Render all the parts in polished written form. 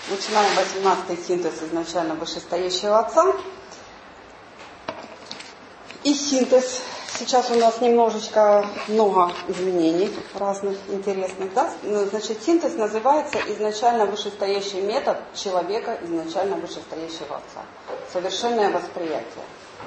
Начинаем 18-й синтез изначально вышестоящего Отца. И синтез. Сейчас у нас немножечко много изменений разных, интересных. Да? Значит, синтез называется изначально вышестоящий метод человека, изначально вышестоящего Отца. Совершенное восприятие.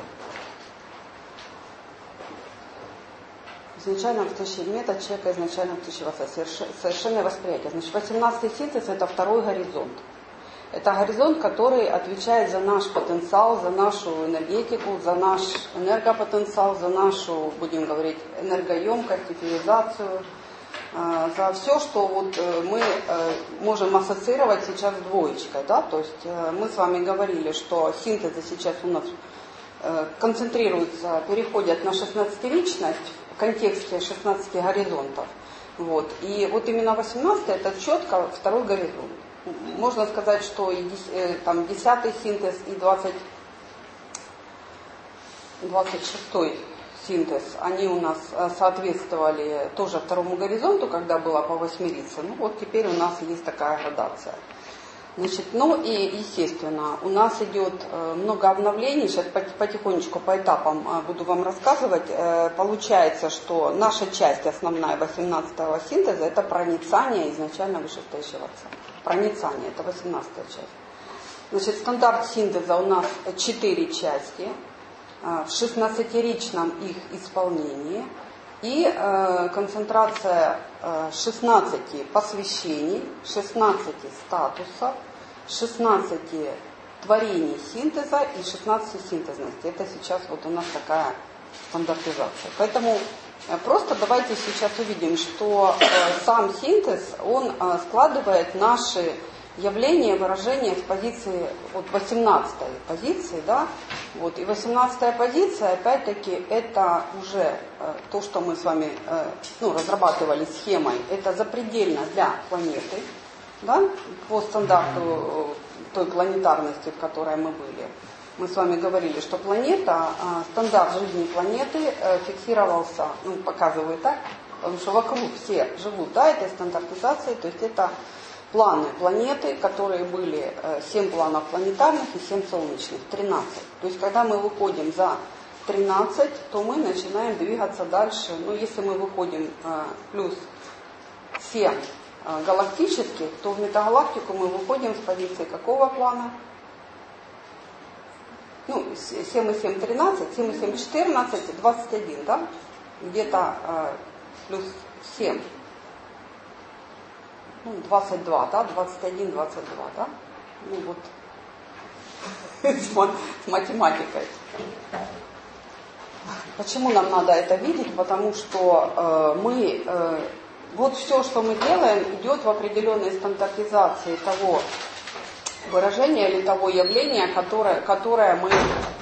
Изначально высший метод человека, изначально высшего Отца. Совершенное восприятие. Значит, 18-й синтез – это второй горизонт. Это горизонт, который отвечает за наш потенциал, за нашу энергетику, за наш энергопотенциал, за нашу, будем говорить, энергоемкость, утилизацию, за все, что вот мы можем ассоциировать сейчас с двоечкой. Да? То есть мы с вами говорили, что синтезы сейчас у нас концентрируются, переходят на 16-личность в контексте 16 горизонтов. Вот. И вот именно 18-й это четко второй горизонт. Можно сказать, что и там 10-й синтез и 26-й синтез, они у нас соответствовали тоже второму горизонту, когда было по восьмерице. Ну вот теперь у нас есть такая градация. Значит, ну и естественно, у нас идет много обновлений, сейчас потихонечку по этапам буду вам рассказывать. Получается, что наша часть основная 18-го синтеза это проницание изначально вышестоящего Отца. Проницание, это 18-я часть. Значит, стандарт синтеза у нас 4 части, в 16-ричном их исполнении и концентрация 16 посвящений, 16 статусов, 16 творений синтеза и 16 синтезности. Это сейчас вот у нас такая стандартизация. Поэтому просто давайте сейчас увидим, что сам синтез, он складывает наши явления, выражения с позиции, вот 18-й позиции, да, вот, и 18-я позиция, опять-таки, это уже то, что мы с вами, разрабатывали схемой, это запредельно для планеты, да, по стандарту той планетарности, в которой мы были. Мы с вами говорили, что планета, стандарт жизни планеты фиксировался, показываю так, потому что вокруг все живут, да, этой стандартизацией, то есть это планы планеты, которые были 7 планов планетарных и 7 солнечных, 13. То есть когда мы выходим за 13, то мы начинаем двигаться дальше. Ну, если мы выходим плюс 7 галактических, то в метагалактику мы выходим с позиции какого плана? 7 и 7 13, 7 и 7 14, 21, да? Где-то плюс 7. 22, да, 21, 22, да? Ну вот, с математикой. Почему нам надо это видеть? Потому что вот все, что мы делаем, идет в определенной стандартизации того выражения или того явления, которое мы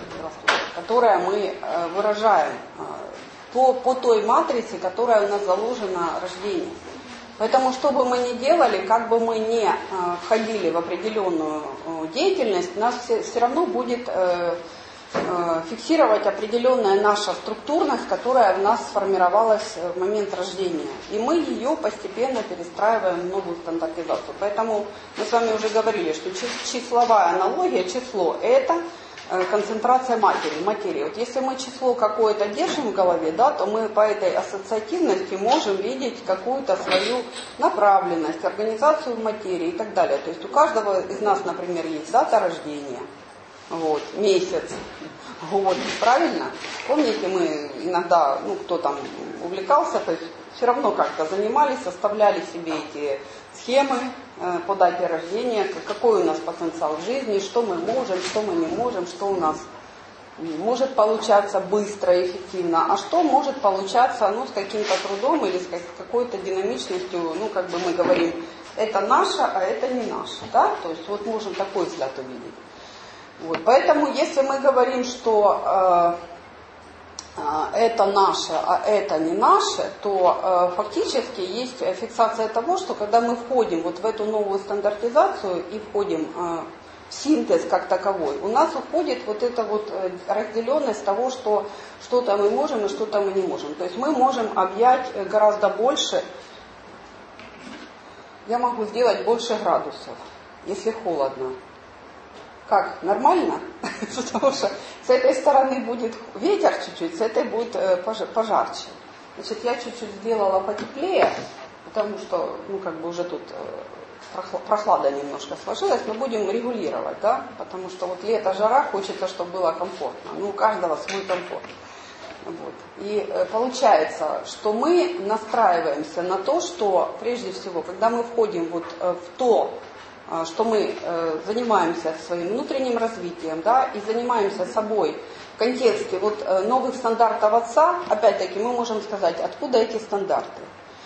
выражаем по той матрице, которая у нас заложена рождением. Поэтому, что бы мы ни делали, как бы мы ни входили в определенную деятельность, нас все равно будет фиксировать определенная наша структурность, которая в нас сформировалась в момент рождения. И мы ее постепенно перестраиваем в новую стандартизацию. Поэтому мы с вами уже говорили, что числовая аналогия, число – это концентрация материи. Вот если мы число какое-то держим в голове, да, то мы по этой ассоциативности можем видеть какую-то свою направленность, организацию в материи и так далее. То есть у каждого из нас, например, есть дата рождения, вот, месяц, год, правильно? Помните, мы иногда, кто там увлекался, то есть все равно как-то занимались, составляли себе эти схемы по дате рождения, какой у нас потенциал в жизни, что мы можем, что мы не можем, что у нас может получаться быстро и эффективно, а что может получаться с каким-то трудом или с какой-то динамичностью, мы говорим, это наше, а это не наше, да? То есть вот можем такой взгляд увидеть. Вот. Поэтому если мы говорим, что это наше, а это не наше, то фактически есть фиксация того, что когда мы входим вот в эту новую стандартизацию и входим в синтез как таковой, у нас уходит вот эта вот разделенность того, что что-то мы можем и что-то мы не можем. То есть мы можем объять гораздо больше, я могу сделать больше градусов. если холодно? Как? Нормально? Потому что с этой стороны будет ветер чуть-чуть, с этой будет пожарче. Значит, я чуть-чуть сделала потеплее, потому что, уже тут прохлада немножко сложилась, но будем регулировать, да? Потому что вот лето, жара, хочется, чтобы было комфортно. У каждого свой комфорт. Вот. И получается, что мы настраиваемся на то, что прежде всего, когда мы входим вот в то, что мы занимаемся своим внутренним развитием, да, и занимаемся собой в контексте вот новых стандартов Отца, опять-таки мы можем сказать, откуда эти стандарты.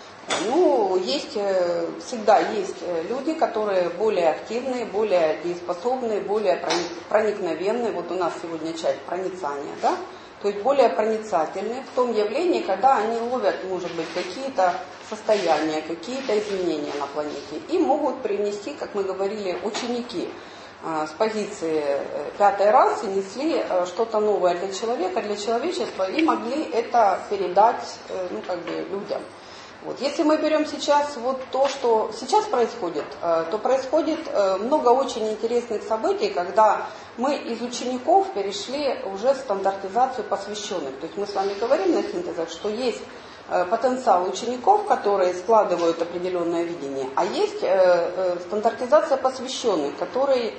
Всегда есть люди, которые более активные, более дееспособные, более проникновенные. Вот у нас сегодня часть проницания, да? То есть более проницательные в том явлении, когда они ловят, может быть, какие-то состояния, какие-то изменения на планете и могут привнести, как мы говорили, ученики с позиции пятой расы, несли что-то новое для человека, для человечества и могли это передать людям. Вот. Если мы берем сейчас вот то, что сейчас происходит, то происходит много очень интересных событий, когда мы из учеников перешли уже в стандартизацию посвященных. То есть мы с вами говорим на синтезах, что есть потенциал учеников, которые складывают определенное видение, а есть стандартизация посвященных, которые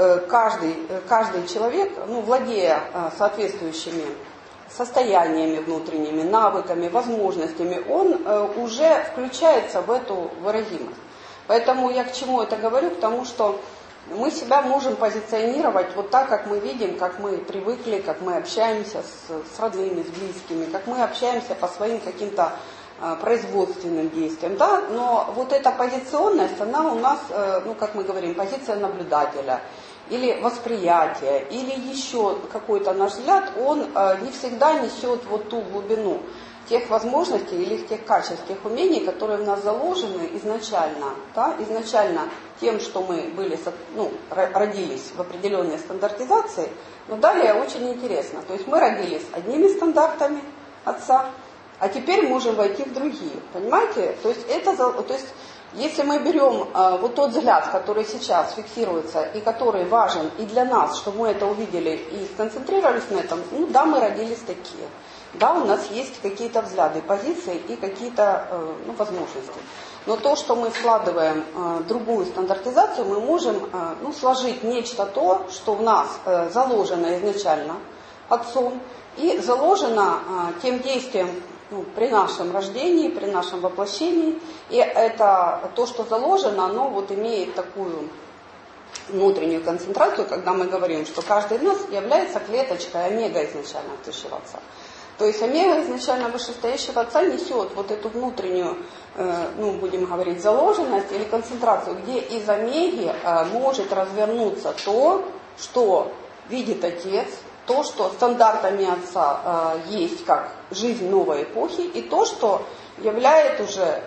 каждый человек, владея соответствующими состояниями внутренними, навыками, возможностями, он уже включается в эту выразимость. Поэтому я к чему это говорю? К тому, что мы себя можем позиционировать вот так, как мы видим, как мы привыкли, как мы общаемся с родными, с близкими, как мы общаемся по своим каким-то производственным действиям. Да? Но вот эта позиционность, она у нас, как мы говорим, позиция наблюдателя, или восприятие, или еще какой-то наш взгляд, он не всегда несет вот ту глубину тех возможностей или тех качеств, тех умений, которые в нас заложены изначально. Да? Изначально тем, что мы родились в определенной стандартизации, но далее очень интересно. То есть мы родились одними стандартами Отца, а теперь можем войти в другие. Понимаете? То есть если мы берем вот тот взгляд, который сейчас фиксируется и который важен и для нас, чтобы мы это увидели и сконцентрировались на этом, да, мы родились такие. Да, у нас есть какие-то взгляды, позиции и какие-то возможности. Но то, что мы складываем другую стандартизацию, мы можем сложить нечто то, что в нас заложено изначально Отцом и заложено тем действием, при нашем рождении, при нашем воплощении. И это то, что заложено, оно вот имеет такую внутреннюю концентрацию, когда мы говорим, что каждый из нас является клеточкой омега изначально высшего Отца. То есть омега изначально вышестоящего Отца несет вот эту внутреннюю, будем говорить, заложенность или концентрацию, где из омеги может развернуться то, что видит Отец, то, что стандартами Отца есть как жизнь новой эпохи, и то, что являет уже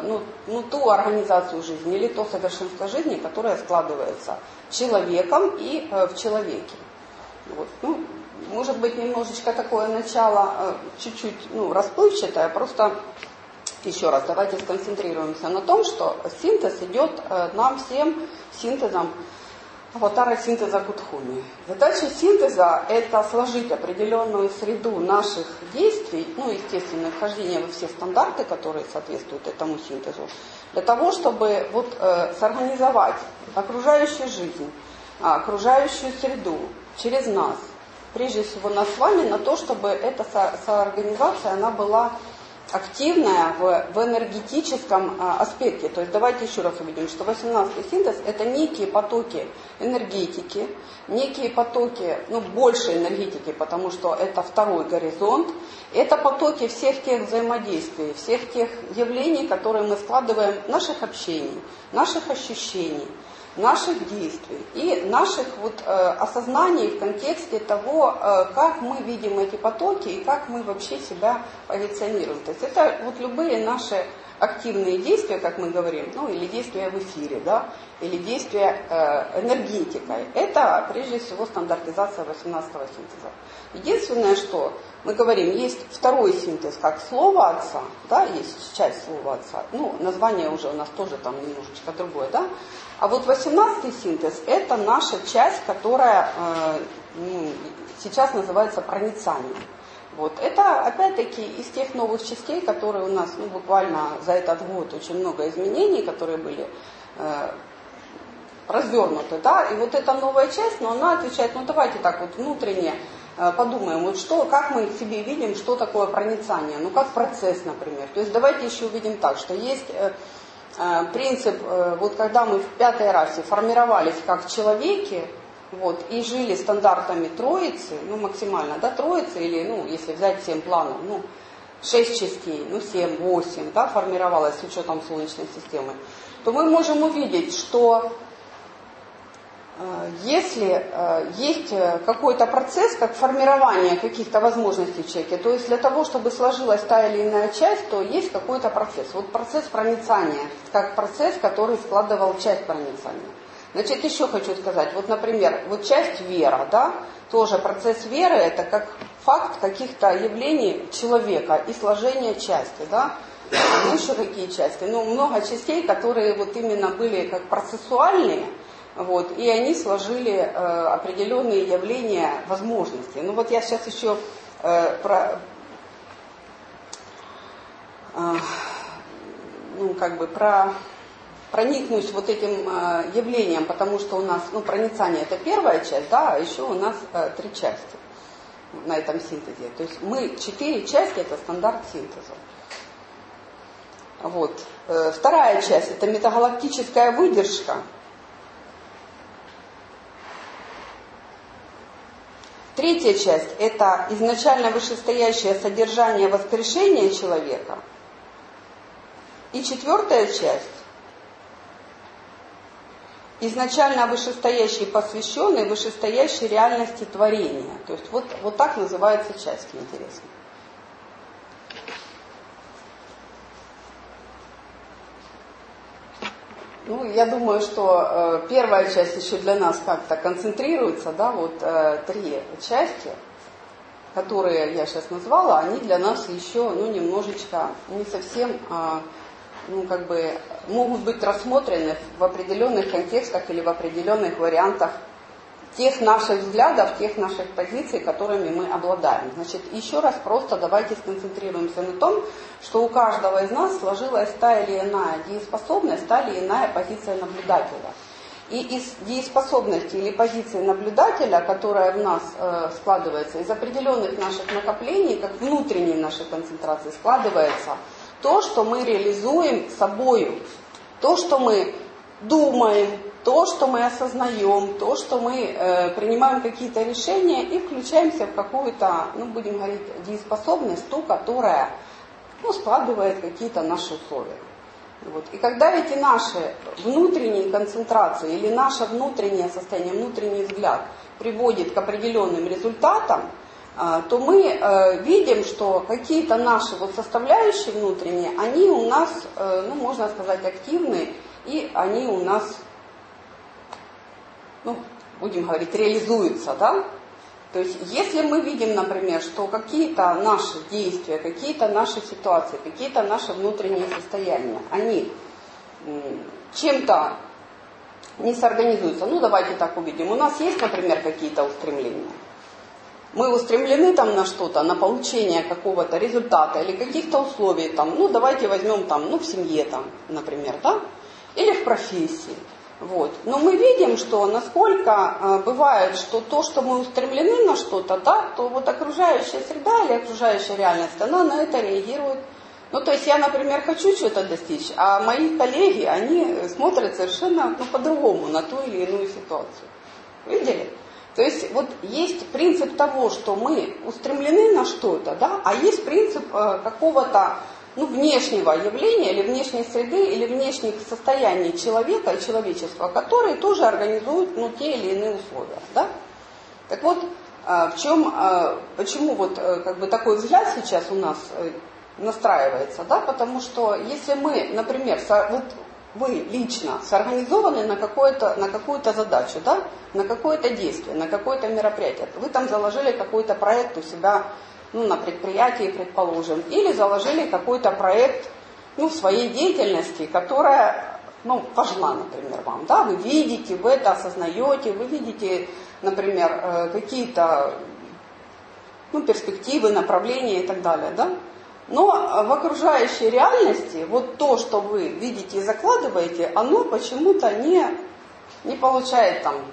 ту организацию жизни или то совершенство жизни, которое складывается человеком и в человеке. Вот. Может быть, немножечко такое начало чуть-чуть расплывчатое, просто еще раз давайте сконцентрируемся на том, что синтез идет нам всем синтезом аватара синтеза Кудхуми. Задача синтеза – это сложить определенную среду наших действий, естественно, вхождение во все стандарты, которые соответствуют этому синтезу, для того, чтобы сорганизовать окружающую жизнь, окружающую среду через нас, прежде всего нас с вами, на то, чтобы эта соорганизация, она была активная в энергетическом аспекте. То есть давайте еще раз увидим, что 18-й синтез – это некие потоки энергетики, некие потоки, больше энергетики, потому что это второй горизонт. Это потоки всех тех взаимодействий, всех тех явлений, которые мы складываем, наших общений, наших ощущений, наших действий и наших осознаний в контексте того, как мы видим эти потоки и как мы вообще себя позиционируем. То есть это любые наши активные действия, как мы говорим, ну или действия в эфире, да, или действия энергетикой. Это прежде всего стандартизация 18-го синтеза. Единственное, что мы говорим, есть второй синтез, как слово отца, да, есть часть слова отца, ну, название уже у нас тоже там немножечко другое, да, а вот 18-й синтез – это наша часть, которая сейчас называется проницанием. Вот. Это, опять-таки, из тех новых частей, которые у нас, буквально за этот год очень много изменений, которые были развернуты, да, и вот эта новая часть, но она отвечает, давайте так вот внутренне подумаем, вот что, как мы в себе видим, что такое проницание, как процесс, например. То есть давайте еще увидим так, что есть принцип, вот когда мы в пятой расе формировались как человеки, вот, и жили стандартами Троицы, максимально, да, Троицы, или, если взять 7 планов, 6 частей, 7, 8, да, формировалось с учетом Солнечной системы, то мы можем увидеть, что если есть какой-то процесс, как формирование каких-то возможностей в человеке, то есть для того, чтобы сложилась та или иная часть, то есть какой-то процесс. Вот процесс проницания, как процесс, который складывал часть проницания. Значит, еще хочу сказать, вот, например, вот часть вера, да, тоже процесс веры, это как факт каких-то явлений человека и сложения части, да. Еще какие части? Много частей, которые вот именно были как процессуальные, вот, и они сложили определенные явления возможностей. Вот я сейчас еще проникнусь вот этим явлением, потому что у нас, проницание это первая часть, да, а еще у нас 3 части на этом синтезе. То есть мы 4 части, это стандарт синтеза. Вот. Вторая часть это метагалактическая выдержка. Третья часть – это изначально вышестоящее содержание воскрешения человека. И 4-я часть – изначально вышестоящий посвященный вышестоящей реальности творения. То есть вот так называется часть, интересно. Я думаю, что первая часть еще для нас как-то концентрируется, да, вот 3 части, которые я сейчас назвала, они для нас еще, немножечко, не совсем, могут быть рассмотрены в определенных контекстах или в определенных вариантах тех наших взглядов, тех наших позиций, которыми мы обладаем. Значит, еще раз просто давайте сконцентрируемся на том, что у каждого из нас сложилась та или иная дееспособность, та или иная позиция наблюдателя. И из дееспособности или позиции наблюдателя, которая в нас складывается, из определенных наших накоплений, как внутренней нашей концентрации, складывается то, что мы реализуем собою, то, что мы думаем, то, что мы осознаем, то, что мы принимаем какие-то решения и включаемся в какую-то, будем говорить, дееспособность, ту, которая складывает какие-то наши условия. Вот. И когда эти наши внутренние концентрации или наше внутреннее состояние, внутренний взгляд приводит к определенным результатам, то мы видим, что какие-то наши составляющие внутренние, они у нас, можно сказать, активны, и они у нас, будем говорить, реализуются, да? То есть, если мы видим, например, что какие-то наши действия, какие-то наши ситуации, какие-то наши внутренние состояния, они чем-то не сорганизуются, давайте так увидим. У нас есть, например, какие-то устремления. Мы устремлены на что-то, на получение какого-то результата или каких-то условий, давайте возьмем в семье, например, да? Или в профессии. Вот. Но мы видим, что насколько бывает, что то, что мы устремлены на что-то, да, то окружающая среда или окружающая реальность, она на это реагирует. То есть я, например, хочу что-то достичь, а мои коллеги, они смотрят совершенно по-другому на ту или иную ситуацию. Видели? То есть есть принцип того, что мы устремлены на что-то, да, а есть принцип какого-то внешнего явления или внешней среды, или внешних состояний человека и человечества, которые тоже организуют те или иные условия. Да? Так вот, почему такой взгляд сейчас у нас настраивается, да, потому что если мы, например, вот вы лично сорганизованы на какую-то задачу, да, на какое-то действие, на какое-то мероприятие, вы там заложили какой-то проект у себя, ну, на предприятии, предположим, или заложили какой-то проект, ну, в своей деятельности, которая, ну, важна, например, вам, да, вы видите, вы это осознаете, вы видите, например, какие-то, ну, перспективы, направления и так далее, да. Но в окружающей реальности вот то, что вы видите и закладываете, оно почему-то не получает там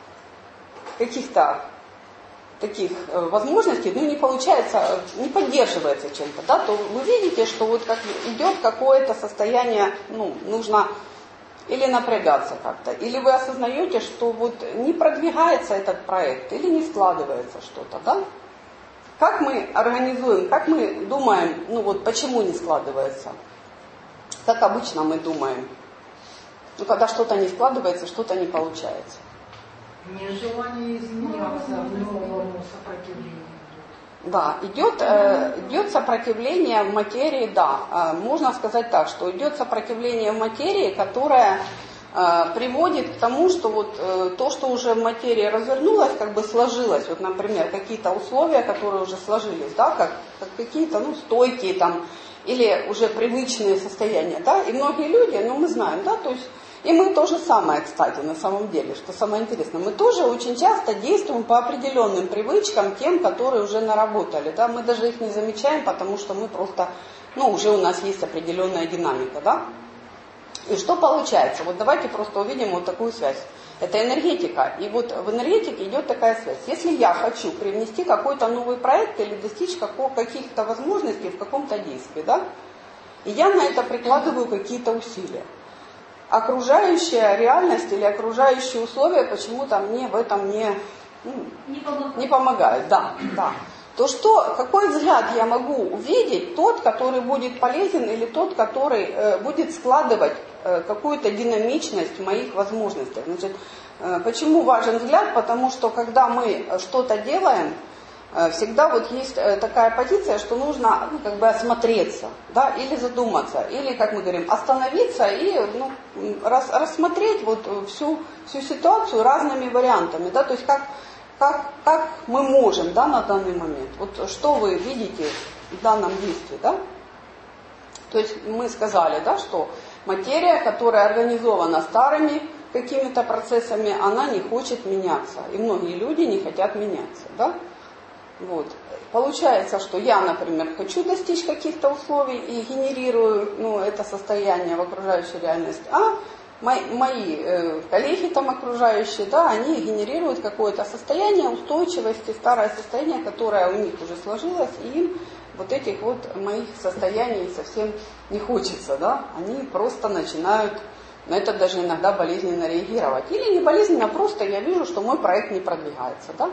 каких-то таких возможностей, ну не получается, не поддерживается чем-то, да, то вы видите, что вот как идет какое-то состояние, ну, нужно или напрягаться как-то, или вы осознаете, что вот не продвигается этот проект, или не складывается что-то, да. Как мы организуем, как мы думаем, ну вот почему не складывается? Как обычно мы думаем. Ну когда что-то не складывается, что-то не получается. Нежелание изменяться, новому сопротивлению. Да, идет сопротивление в материи, да. Можно сказать так, что идет сопротивление в материи, которое приводит к тому, что вот то, что уже в материи развернулось, как бы сложилось, вот, например, какие-то условия, которые уже сложились, да, как какие-то, ну, стойкие там, или уже привычные состояния, да, и многие люди, ну, мы знаем, да, то есть, и мы то же самое, кстати, на самом деле, что самое интересное, мы тоже очень часто действуем по определенным привычкам, тем, которые уже наработали, да, мы даже их не замечаем, потому что мы просто, ну, уже у нас есть определенная динамика, да. И что получается? Вот давайте просто увидим вот такую связь. Это энергетика. И вот в энергетике идет такая связь. Если я хочу привнести какой-то новый проект или достичь каких-то возможностей в каком-то действии, да, и я на это прикладываю какие-то усилия, окружающая реальность или окружающие условия почему-то мне в этом не помогают. Да, да. То что, какой взгляд я могу увидеть, тот, который будет полезен, или тот, который будет складывать какую-то динамичность моих возможностей. Значит, почему важен взгляд? Потому что когда мы что-то делаем, всегда вот есть такая позиция, что нужно, ну, как бы осмотреться, да, или задуматься, или, как мы говорим, остановиться и, ну, рассмотреть вот всю ситуацию разными вариантами, да, то есть как мы можем, да, на данный момент. Вот что вы видите в данном действии, да? То есть мы сказали, да, что материя, которая организована старыми какими-то процессами, она не хочет меняться. И многие люди не хотят меняться, да? Вот. Получается, что я, например, хочу достичь каких-то условий и генерирую, ну, это состояние в окружающей реальности, а мои коллеги там окружающие, да, они генерируют какое-то состояние устойчивости, старое состояние, которое у них уже сложилось, и им вот этих вот моих состояний совсем не хочется, да, они просто начинают на это даже иногда болезненно реагировать. Или не болезненно, просто я вижу, что мой проект не продвигается, да.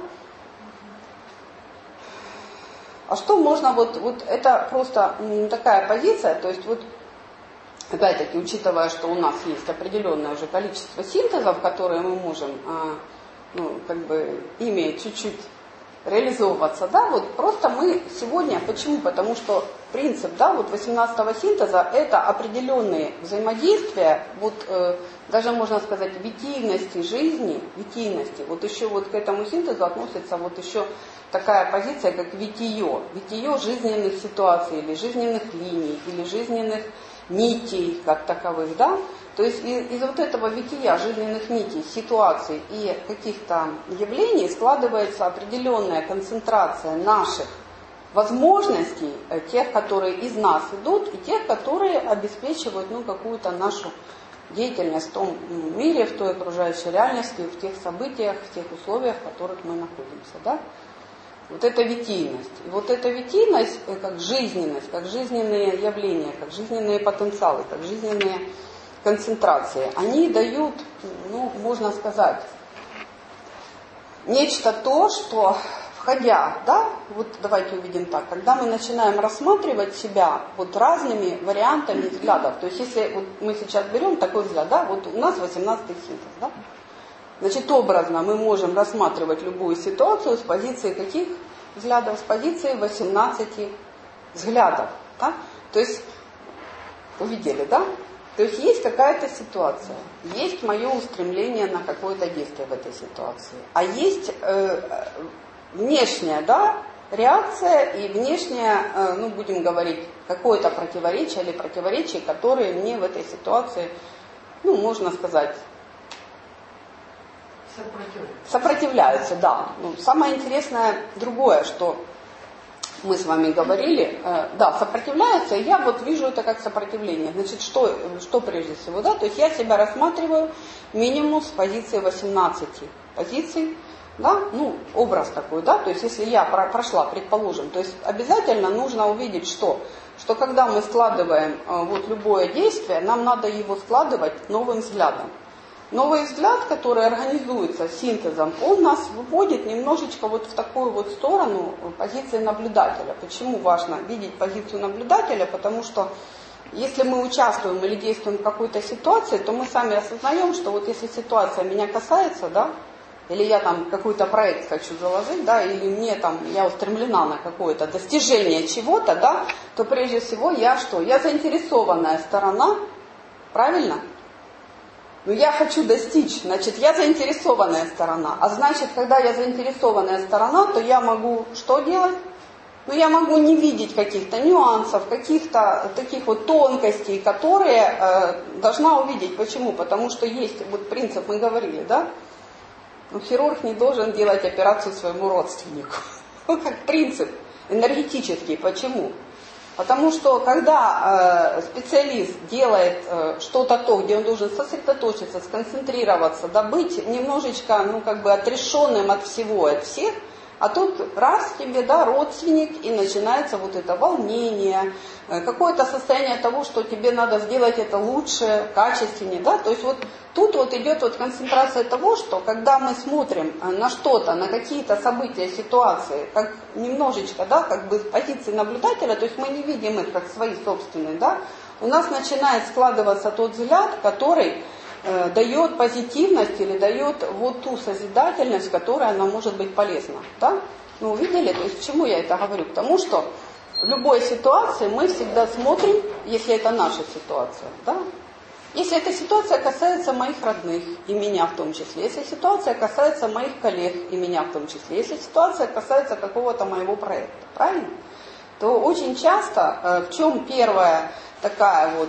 А что можно, вот это просто такая позиция, то есть вот опять-таки, учитывая, что у нас есть определенное уже количество синтезов, которые мы можем, ну, как бы, ими чуть-чуть реализовываться, да, вот просто мы сегодня, почему? Потому что принцип, да, вот 18-го синтеза это определенные взаимодействия, вот даже можно сказать витийности жизни, витийности, вот еще вот к этому синтезу относится вот еще такая позиция, как витие жизненных ситуаций, или жизненных линий, или жизненных нитей как таковых, да, то есть из вот этого вития жизненных нитей, ситуаций и каких-то явлений складывается определенная концентрация наших возможностей, тех, которые из нас идут, и тех, которые обеспечивают, ну, какую-то нашу деятельность в том мире, в той окружающей реальности, в тех событиях, в тех условиях, в которых мы находимся, да. Вот эта витийность. И вот эта витийность, как жизненность, как жизненные явления, как жизненные потенциалы, как жизненные концентрации, они дают, ну, можно сказать, нечто то, что, входя, да, вот давайте увидим так, когда мы начинаем рассматривать себя вот разными вариантами взглядов, то есть если вот мы сейчас берем такой взгляд, да, вот у нас 18-й синтез, да, значит, образно мы можем рассматривать любую ситуацию с позиции каких взглядов? С позиции 18 взглядов. Да? То есть, увидели, да? То есть есть какая-то ситуация, есть мое устремление на какое-то действие в этой ситуации, а есть внешняя, да, реакция и внешняя, ну, будем говорить, какое-то противоречие или противоречия, которые мне в этой ситуации, ну, можно сказать, сопротивляются, да. Ну, самое интересное другое, что мы с вами говорили, да, сопротивляются, и я вот вижу это как сопротивление. Значит, что прежде всего, да, то есть я себя рассматриваю минимум с позиции 18 позиций, да, ну, образ такой, да, то есть если я прошла, предположим, то есть обязательно нужно увидеть, что когда мы складываем вот любое действие, нам надо его складывать новым взглядом. Новый взгляд, который организуется синтезом, он нас выводит немножечко вот в такую вот сторону позиции наблюдателя. Почему важно видеть позицию наблюдателя? Потому что если мы участвуем или действуем в какой-то ситуации, то мы сами осознаем, что вот если ситуация меня касается, да, или я там какой-то проект хочу заложить, да, или мне там, я устремлена на какое-то достижение чего-то, да, то прежде всего я что? Я заинтересованная сторона, правильно? Но я хочу достичь, значит, я заинтересованная сторона. А значит, когда я заинтересованная сторона, то я могу что делать? Ну, я могу не видеть каких-то нюансов, каких-то таких вот тонкостей, которые должна увидеть. Почему? Потому что есть вот принцип, мы говорили, да? Ну, хирург не должен делать операцию своему родственнику. Ну, как принцип энергетический. Почему? Потому что когда специалист делает что-то то, где он должен сосредоточиться, сконцентрироваться, да, быть немножечко, ну, как бы отрешенным от всего, от всех, а тут раз тебе, да, родственник, и начинается вот это волнение, какое-то состояние того, что тебе надо сделать это лучше, качественнее, да, то есть вот тут вот идет вот концентрация того, что когда мы смотрим на что-то, на какие-то события, ситуации, как немножечко, да, как бы с позиции наблюдателя, то есть мы не видим их как свои собственные, да, у нас начинает складываться тот взгляд, который дает позитивность или дает вот ту созидательность, которая нам может быть полезна. Да? Ну, увидели? То есть к чему я это говорю? К тому, что в любой ситуации мы всегда смотрим, если это наша ситуация. Да? Если эта ситуация касается моих родных и меня в том числе, если ситуация касается моих коллег и меня в том числе, если ситуация касается какого-то моего проекта, правильно? То очень часто в чем первая такая вот,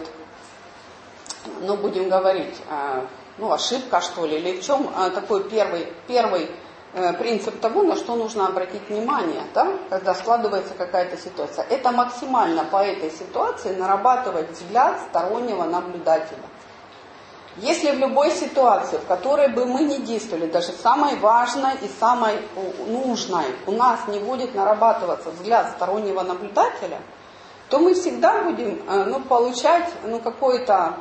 ну, будем говорить, ну, ошибка, что ли, или в чем такой первый принцип того, на что нужно обратить внимание, да, когда складывается какая-то ситуация. Это максимально по этой ситуации нарабатывать взгляд стороннего наблюдателя. Если в любой ситуации, в которой бы мы ни действовали, даже самой важной и самой нужной, у нас не будет нарабатываться взгляд стороннего наблюдателя, то мы всегда будем, ну, получать, ну, какое-то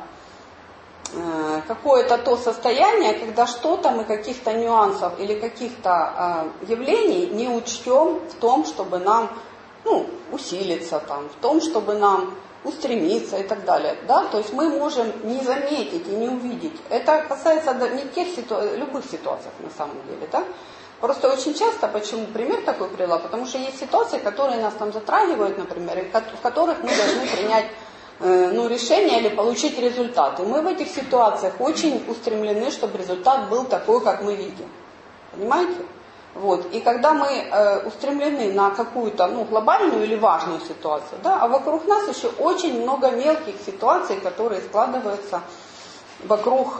то состояние, когда что-то мы каких-то нюансов или каких-то явлений не учтем в том, чтобы нам, ну, усилиться, там, в том, чтобы нам устремиться и так далее. Да? То есть мы можем не заметить и не увидеть. Это касается не тех любых ситуаций на самом деле. Да? Просто очень часто, почему пример такой привела, потому что есть ситуации, которые нас там затрагивают, например, в которых мы должны принять решение или получить результат. И мы в этих ситуациях очень устремлены, чтобы результат был такой, как мы видим. Понимаете? Вот. И когда мы устремлены на какую-то глобальную или важную ситуацию, да, а вокруг нас еще очень много мелких ситуаций, которые складываются вокруг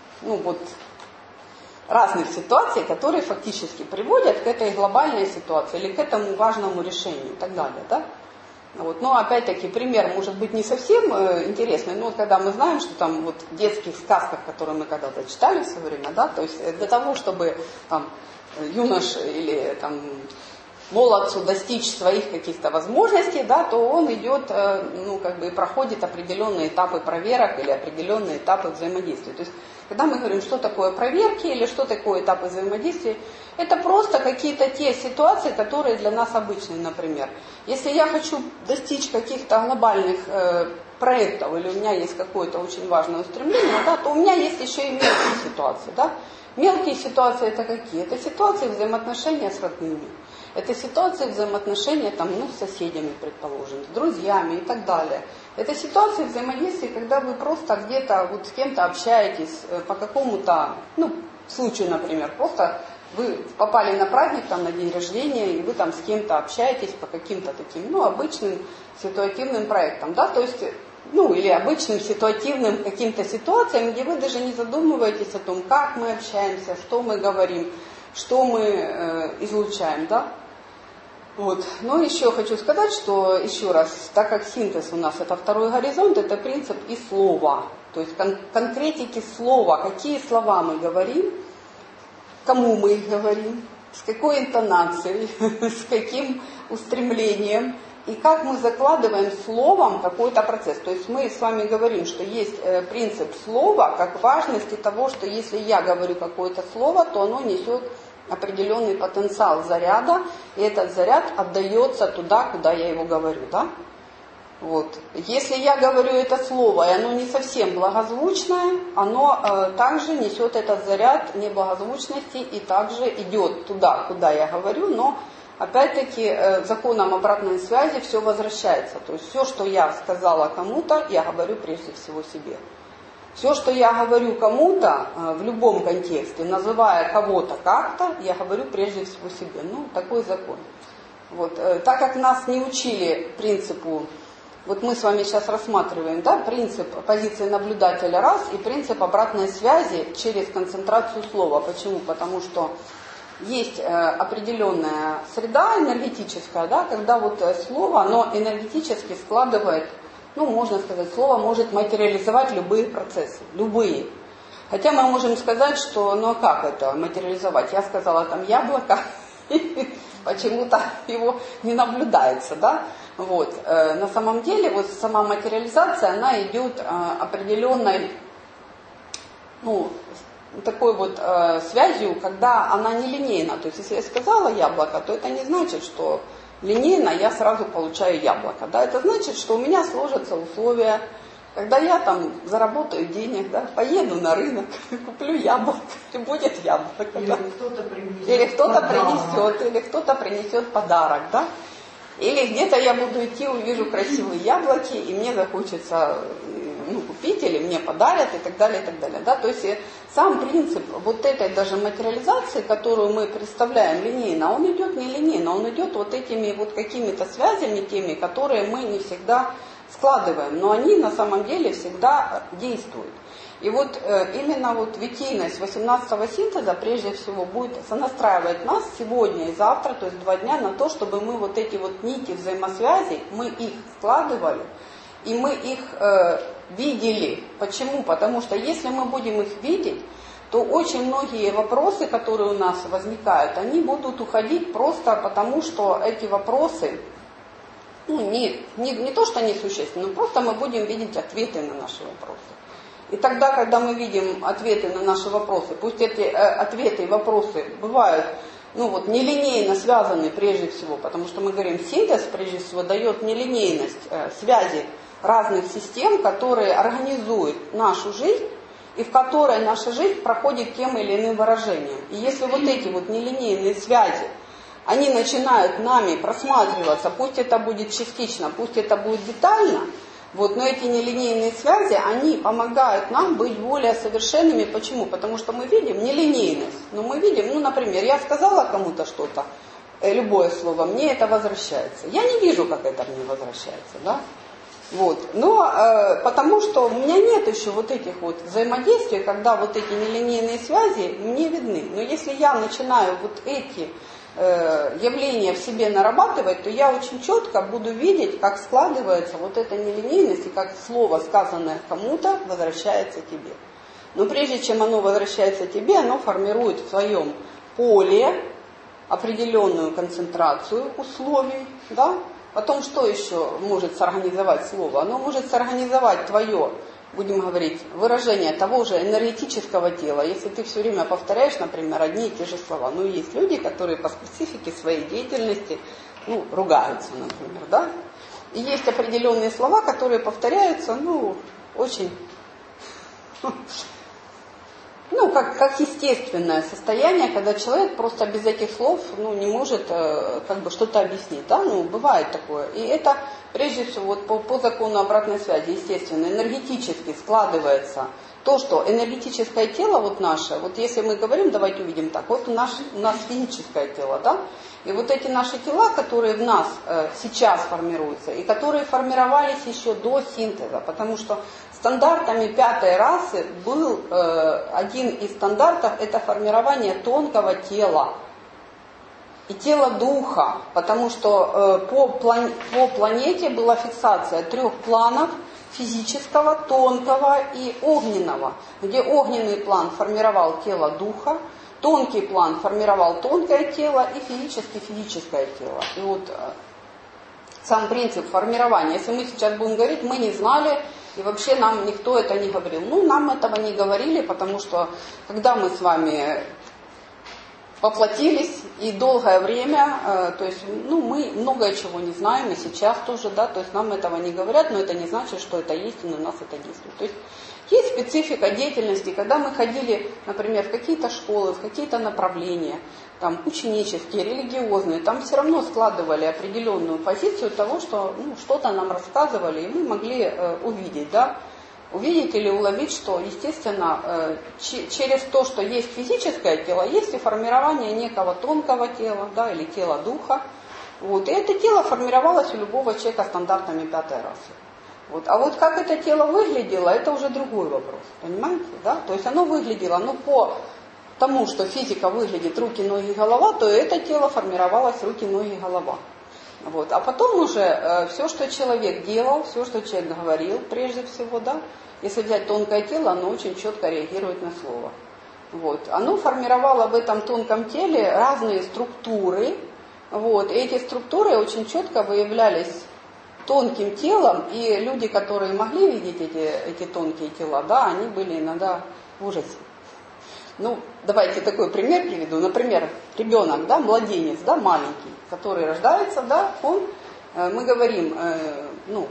разных ситуаций, которые фактически приводят к этой глобальной ситуации или к этому важному решению и так далее. Да? Вот. Но опять-таки пример может быть не совсем интересный, но вот когда мы знаем, что там вот в детских сказках, которые мы когда-то читали в свое время, да, то есть для того, чтобы там юнош или там молодцу достичь своих каких-то возможностей, да, то он идет, и проходит определенные этапы проверок или определенные этапы взаимодействия. То есть, когда мы говорим, что такое проверки или что такое этапы взаимодействия, это просто какие-то те ситуации, которые для нас обычны, например. Если я хочу достичь каких-то глобальных проектов, или у меня есть какое-то очень важное устремление, да, то у меня есть еще и мелкие ситуации. Да? Мелкие ситуации это какие? Это ситуации взаимоотношения с родными. Это ситуации взаимоотношения там, ну, с соседями, предположим, с друзьями и так далее. Это ситуации взаимодействия, когда вы просто где-то вот с кем-то общаетесь по какому-то, ну, случаю, например, просто вы попали на праздник, там, на день рождения, и вы там с кем-то общаетесь по каким-то таким, ну, обычным ситуативным проектам, да, то есть, ну, или обычным ситуативным каким-то ситуациям, где вы даже не задумываетесь о том, как мы общаемся, что мы говорим, что мы излучаем, да. Вот. Но еще хочу сказать, что, еще раз, так как синтез у нас это второй горизонт, это принцип и слова, то есть конкретики слова, какие слова мы говорим, кому мы их говорим, с какой интонацией, с каким устремлением, и как мы закладываем словом какой-то процесс. То есть мы с вами говорим, что есть принцип слова, как важности того, что если я говорю какое-то слово, то оно несет определенный потенциал заряда, и этот заряд отдается туда, куда я его говорю, да? Вот. Если я говорю это слово, и оно не совсем благозвучное, оно также несет этот заряд неблагозвучности и также идет туда, куда я говорю, но опять-таки законом обратной связи все возвращается. То есть все, что я сказала кому-то, я говорю прежде всего себе. Все, что я говорю кому-то в любом контексте, называя кого-то как-то, я говорю прежде всего себе. Ну, такой закон. Вот. Так как нас не учили принципу, вот мы с вами сейчас рассматриваем, да, принцип позиции наблюдателя раз и принцип обратной связи через концентрацию слова. Почему? Потому что есть определенная среда энергетическая, да, когда вот слово, оно энергетически складывает, ну, можно сказать, слово может материализовать любые процессы, любые. Хотя мы можем сказать, что, ну, как это материализовать? Я сказала там яблоко, почему-то его не наблюдается, да? Вот. На самом деле, вот сама материализация, она идет определенной, ну, такой вот связью, когда она не линейна. То есть, если я сказала яблоко, то это не значит, что линейно я сразу получаю яблоко. Да? Это значит, что у меня сложатся условия, когда я там заработаю денег, да, поеду на рынок, куплю яблоко, и будет яблоко. Или да? Или кто-то принесет подарок, да? Или где-то я буду идти, увижу красивые яблоки, и мне захочется, ну, купить, или мне подарят, и так далее, и так далее. Да? То есть сам принцип вот этой даже материализации, которую мы представляем линейно, он идет не линейно, он идет вот этими вот какими-то связями, теми, которые мы не всегда складываем, но они на самом деле всегда действуют. И вот именно вот витийность 18-го синтеза прежде всего будет сонастраивать нас сегодня и завтра, то есть 2 дня, на то, чтобы мы вот эти вот нити взаимосвязи, мы их складывали, и мы их видели. Почему? Потому что если мы будем их видеть, то очень многие вопросы, которые у нас возникают, они будут уходить просто потому, что эти вопросы, ну, не то, что они существенны, но просто мы будем видеть ответы на наши вопросы. И тогда, когда мы видим ответы на наши вопросы, пусть эти ответы и вопросы бывают, ну вот, нелинейно связаны прежде всего, потому что мы говорим, синтез прежде всего дает нелинейность связи разных систем, которые организуют нашу жизнь, и в которой наша жизнь проходит тем или иным выражением. И если вот эти вот нелинейные связи, они начинают нами просматриваться, пусть это будет частично, пусть это будет детально, вот, но эти нелинейные связи, они помогают нам быть более совершенными. Почему? Потому что мы видим нелинейность. Но мы видим, ну, например, я сказала кому-то что-то, любое слово, мне это возвращается. Я не вижу, как это мне возвращается, да? Вот. Но потому что у меня нет еще вот этих вот взаимодействий, когда вот эти нелинейные связи мне видны. Но если я начинаю вот эти явления в себе нарабатывать, то я очень четко буду видеть, как складывается вот эта нелинейность и как слово, сказанное кому-то, возвращается тебе. Но прежде чем оно возвращается тебе, оно формирует в своем поле определенную концентрацию условий, да? Потом что еще может сорганизовать слово? Оно может сорганизовать твое, будем говорить, выражение того же энергетического тела. Если ты все время повторяешь, например, одни и те же слова. Ну, есть люди, которые по специфике своей деятельности, ну, ругаются, например, да? И есть определенные слова, которые повторяются, ну, очень ну, как естественное состояние, когда человек просто без этих слов, ну, не может как бы что-то объяснить, да, ну, бывает такое. И это, прежде всего, вот по закону обратной связи, естественно, энергетически складывается то, что энергетическое тело вот наше, вот если мы говорим, давайте увидим так, вот у нас физическое тело, да, и вот эти наши тела, которые в нас сейчас формируются, и которые формировались еще до синтеза, потому что стандартами пятой расы был один из стандартов, это формирование тонкого тела и тела духа, потому что по планете была фиксация 3 планов: физического, тонкого и огненного, где огненный план формировал тело духа, тонкий план формировал тонкое тело и физическое тело. И вот сам принцип формирования, если мы сейчас будем говорить, мы не знали, и вообще нам никто это не говорил. Ну, нам этого не говорили, потому что когда мы с вами воплотились и долгое время, то есть, ну, мы многое чего не знаем, и сейчас тоже, да, то есть нам этого не говорят, но это не значит, что это есть, и на нас это действует. То есть есть специфика деятельности, когда мы ходили, например, в какие-то школы, в какие-то направления, там, ученические, религиозные, там все равно складывали определенную позицию того, что, ну, что-то нам рассказывали, и мы могли увидеть, да, увидеть или уловить, что, естественно, через то, что есть физическое тело, есть и формирование некого тонкого тела, да, или тела духа. Вот. И это тело формировалось у любого человека стандартами пятой расы. Вот. А вот как это тело выглядело, это уже другой вопрос. Понимаете? Да? То есть оно выглядело, ну, по тому, что физика выглядит руки, ноги, голова, то это тело формировалось руки, ноги, голова. Вот. А потом уже все, что человек делал, все, что человек говорил, прежде всего, да, если взять тонкое тело, оно очень четко реагирует на слово. Вот. Оно формировало в этом тонком теле разные структуры. Вот. И эти структуры очень четко выявлялись тонким телом. И люди, которые могли видеть эти тонкие тела, да, они были иногда в ужасе. Ну, давайте такой пример приведу. Например, ребенок, да, младенец, да, маленький, который рождается, да, мы говорим, ну,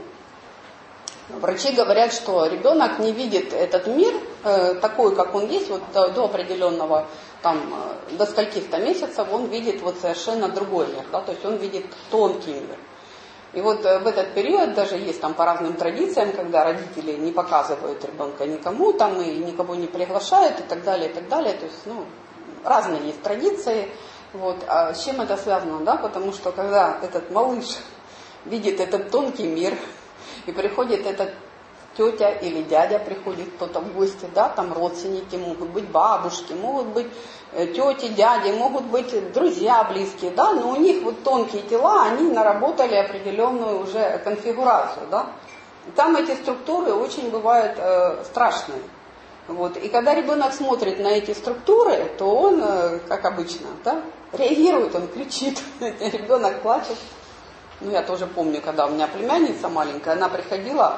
врачи говорят, что ребенок не видит этот мир такой, как он есть, вот до определенного, там, до скольких-то месяцев он видит вот совершенно другой мир, да, то есть он видит тонкий мир. И вот в этот период даже есть там по разным традициям, когда родители не показывают ребенка никому, там и никого не приглашают и так далее, и так далее. То есть, ну, разные есть традиции. Вот. А с чем это связано, да? Потому что когда этот малыш видит этот тонкий мир, и приходит этот тетя или дядя, приходит кто-то в гости, да, там родственники, могут быть бабушки, могут быть тети, дяди, могут быть друзья близкие, да, но у них вот тонкие тела, они наработали определенную уже конфигурацию, да. И там эти структуры очень бывают страшные. Вот. И когда ребенок смотрит на эти структуры, то он, как обычно, да, реагирует, он кричит, ребенок плачет. Ну, я тоже помню, когда у меня племянница маленькая, она приходила,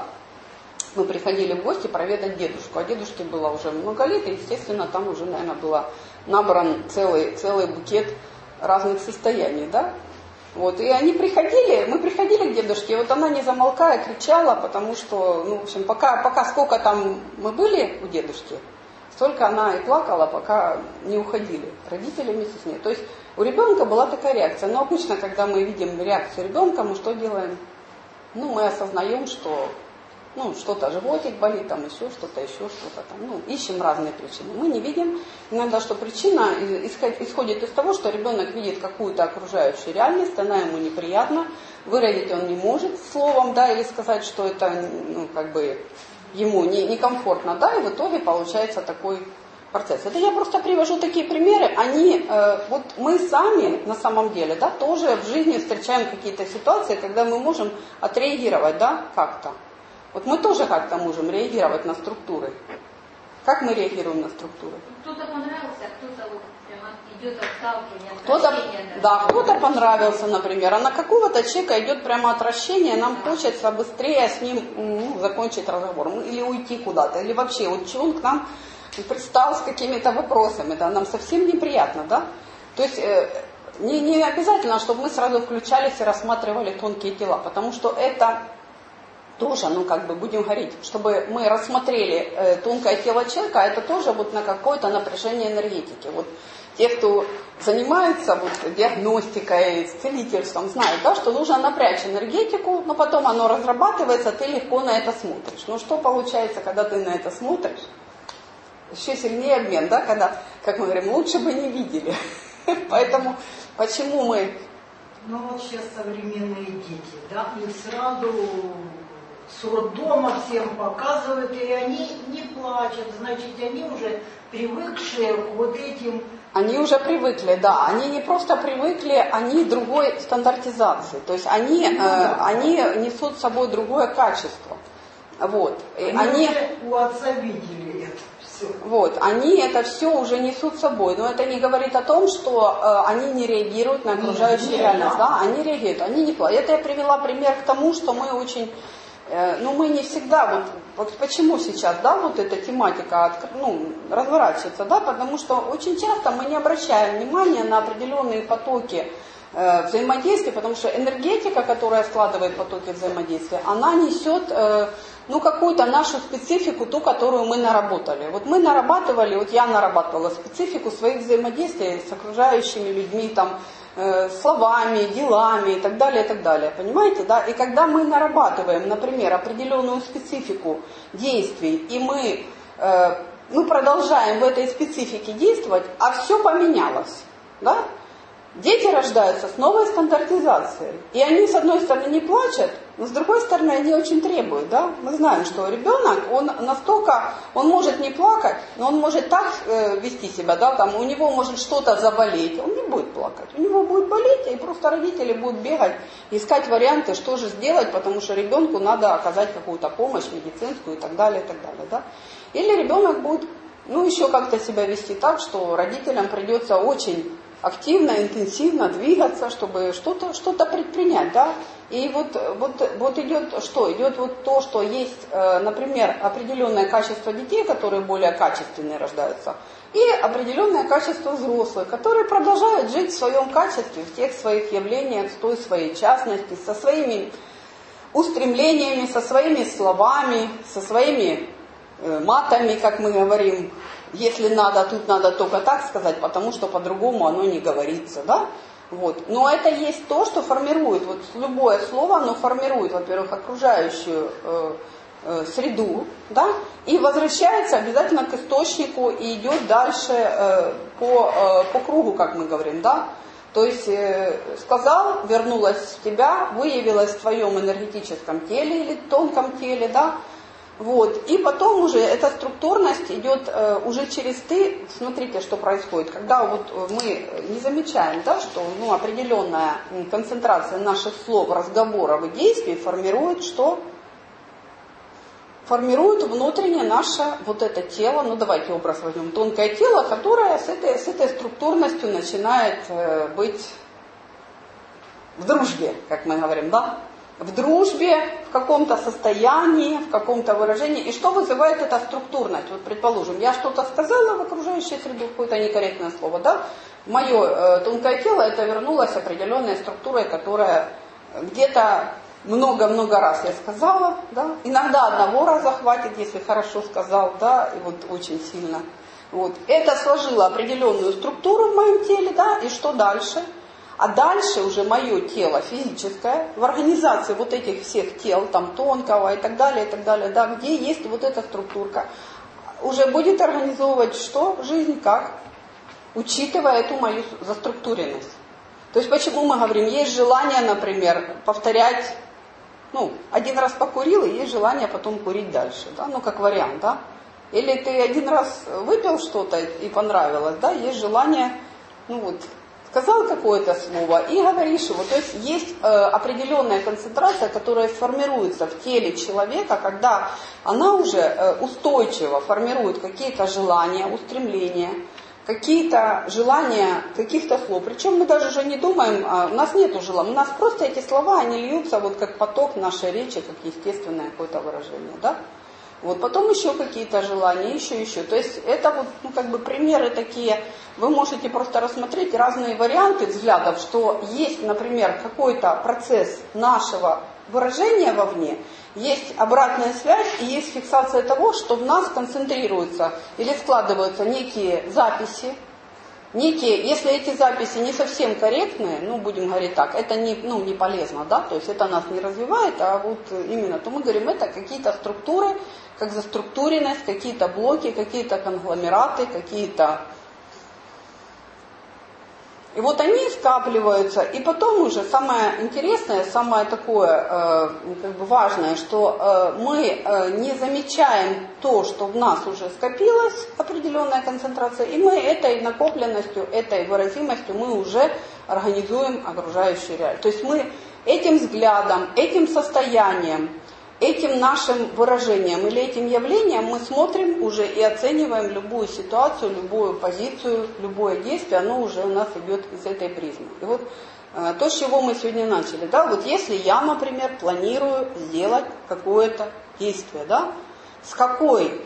мы приходили в гости проведать дедушку, а дедушке было уже много лет, и, естественно, там уже, наверное, было набран целый букет разных состояний, да. Вот, и они приходили, мы приходили к дедушке, и вот она, не замолкая, кричала, потому что, ну, в общем, пока сколько там мы были у дедушки, столько она и плакала, пока не уходили родители вместе с ней. То есть у ребенка была такая реакция. Но обычно, когда мы видим реакцию ребенка, мы что делаем? Ну, мы осознаем, что, ну, что-то животик болит, там еще что-то там. Ну, ищем разные причины. Мы не видим иногда, что причина исходит из того, что ребенок видит какую-то окружающую реальность, она ему неприятна, выразить он не может словом, да, или сказать, что это, ну, как бы ему некомфортно, да, и в итоге получается такой процесс. Это я просто привожу такие примеры, они, вот мы сами на самом деле, да, тоже в жизни встречаем какие-то ситуации, когда мы можем отреагировать, да, как-то. Вот мы тоже как-то можем реагировать на структуры. Как мы реагируем на структуры? Кто-то понравился, а кто-то вот прямо идет от сталкивания, от да, кто-то понравился, например, а на какого-то человека идет прямо отвращение, нам хочется быстрее с ним, ну, закончить разговор, или уйти куда-то, или вообще, вот чего он к нам предстал с какими-то вопросами, да, нам совсем неприятно, да. То есть не обязательно, чтобы мы сразу включались и рассматривали тонкие тела, потому что это тоже, будем говорить, чтобы мы рассмотрели тонкое тело человека, это тоже вот на какое-то напряжение энергетики. Вот те, кто занимается диагностикой, целительством, знают, да, что нужно напрячь энергетику, но потом оно разрабатывается, ты легко на это смотришь. Но что получается, когда ты на это смотришь? Еще сильнее обмен, да, когда, как мы говорим, лучше бы не видели. Поэтому, почему мы... Ну вот сейчас современные дети, да, и сразу с роддома всем показывают, и они не плачут, значит, они уже привыкшие к вот этим... Они уже привыкли, да, они не просто привыкли, они другой стандартизации, то есть они несут с собой другое качество. Вот. Они уже у отца видели это все. Вот, они это все уже несут с собой, но это не говорит о том, что они не реагируют на окружающую реальность, да, они реагируют, они не плачут. Это я привела пример к тому, что мы очень, мы не всегда, вот почему сейчас, да, вот эта тематика разворачивается, да, потому что очень часто мы не обращаем внимания на определенные потоки взаимодействия, потому что энергетика, которая складывает потоки взаимодействия, она несет какую-то нашу специфику, ту, которую мы наработали. Вот мы нарабатывали, вот я нарабатывала специфику своих взаимодействий с окружающими людьми, там, словами, делами и так далее, понимаете, да? И когда мы нарабатываем, например, определенную специфику действий, и мы продолжаем в этой специфике действовать, а все поменялось, да? Дети рождаются с новой стандартизацией, и они, с одной стороны, не плачут, но с другой стороны, они очень требуют, да? Мы знаем, что ребенок, он может не плакать, но он может так вести себя, да, там у него может что-то заболеть, он не будет плакать, у него будет болеть, и просто родители будут бегать, искать варианты, что же сделать, потому что ребенку надо оказать какую-то помощь медицинскую и так далее, да? Или ребенок будет, еще как-то себя вести так, что родителям придется очень активно, интенсивно двигаться, чтобы что-то предпринять, да. И вот идет что? Идет вот то, что есть, например, определенное качество детей, которые более качественные рождаются, и определенное качество взрослых, которые продолжают жить в своем качестве, в тех своих явлениях, в той своей частности, со своими устремлениями, со своими словами, со своими матами, как мы говорим. Если надо, тут надо только так сказать, потому что по-другому оно не говорится, да? Вот. Но это есть то, что формирует, вот любое слово, оно формирует, во-первых, окружающую среду, да? И возвращается обязательно к источнику и идет дальше по кругу, как мы говорим, да? То есть сказал, вернулась в тебя, выявилась в твоем энергетическом теле или тонком теле, да? Вот. И потом уже эта структурность идет уже через ты. Смотрите, что происходит. Когда вот мы не замечаем, да, что определенная концентрация наших слов, разговоров и действий формирует что? Формирует внутреннее наше вот это тело, давайте образ возьмем, тонкое тело, которое с этой структурностью начинает быть в дружбе, как мы говорим, да? В дружбе, в каком-то состоянии, в каком-то выражении. И что вызывает эта структурность? Вот, предположим, я что-то сказала в окружающей среду, какое-то некорректное слово, да? Мое тонкое тело, это вернулось определенной структурой, которая где-то много-много раз я сказала, да? Иногда одного раза хватит, если хорошо сказал, да, и вот очень сильно. Вот. Это сложило определенную структуру в моем теле, да, и что дальше? А дальше уже мое тело физическое, в организации вот этих всех тел, там тонкого и так далее, да, где есть вот эта структурка, уже будет организовывать что? Жизнь как? Учитывая эту мою заструктуренность. То есть почему мы говорим, есть желание, например, повторять, один раз покурил, и есть желание потом курить дальше, да, как вариант, да. Или ты один раз выпил что-то и понравилось, да, есть желание, сказал какое-то слово и говоришь его. То есть есть определенная концентрация, которая формируется в теле человека, когда она уже устойчиво формирует какие-то желания, устремления, какие-то желания каких-то слов. Причем мы даже уже не думаем, у нас нету желания, у нас просто эти слова, они льются вот как поток нашей речи, как естественное какое-то выражение, да? Вот, потом еще какие-то желания, еще. То есть это вот, ну, как бы примеры такие, вы можете просто рассмотреть разные варианты взглядов, что есть, например, какой-то процесс нашего выражения вовне, есть обратная связь и есть фиксация того, что в нас концентрируются или складываются некие записи, если эти записи не совсем корректные, ну, будем говорить так, это не полезно, да, то есть это нас не развивает, а вот именно, то мы говорим, это какие-то структуры, как заструктуренность, какие-то блоки, какие-то конгломераты, какие-то... И вот они скапливаются, и потом уже самое интересное, самое такое как бы важное, что мы не замечаем то, что в нас уже скопилась определенная концентрация, и мы этой накопленностью, этой выразимостью мы уже организуем окружающую реальность. То есть мы этим взглядом, этим состоянием, этим нашим выражением или этим явлением мы смотрим уже и оцениваем любую ситуацию, любую позицию, любое действие, оно уже у нас идет из этой призмы. И вот то, с чего мы сегодня начали, да, вот если я, например, планирую сделать какое-то действие, да, с какой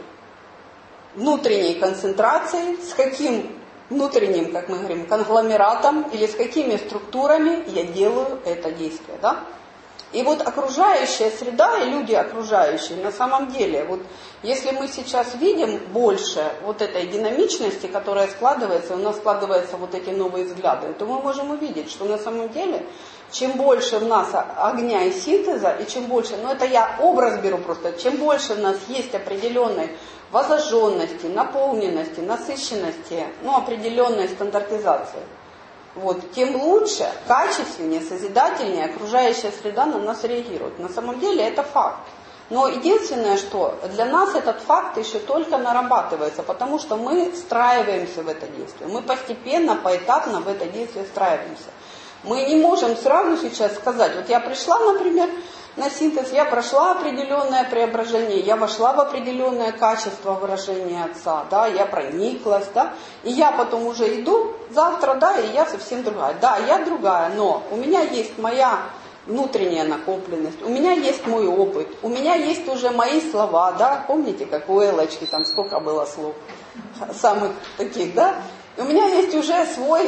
внутренней концентрацией, с каким внутренним, как мы говорим, конгломератом или с какими структурами я делаю это действие, да. И вот окружающая среда и люди окружающие, на самом деле, вот если мы сейчас видим больше вот этой динамичности, которая складывается, у нас складываются вот эти новые взгляды, то мы можем увидеть, что на самом деле, чем больше в нас огня и синтеза, и чем больше, ну это я образ беру просто, чем больше в нас есть определенной воззаженности, наполненности, насыщенности, ну определенной стандартизации, вот, тем лучше, качественнее, созидательнее окружающая среда на нас реагирует. На самом деле это факт. Но единственное, что для нас этот факт еще только нарабатывается, потому что мы встраиваемся в это действие. Мы постепенно, поэтапно в это действие встраиваемся. Мы не можем сразу сейчас сказать, вот я пришла, например, на синтез, я прошла определенное преображение, я вошла в определенное качество выражения Отца, да, я прониклась, да, и я потом уже иду завтра, да, и я совсем другая. Да, я другая, но у меня есть моя внутренняя накопленность, у меня есть мой опыт, у меня есть уже мои слова, да, помните, как у Эллочки, там сколько было слов, самых таких, да, у меня есть уже свой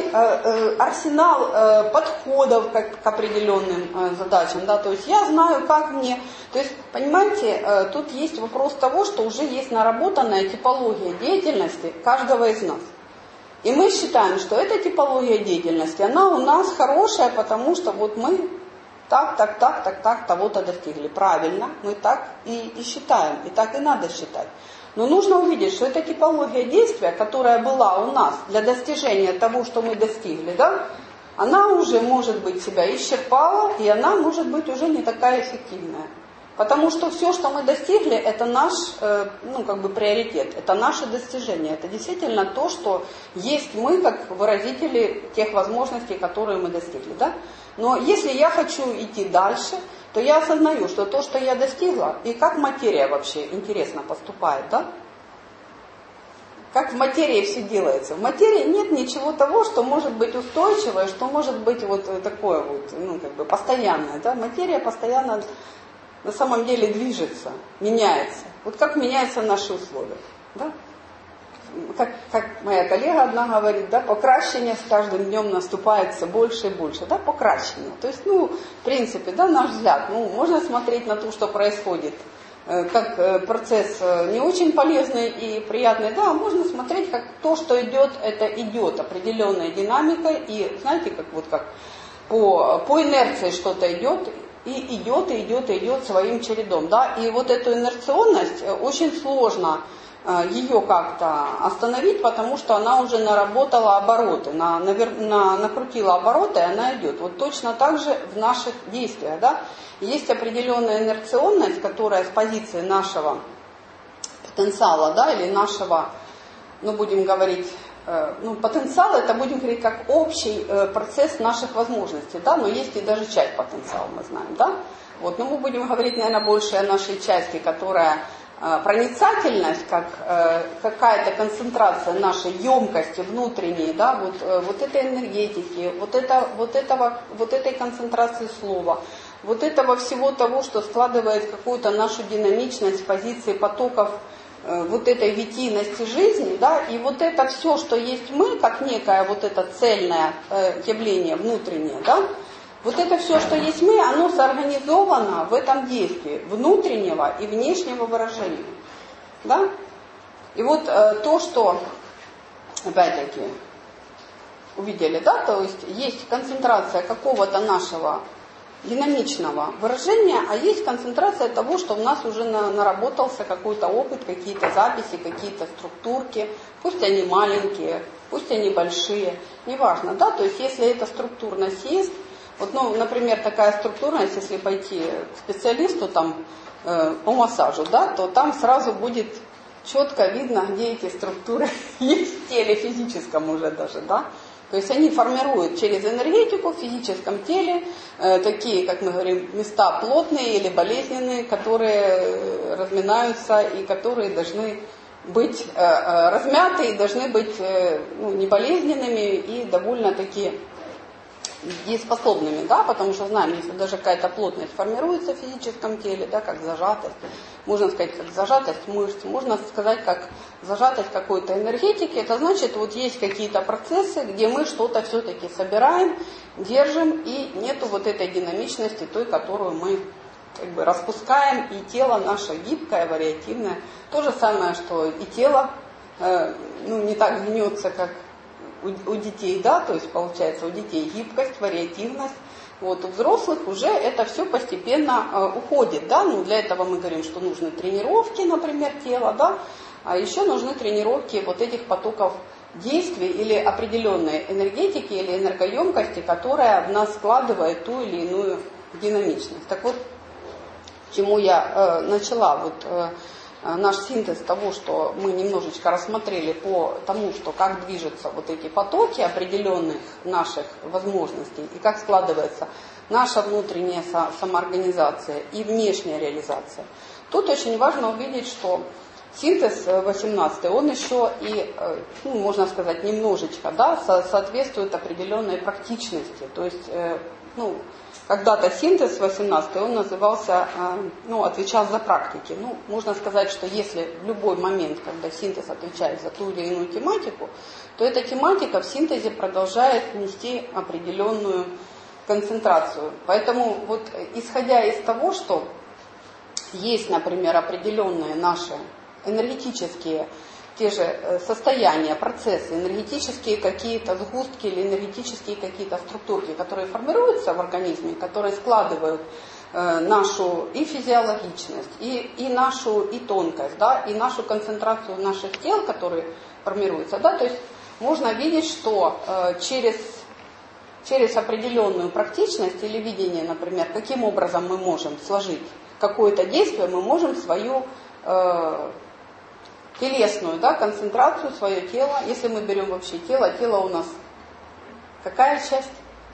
арсенал подходов к определенным задачам, да, то есть я знаю, как мне, то есть, понимаете, тут есть вопрос того, что уже есть наработанная типология деятельности каждого из нас. И мы считаем, что эта типология деятельности, она у нас хорошая, потому что вот мы так, того-то достигли. Правильно, мы так и считаем, и так и надо считать. Но нужно увидеть, что эта типология действия, которая была у нас для достижения того, что мы достигли, да, она уже, может быть, себя исчерпала, и она, может быть, уже не такая эффективная. Потому что все, что мы достигли, это наш, приоритет, это наше достижение, это действительно то, что есть мы, как выразители тех возможностей, которые мы достигли, да. Но если я хочу идти дальше, то я осознаю, что то, что я достигла, и как материя вообще интересно поступает, да? Как в материи все делается. В материи нет ничего того, что может быть устойчивое, что может быть вот такое вот, постоянное, да? Материя постоянно на самом деле движется, меняется. Вот как меняются наши условия, да? Как моя коллега одна говорит, да, покращение с каждым днем наступает все больше и больше, да, покращение. То есть, в принципе, да, наш взгляд, можно смотреть на то, что происходит, как процесс не очень полезный и приятный, да, можно смотреть, как то, что идет, это идет определенная динамика, и знаете, как по инерции что-то идет, и идет своим чередом, да, и вот эту инерционность очень сложно ее как-то остановить, потому что она уже наработала обороты, накрутила обороты, и она идет. Вот точно так же в наших действиях, да, есть определенная инерционность, которая с позиции нашего потенциала, да, или нашего, будем говорить, потенциал, это будем говорить как общий процесс наших возможностей, да, но есть и даже часть потенциала, мы знаем, да. Вот, но мы будем говорить, наверное, больше о нашей части, которая проницательность, как какая-то концентрация нашей емкости внутренней, да, вот этой энергетики, вот этой концентрации слова, вот этого всего того, что складывает какую-то нашу динамичность позиции потоков вот этой витийности жизни, да, и вот это все, что есть мы, как некое вот это цельное явление внутреннее, да, вот это все, что есть мы, оно соорганизовано в этом действии внутреннего и внешнего выражения, да. И вот то, что, опять-таки, увидели, да, то есть концентрация какого-то нашего динамичного выражения, а есть концентрация того, что у нас уже наработался какой-то опыт, какие-то записи, какие-то структурки, пусть они маленькие, пусть они большие, неважно, да, то есть если эта структурность есть, вот, ну, например, такая структурность, если пойти к специалисту там по массажу, да, то там сразу будет четко видно, где эти структуры есть в теле физическом уже даже, да. То есть они формируют через энергетику в физическом теле такие, как мы говорим, места плотные или болезненные, которые разминаются и которые должны быть размяты и должны быть неболезненными и довольно-таки дееспособными, да, потому что знаем, если даже какая-то плотность формируется в физическом теле, да, как зажатость, можно сказать, как зажатость мышц, можно сказать, как зажатость какой-то энергетики, это значит, вот есть какие-то процессы, где мы что-то все-таки собираем, держим, и нету вот этой динамичности, той, которую мы как бы распускаем, и тело наше гибкое, вариативное, то же самое, что и тело не так гнется, как у детей, да, то есть получается у детей гибкость, вариативность, вот у взрослых уже это все постепенно уходит, да, ну для этого мы говорим, что нужны тренировки, например, тела, да, а еще нужны тренировки вот этих потоков действий или определенной энергетики или энергоемкости, которая в нас складывает ту или иную динамичность. Так вот, чему я начала вот наш синтез того, что мы немножечко рассмотрели по тому, что как движутся вот эти потоки определенных наших возможностей и как складывается наша внутренняя самоорганизация и внешняя реализация. Тут очень важно увидеть, что синтез 18, он еще и, можно сказать, немножечко, да, соответствует определенной практичности. То есть, когда-то синтез 18, он назывался, отвечал за практики. Ну, можно сказать, что если в любой момент, когда синтез отвечает за ту или иную тематику, то эта тематика в синтезе продолжает нести определенную концентрацию. Поэтому вот исходя из того, что есть, например, определенные наши энергетические те же состояния, процессы, энергетические какие-то сгустки или энергетические какие-то структурки, которые формируются в организме, которые складывают нашу и физиологичность, и нашу и тонкость, да, и нашу концентрацию наших тел, которые формируются, да, то есть можно видеть, что через определенную практичность или видение, например, каким образом мы можем сложить какое-то действие, мы можем свою телесную, да, концентрацию, свое тело. Если мы берем вообще тело у нас какая часть?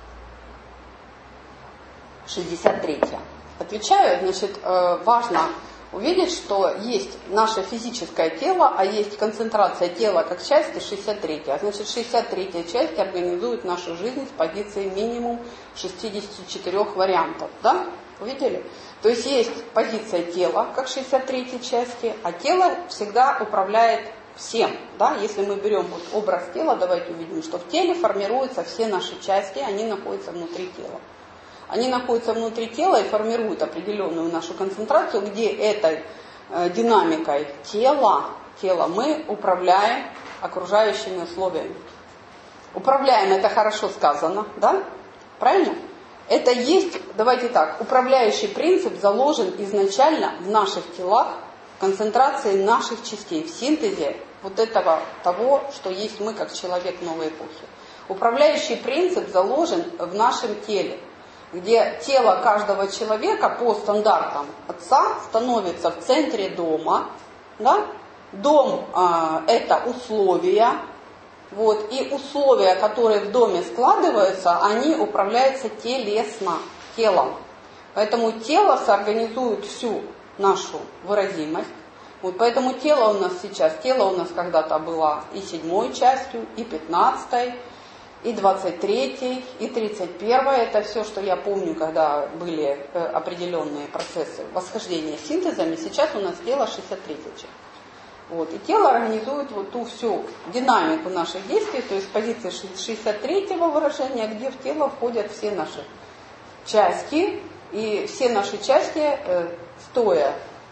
63-я. Отвечаю, значит, важно увидеть, что есть наше физическое тело, а есть концентрация тела как части 63-я. Значит, 63-я часть организует нашу жизнь с позиции минимум 64 вариантов. Да? Увидели? То есть есть позиция тела, как 63-й части, а тело всегда управляет всем. Да? Если мы берем вот образ тела, давайте увидим, что в теле формируются все наши части, они находятся внутри тела. Они находятся внутри тела и формируют определенную нашу концентрацию, где этой динамикой тела мы управляем окружающими условиями. Управляем, это хорошо сказано, да? Правильно? Это есть, давайте так, управляющий принцип заложен изначально в наших телах, в концентрации наших частей, в синтезе вот этого, того, что есть мы как человек новой эпохи. Управляющий принцип заложен в нашем теле, где тело каждого человека по стандартам отца становится в центре дома. Да? Дом это условия. Вот, и условия, которые в доме складываются, они управляются телесно, телом. Поэтому тело соорганизует всю нашу выразимость. Вот, поэтому тело у нас когда-то было и 7-й частью, и 15-й, и 23, и 31. Это все, что я помню, когда были определенные процессы восхождения синтезами. Сейчас у нас тело 63 человек. Вот. И тело организует вот ту всю динамику наших действий, то есть позиция 63-го выражения, где в тело входят все наши части, и все наши части, стоя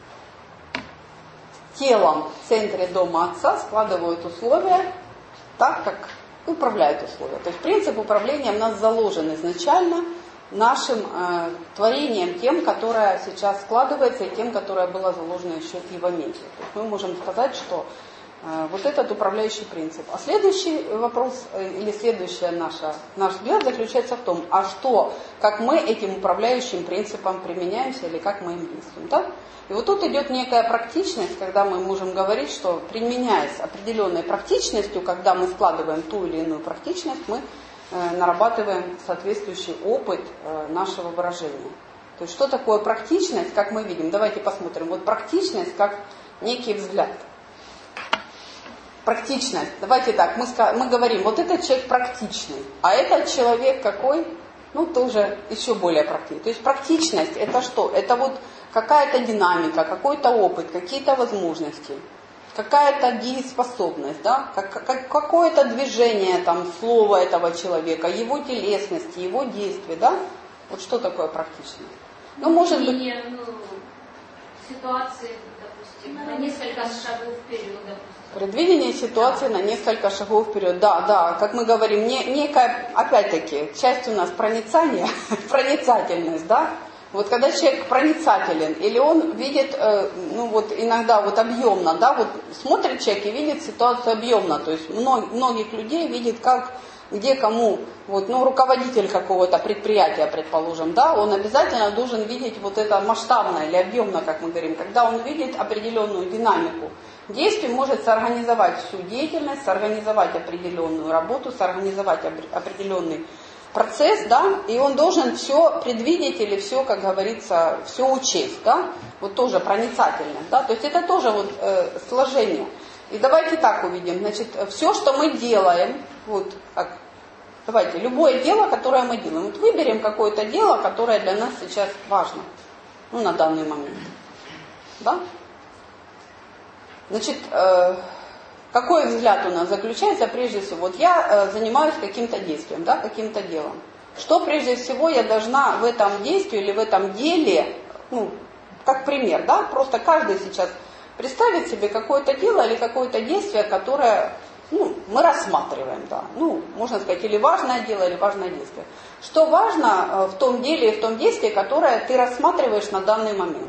телом в центре дома Отца, складывают условия так, как управляют условия. То есть принцип управления у нас заложен изначально нашим творением, тем, которое сейчас складывается, и тем, которое было заложено еще и в Амете. То есть мы можем сказать, что вот этот управляющий принцип. А следующий вопрос, или следующий наш взгляд заключается в том, а что, как мы этим управляющим принципом применяемся, или как мы им действуем. Да? И вот тут идет некая практичность, когда мы можем говорить, что применяясь определенной практичностью, когда мы складываем ту или иную практичность, мы нарабатываем соответствующий опыт нашего выражения. То есть что такое практичность, как мы видим? Давайте посмотрим. Вот практичность как некий взгляд. Практичность. Давайте так, мы говорим, вот этот человек практичный, а этот человек какой? Ну, тоже еще более практичный. То есть практичность это что? Это вот какая-то динамика, какой-то опыт, какие-то возможности, какая-то дееспособность, да? Какое-то движение там, слова этого человека, его телесности, его действия, да? Вот что такое практичность? Ну, может быть... ситуации, допустим, на несколько шагов вперед, допустим. Предвидение ситуации на несколько шагов вперед. Да, как мы говорим, некая, опять-таки, часть у нас проницания, проницательность, да? Вот когда человек проницателен, или он видит, ну вот иногда вот объемно, да, вот смотрит человек и видит ситуацию объемно, то есть многих людей видит, как, где, кому, вот, ну, руководитель какого-то предприятия, предположим, да, он обязательно должен видеть вот это масштабно или объемно, как мы говорим, когда он видит определенную динамику действий, может соорганизовать всю деятельность, соорганизовать определенную работу, соорганизовать определенный процесс, да, и он должен все предвидеть или все, как говорится, все учесть, да, вот тоже проницательность, да, то есть это тоже вот сложение. И давайте так увидим, значит, все, что мы делаем, вот, так, давайте, любое дело, которое мы делаем, вот выберем какое-то дело, которое для нас сейчас важно, ну, на данный момент, да. Значит, какой взгляд у нас заключается прежде всего? Вот я занимаюсь каким-то действием, да, каким-то делом. Что прежде всего я должна в этом действии или в этом деле, ну, как пример, да, просто каждый сейчас представит себе какое-то дело или какое-то действие, которое, ну, мы рассматриваем, да, ну, можно сказать, или важное дело, или важное действие. Что важно в том деле и в том действии, которое ты рассматриваешь на данный момент?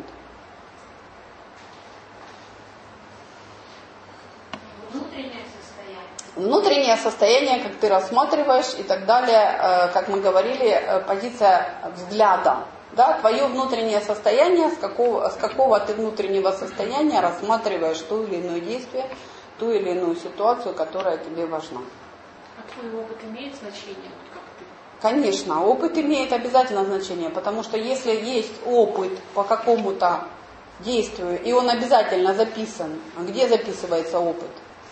Внутреннее состояние, как ты рассматриваешь и так далее, как мы говорили, позиция взгляда. Да? Твое внутреннее состояние, с какого ты внутреннего состояния рассматриваешь то или иное действие, ту или иную ситуацию, которая тебе важна. А твой опыт имеет значение? Как ты? Конечно, опыт имеет обязательно значение, потому что если есть опыт по какому-то действию, и он обязательно записан, а где записывается опыт?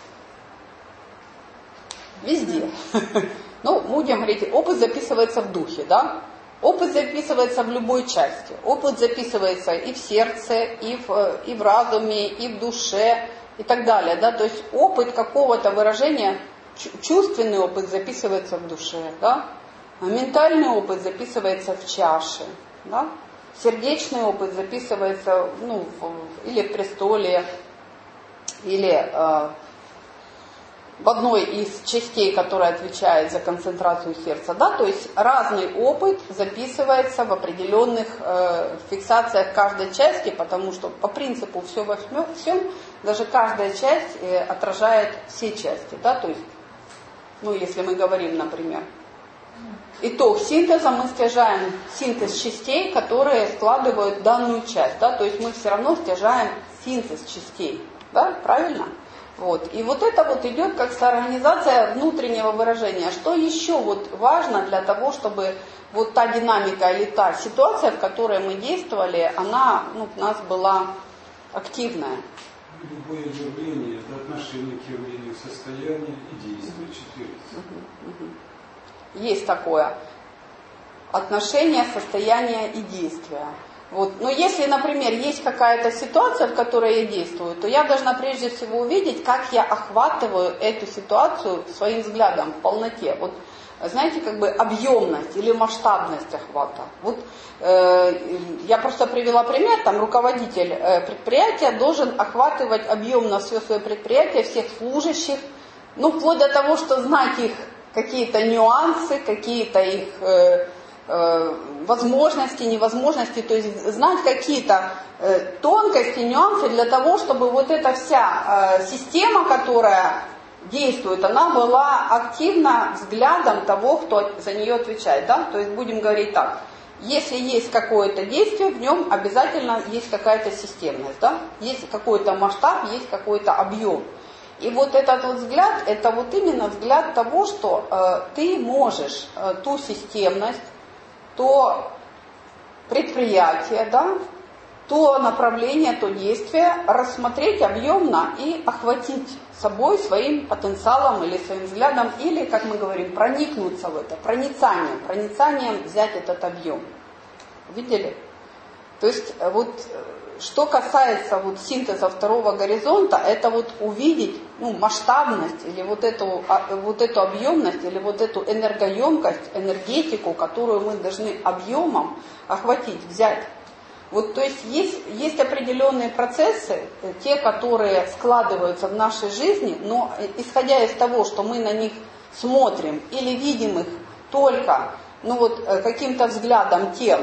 Везде. Ну, будем говорить, опыт записывается в духе, да? Опыт записывается в любой части. Опыт записывается и в сердце, и в разуме, и в душе, и так далее, да? То есть опыт какого-то выражения, чувственный опыт записывается в душе, да? Ментальный опыт записывается в чаше, да? Сердечный опыт записывается, ну, или в престоле, или в одной из частей, которая отвечает за концентрацию сердца, да, то есть разный опыт записывается в определенных фиксациях каждой части, потому что по принципу все во всем, даже каждая часть отражает все части, да, то есть, ну, если мы говорим, например, итог синтеза, мы стяжаем синтез частей, которые складывают данную часть, да, то есть мы все равно стяжаем синтез частей, да, правильно? Вот. И вот это вот идет как соорганизация внутреннего выражения. Что еще вот важно для того, чтобы вот та динамика или та ситуация, в которой мы действовали, она, ну, у нас была активная. Любое явление – это отношение к явлению состояния и действия. 4. Есть такое отношение, состояние и действие. Вот. Но если, например, есть какая-то ситуация, в которой я действую, то я должна прежде всего увидеть, как я охватываю эту ситуацию своим взглядом в полноте. Вот, знаете, как бы объемность или масштабность охвата. Вот я просто привела пример, там руководитель предприятия должен охватывать объемно все свое предприятие, всех служащих, ну, вплоть до того, что знать их какие-то нюансы, какие-то их возможности, невозможности, то есть знать какие-то тонкости, нюансы для того, чтобы вот эта вся система, которая действует, она была активна взглядом того, кто за нее отвечает. Да? То есть будем говорить так, если есть какое-то действие, в нем обязательно есть какая-то системность, да? Есть какой-то масштаб, есть какой-то объем. И вот этот вот взгляд, это вот именно взгляд того, что ты можешь ту системность, то предприятие, да, то направление, то действие рассмотреть объемно и охватить собой своим потенциалом или своим взглядом, или, как мы говорим, проникнуться в это, проницанием взять этот объем. Видели? То есть вот что касается вот синтеза второго горизонта, это вот увидеть масштабность или вот эту объемность, или вот эту энергоемкость, энергетику, которую мы должны объемом охватить, взять. Вот, то есть есть определенные процессы, те, которые складываются в нашей жизни, но исходя из того, что мы на них смотрим или видим их только каким-то взглядом тем,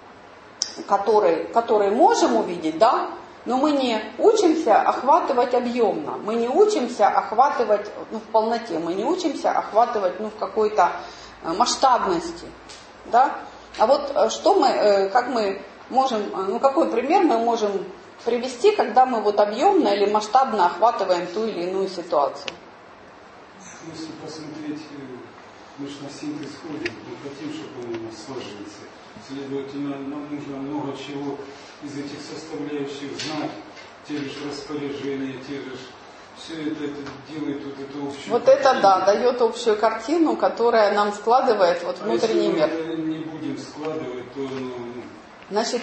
которые можем увидеть, да, но мы не учимся охватывать объемно, мы не учимся охватывать в полноте, мы не учимся охватывать в какой-то масштабности, да. А вот как мы можем, какой пример мы можем привести, когда мы вот объемно или масштабно охватываем ту или иную ситуацию? Если посмотреть, мы же на синтез ходим, мы хотим, чтобы он у нас сложился. Следовательно, нам нужно много чего из этих составляющих знать, те же распоряжения, все это делает вот эту общую вот картину. Это, да, дает общую картину, которая нам складывает вот внутренний мир. Если мы не будем складывать, то... Значит,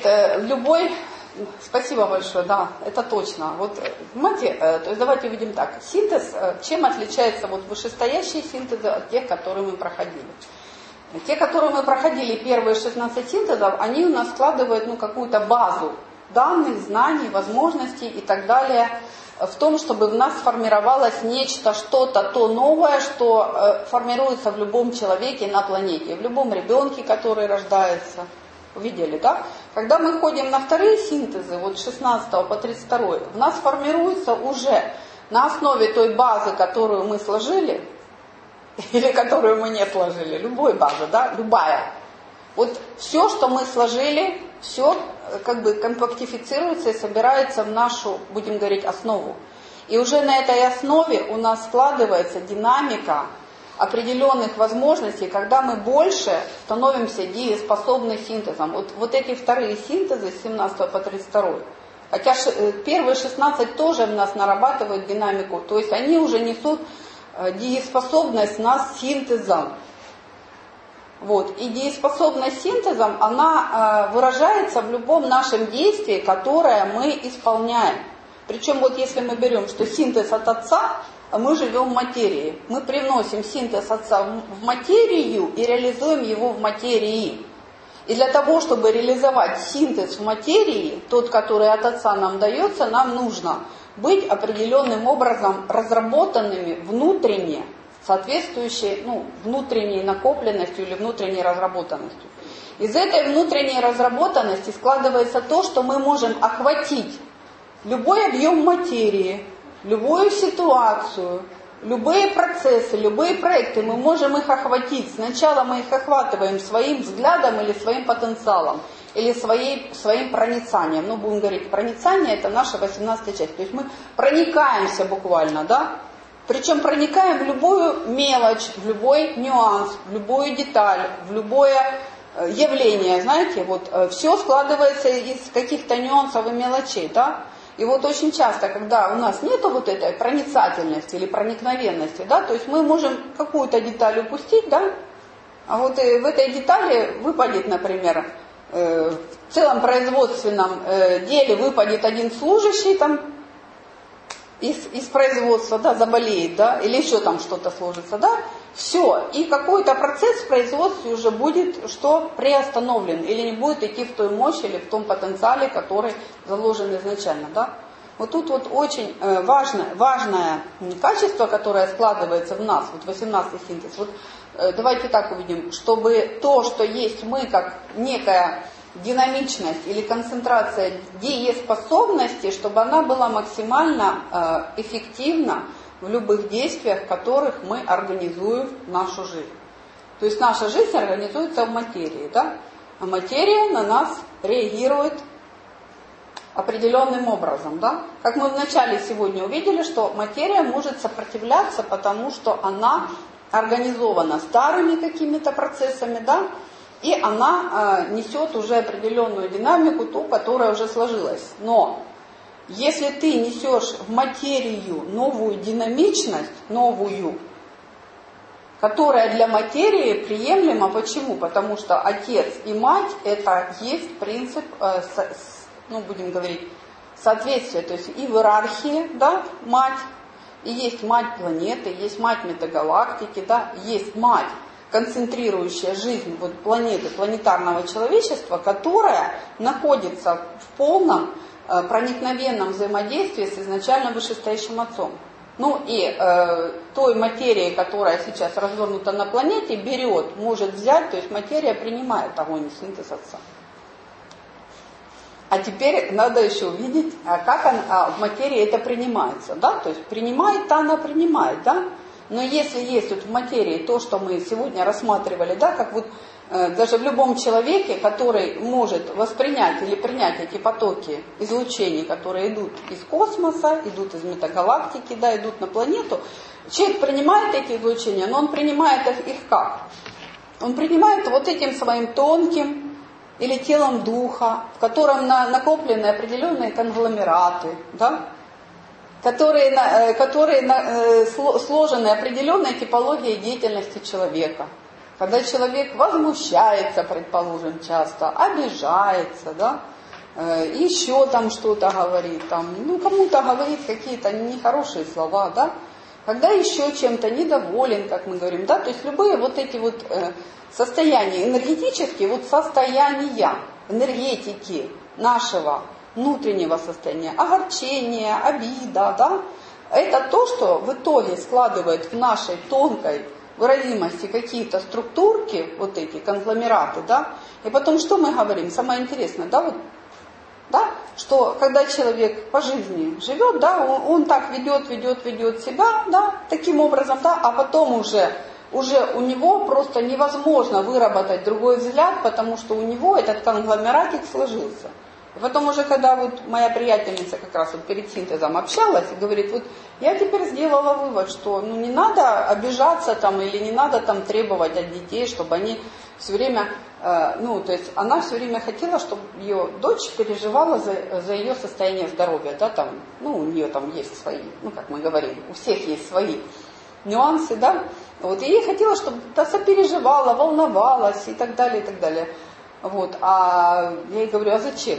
спасибо большое, да, это точно. Вот, понимаете, то есть давайте увидим так. Синтез, чем отличается вот вышестоящие синтезы от тех, которые мы проходили? Те, которые мы проходили, первые 16 синтезов, они у нас складывают какую-то базу данных, знаний, возможностей и так далее, в том, чтобы в нас сформировалось нечто, что-то, то новое, что формируется в любом человеке на планете, в любом ребенке, который рождается. Увидели, да? Когда мы ходим на вторые синтезы, вот с 16 по 32, в нас формируется уже на основе той базы, которую мы сложили, или которую мы не сложили, любой базы, да, любая. Вот все, что мы сложили, все как бы компактифицируется и собирается в нашу, будем говорить, основу. И уже на этой основе у нас складывается динамика определенных возможностей, когда мы больше становимся дееспособны синтезом. Вот эти вторые синтезы с 17 по 32. Хотя первые 16 тоже в нас нарабатывают динамику, то есть они уже несут дееспособность нас синтезом. Вот. И дееспособность синтезом, она выражается в любом нашем действии, которое мы исполняем. Причем вот если мы берем, что синтез от Отца, мы живем в материи. Мы привносим синтез Отца в материю и реализуем его в материи. И для того, чтобы реализовать синтез в материи, тот, который от Отца нам дается, нам нужно быть определенным образом разработанными внутренне, соответствующей внутренней накопленностью или внутренней разработанностью. Из этой внутренней разработанности складывается то, что мы можем охватить любой объем материи, любую ситуацию, любые процессы, любые проекты, мы можем их охватить. Сначала мы их охватываем своим взглядом или своим потенциалом, или своим проницанием. Будем говорить, проницание – это наша 18-я часть. То есть мы проникаемся буквально, да? Причем проникаем в любую мелочь, в любой нюанс, в любую деталь, в любое явление. Знаете, вот все складывается из каких-то нюансов и мелочей, да? И вот очень часто, когда у нас нету вот этой проницательности или проникновенности, да, то есть мы можем какую-то деталь упустить, да, А вот и в этой детали выпадет, например, в целом производственном деле выпадет один служащий там из производства, да, заболеет, да, или еще там что-то сложится, да, все, и какой-то процесс в производстве уже будет что приостановлен, или не будет идти в той мощи, или в том потенциале, который заложен изначально, да. Вот тут вот очень важное качество, которое складывается в нас, вот 18-й синтез. Вот давайте так увидим, чтобы то, что есть мы, как некая динамичность или концентрация дееспособности, чтобы она была максимально эффективна в любых действиях, в которых мы организуем нашу жизнь. То есть наша жизнь организуется в материи, да? А материя на нас реагирует определенным образом, да? Как мы вначале сегодня увидели, что материя может сопротивляться, потому что она организована старыми какими-то процессами, да? И она несет уже определенную динамику, ту, которая уже сложилась. Но если ты несешь в материю новую динамичность, новую, которая для материи приемлема, почему? Потому что отец и мать это есть принцип, ну, будем говорить, соответствия, то есть и в иерархии, да, мать, и есть мать планеты, есть мать метагалактики, да, есть мать, концентрирующая жизнь вот планеты, планетарного человечества, которая находится в полном проникновенном взаимодействии с изначально вышестоящим отцом. Ну и той материи, которая сейчас развернута на планете, берет, может взять, то есть материя принимает огонь и синтез отца. А теперь надо еще увидеть, как в материи это принимается, да, то есть принимает-то она принимает, да, но если есть вот в материи то, что мы сегодня рассматривали, да, как вот даже в любом человеке, который может воспринять или принять эти потоки излучений, которые идут из космоса, идут из метагалактики, да, идут на планету, человек принимает эти излучения, но он принимает их как? Он принимает вот этим своим тонким или телом духа, в котором накоплены определенные конгломераты, да, которые сложены определенной типологией деятельности человека. Когда человек возмущается, предположим, часто, обижается, да, еще там что-то говорит, там, ну, кому-то говорит какие-то нехорошие слова, да, когда еще чем-то недоволен, как мы говорим, да, то есть любые вот эти вот состояния энергетические, вот состояния энергетики нашего внутреннего состояния, огорчения, обида, да, это то, что в итоге складывает в нашей тонкой выразимости какие-то структурки, вот эти конгломераты, да, и потом что мы говорим, самое интересное, да, вот, да, что когда человек по жизни живет, да, он так ведет себя, да, таким образом, да, а потом уже у него просто невозможно выработать другой взгляд, потому что у него этот конгломератик сложился. И потом уже, когда вот моя приятельница как раз вот перед синтезом общалась и говорит, вот я теперь сделала вывод, что ну, не надо обижаться там или не надо там требовать от детей, чтобы они все время, ну то есть она все время хотела, чтобы ее дочь переживала за ее состояние здоровья, да, там, ну у нее там есть свои, ну как мы говорим, у всех есть свои нюансы, да, вот и ей хотелось, чтобы та сопереживала, волновалась и так далее, и так далее. Вот, а я ей говорю, а зачем?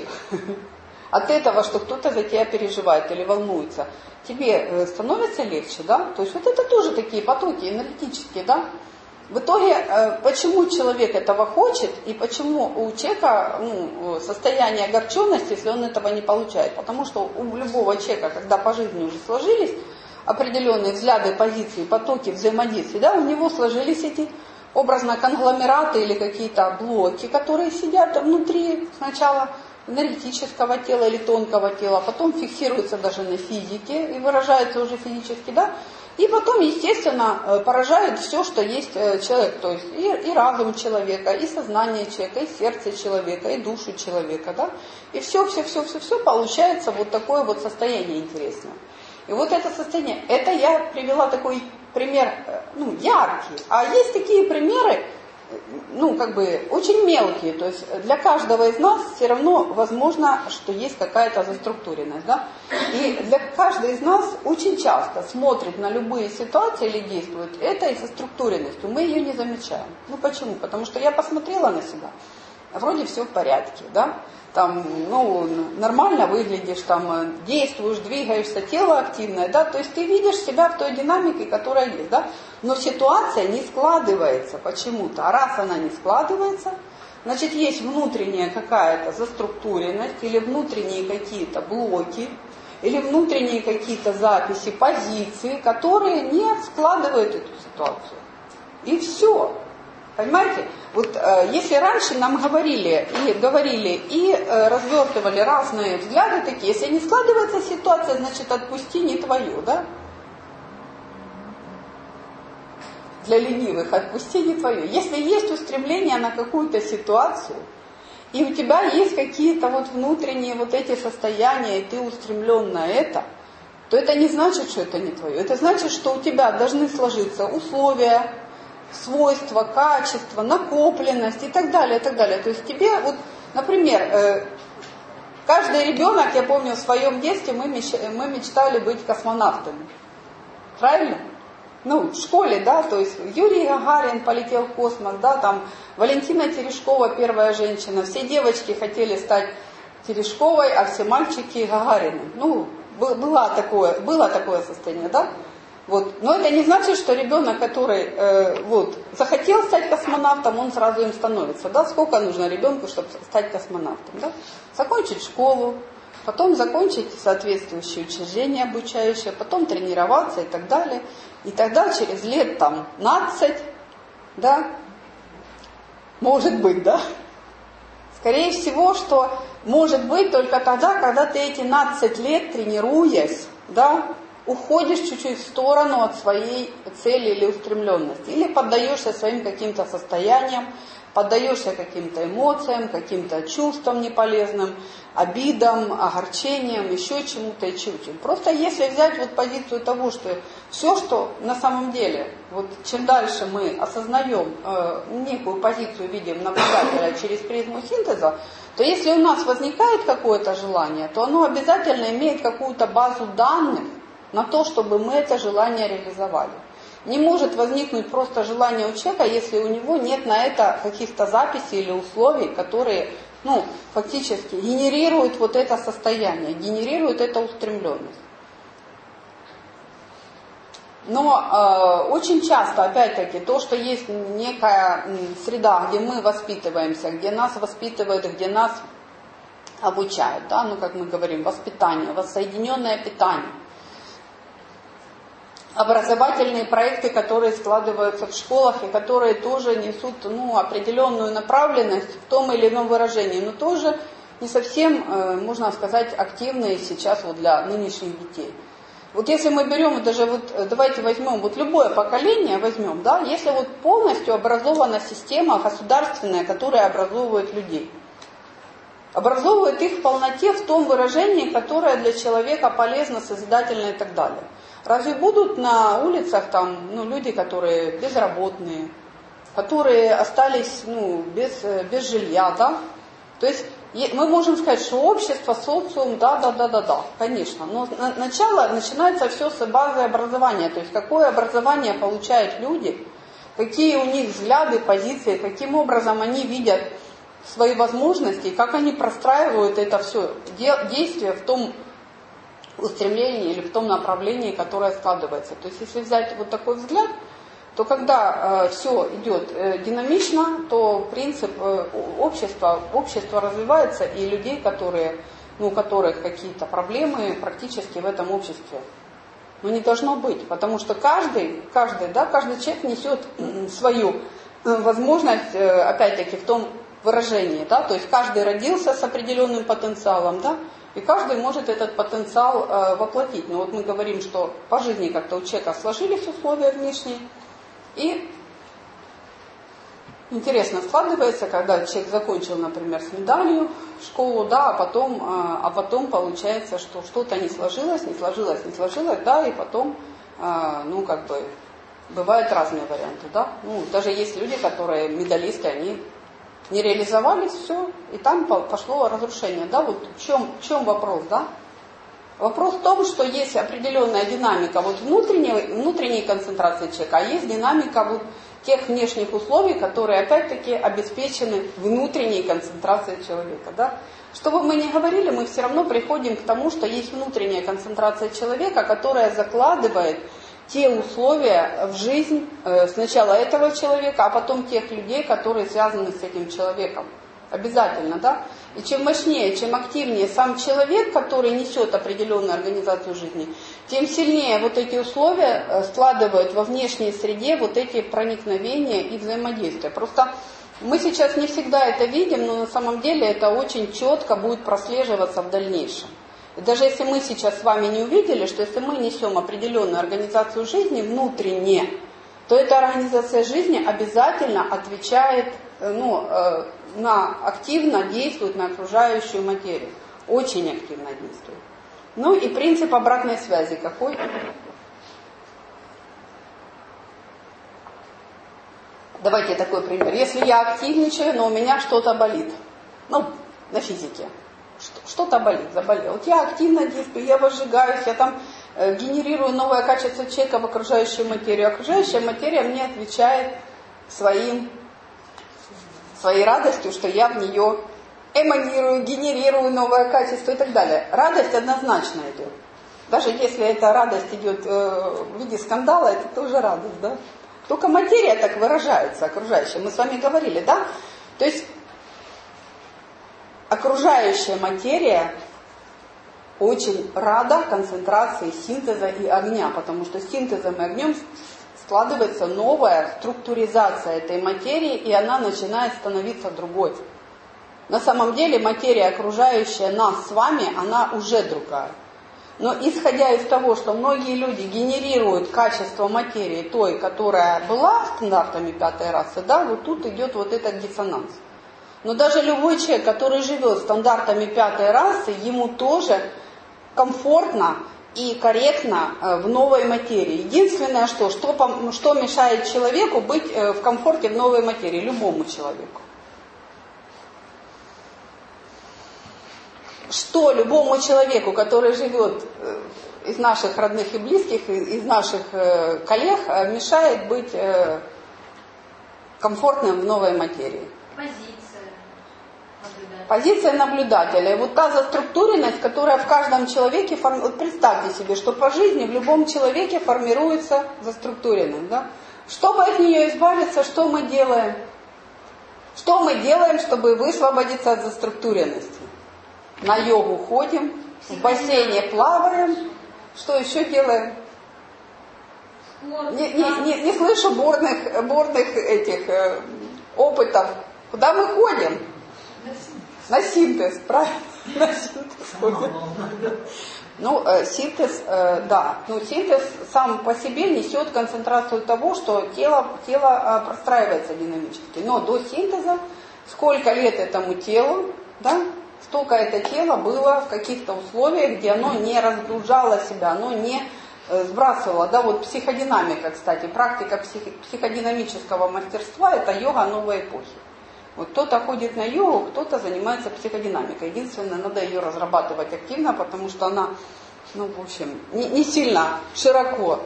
От этого, что кто-то за тебя переживает или волнуется, тебе становится легче, да? То есть вот это тоже такие потоки энергетические, да? В итоге, почему человек этого хочет и почему у человека состояние огорченности, если он этого не получает? Потому что у любого человека, когда по жизни уже сложились определенные взгляды, позиции, потоки взаимодействия, да, у него сложились эти образно конгломераты или какие-то блоки, которые сидят внутри сначала энергетического тела или тонкого тела, потом фиксируются даже на физике и выражаются уже физически, да, и потом, естественно, поражают все, что есть человек, то есть и разум человека, и сознание человека, и сердце человека, и душу человека, да, и все получается вот такое вот состояние интересное. И вот это состояние, это я привела такой пример, ну, яркий. А есть такие примеры, очень мелкие. То есть для каждого из нас все равно возможно, что есть какая-то заструктуренность. Да? И для каждого из нас очень часто смотрит на любые ситуации или действует этой заструктуренностью. Мы ее не замечаем. Почему? Потому что я посмотрела на себя. Вроде все в порядке, да? Там, нормально выглядишь, там, действуешь, двигаешься, тело активное, да, то есть ты видишь себя в той динамике, которая есть, да, но ситуация не складывается почему-то, а раз она не складывается, значит, есть внутренняя какая-то заструктуренность или внутренние какие-то блоки, или внутренние какие-то записи, позиции, которые не складывают эту ситуацию. И все. Понимаете? Если раньше нам говорили и развертывали разные взгляды такие, если не складывается ситуация, значит отпусти, не твое, да? Для ленивых отпусти, не твое. Если есть устремление на какую-то ситуацию, и у тебя есть какие-то внутренние эти состояния, и ты устремлен на это, то это не значит, что это не твое. Это значит, что у тебя должны сложиться условия, свойства, качества, накопленность и так далее, и так далее. То есть тебе, например, каждый ребенок, я помню, в своем детстве мы мечтали быть космонавтами. Правильно? В школе, да, то есть Юрий Гагарин полетел в космос, да, там Валентина Терешкова, первая женщина, все девочки хотели стать Терешковой, а все мальчики Гагариным. Было такое состояние, да? Но это не значит, что ребенок, который захотел стать космонавтом, он сразу им становится. Да? Сколько нужно ребенку, чтобы стать космонавтом? Да? Закончить школу, потом закончить соответствующее учреждение обучающее, потом тренироваться и так далее. И тогда через лет 15, да, может быть, да, скорее всего, что может быть только тогда, когда ты эти 15 лет тренируясь, да, уходишь чуть-чуть в сторону от своей цели или устремленности. Или поддаешься своим каким-то состояниям, поддаешься каким-то эмоциям, каким-то чувствам неполезным, обидам, огорчениям, еще чему-то и чему-то. Просто если взять позицию того, что все, что на самом деле, чем дальше мы осознаем некую позицию, видим наблюдателя через призму синтеза, то если у нас возникает какое-то желание, то оно обязательно имеет какую-то базу данных на то, чтобы мы это желание реализовали. Не может возникнуть просто желание у человека, если у него нет на это каких-то записей или условий, которые, фактически генерируют это состояние, генерируют эту устремленность. Но очень часто, опять-таки, то, что есть некая среда, где мы воспитываемся, где нас воспитывают, где нас обучают, да, как мы говорим, воспитание, воссоединенное питание. Образовательные проекты, которые складываются в школах и которые тоже несут определенную направленность в том или ином выражении, но тоже не совсем, можно сказать, активные сейчас для нынешних детей. Если мы берем, даже давайте возьмем, любое поколение возьмем, да, если полностью образована система государственная, которая образовывает людей, образовывает их в полноте в том выражении, которое для человека полезно, созидательно и так далее. Разве будут на улицах люди, которые безработные, которые остались без жилья, да? То есть мы можем сказать, что общество, социум, да, конечно. Но начинается все с базы образования. То есть какое образование получают люди, какие у них взгляды, позиции, каким образом они видят свои возможности, как они простраивают это все действие в том устремлении или в том направлении, которое складывается. То есть если взять такой взгляд, то когда все идет динамично, то принцип общество развивается, и людей, у которых какие-то проблемы, практически в этом обществе не должно быть. Потому что каждый человек несет свою возможность, опять-таки, в том выражении. Да? То есть каждый родился с определенным потенциалом, да? И каждый может этот потенциал воплотить. Но мы говорим, что по жизни как-то у человека сложились условия внешние. И интересно складывается, когда человек закончил, например, с медалью школу, да, а потом получается, что что-то не сложилось, да, и потом, Бывают разные варианты, да? Ну, даже есть люди, которые медалисты, они не реализовались, все, и там пошло разрушение, да? Вот в чем вопрос, да? Вопрос в том, что есть определенная динамика вот внутренней концентрации человека, а есть динамика вот тех внешних условий, которые опять-таки обеспечены внутренней концентрацией человека, да? Что бы мы ни говорили, мы все равно приходим к тому, что есть внутренняя концентрация человека, которая закладывает те условия в жизнь сначала этого человека, а потом тех людей, которые связаны с этим человеком. Обязательно, да? И чем мощнее, чем активнее сам человек, который несет определенную организацию жизни, тем сильнее вот эти условия складывают во внешней среде вот эти проникновения и взаимодействия. Просто мы сейчас не всегда это видим, но на самом деле это очень четко будет прослеживаться в дальнейшем. И даже если мы сейчас с вами не увидели, что если мы несем определенную организацию жизни внутренне, то эта организация жизни обязательно отвечает, активно действует на окружающую материю. Очень активно действует. Ну и принцип обратной связи какой? Давайте такой пример. Если я активничаю, но у меня что-то болит, на физике, что-то болит, заболел. Вот я активно действую, я возжигаюсь, я там генерирую новое качество человека в окружающую материю. Окружающая материя мне отвечает своей радостью, что я в нее эманирую, генерирую новое качество и так далее. Радость однозначно идет. Даже если эта радость идет в виде скандала, это тоже радость, да? Только материя так выражается, окружающая. Мы с вами говорили, да? То есть окружающая материя очень рада концентрации синтеза и огня, потому что синтезом и огнем складывается новая структуризация этой материи, и она начинает становиться другой. На самом деле материя, окружающая нас с вами, она уже другая. Но исходя из того, что многие люди генерируют качество материи той, которая была стандартами пятой расы, да, вот тут идет вот этот диссонанс. Но даже любой человек, который живет стандартами пятой расы, ему тоже комфортно и корректно в новой материи. Единственное, что мешает человеку быть в комфорте в новой материи, любому человеку. Что любому человеку, который живет из наших родных и близких, из наших коллег, мешает быть комфортным в новой материи? Позиция наблюдателя. И вот та заструктуренность, которая в каждом человеке формируется. Вот представьте себе, что по жизни в любом человеке формируется заструктуренность. Да? Чтобы от нее избавиться, что мы делаем? Что мы делаем, чтобы высвободиться от заструктуренности? На йогу ходим, в бассейне плаваем. Что еще делаем? Не слышу бурных этих опытов. Куда мы ходим? На синтез, правильно? На синтез ходим. Синтез, да. Синтез сам по себе несет концентрацию того, что тело простраивается динамически. Но до синтеза сколько лет этому телу, да? Столько это тело было в каких-то условиях, где оно не разгружало себя, оно не сбрасывало. Да, вот психодинамика, кстати, практика психодинамического мастерства – это йога новой эпохи. Вот кто-то ходит на йогу, кто-то занимается психодинамикой. Единственное, надо ее разрабатывать активно, потому что она, не сильно широко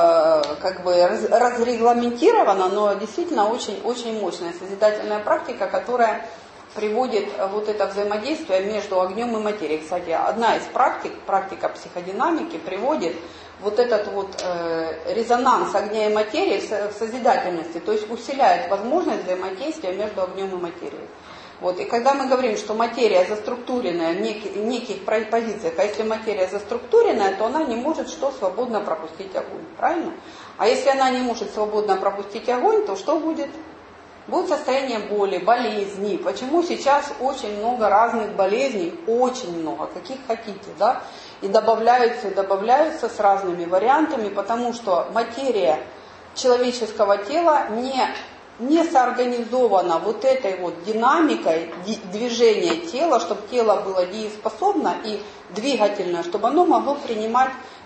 разрегламентирована, но действительно очень, очень мощная созидательная практика, которая приводит вот это взаимодействие между огнем и материей. Кстати, одна из практика психодинамики, приводит вот этот резонанс огня и материи в созидательности, то есть усиляет возможность взаимодействия между огнем и материей. Вот. И когда мы говорим, что материя заструктуренная в неких позициях, а если материя заструктуренная, то она не может свободно пропустить огонь. Правильно? А если она не может свободно пропустить огонь, то что будет? Будет состояние боли, болезни. Почему сейчас очень много разных болезней, очень много, каких хотите, да? И добавляются с разными вариантами, потому что материя человеческого тела не соорганизована вот этой вот динамикой движения тела, чтобы тело было дееспособно и двигательное, чтобы оно могло принимать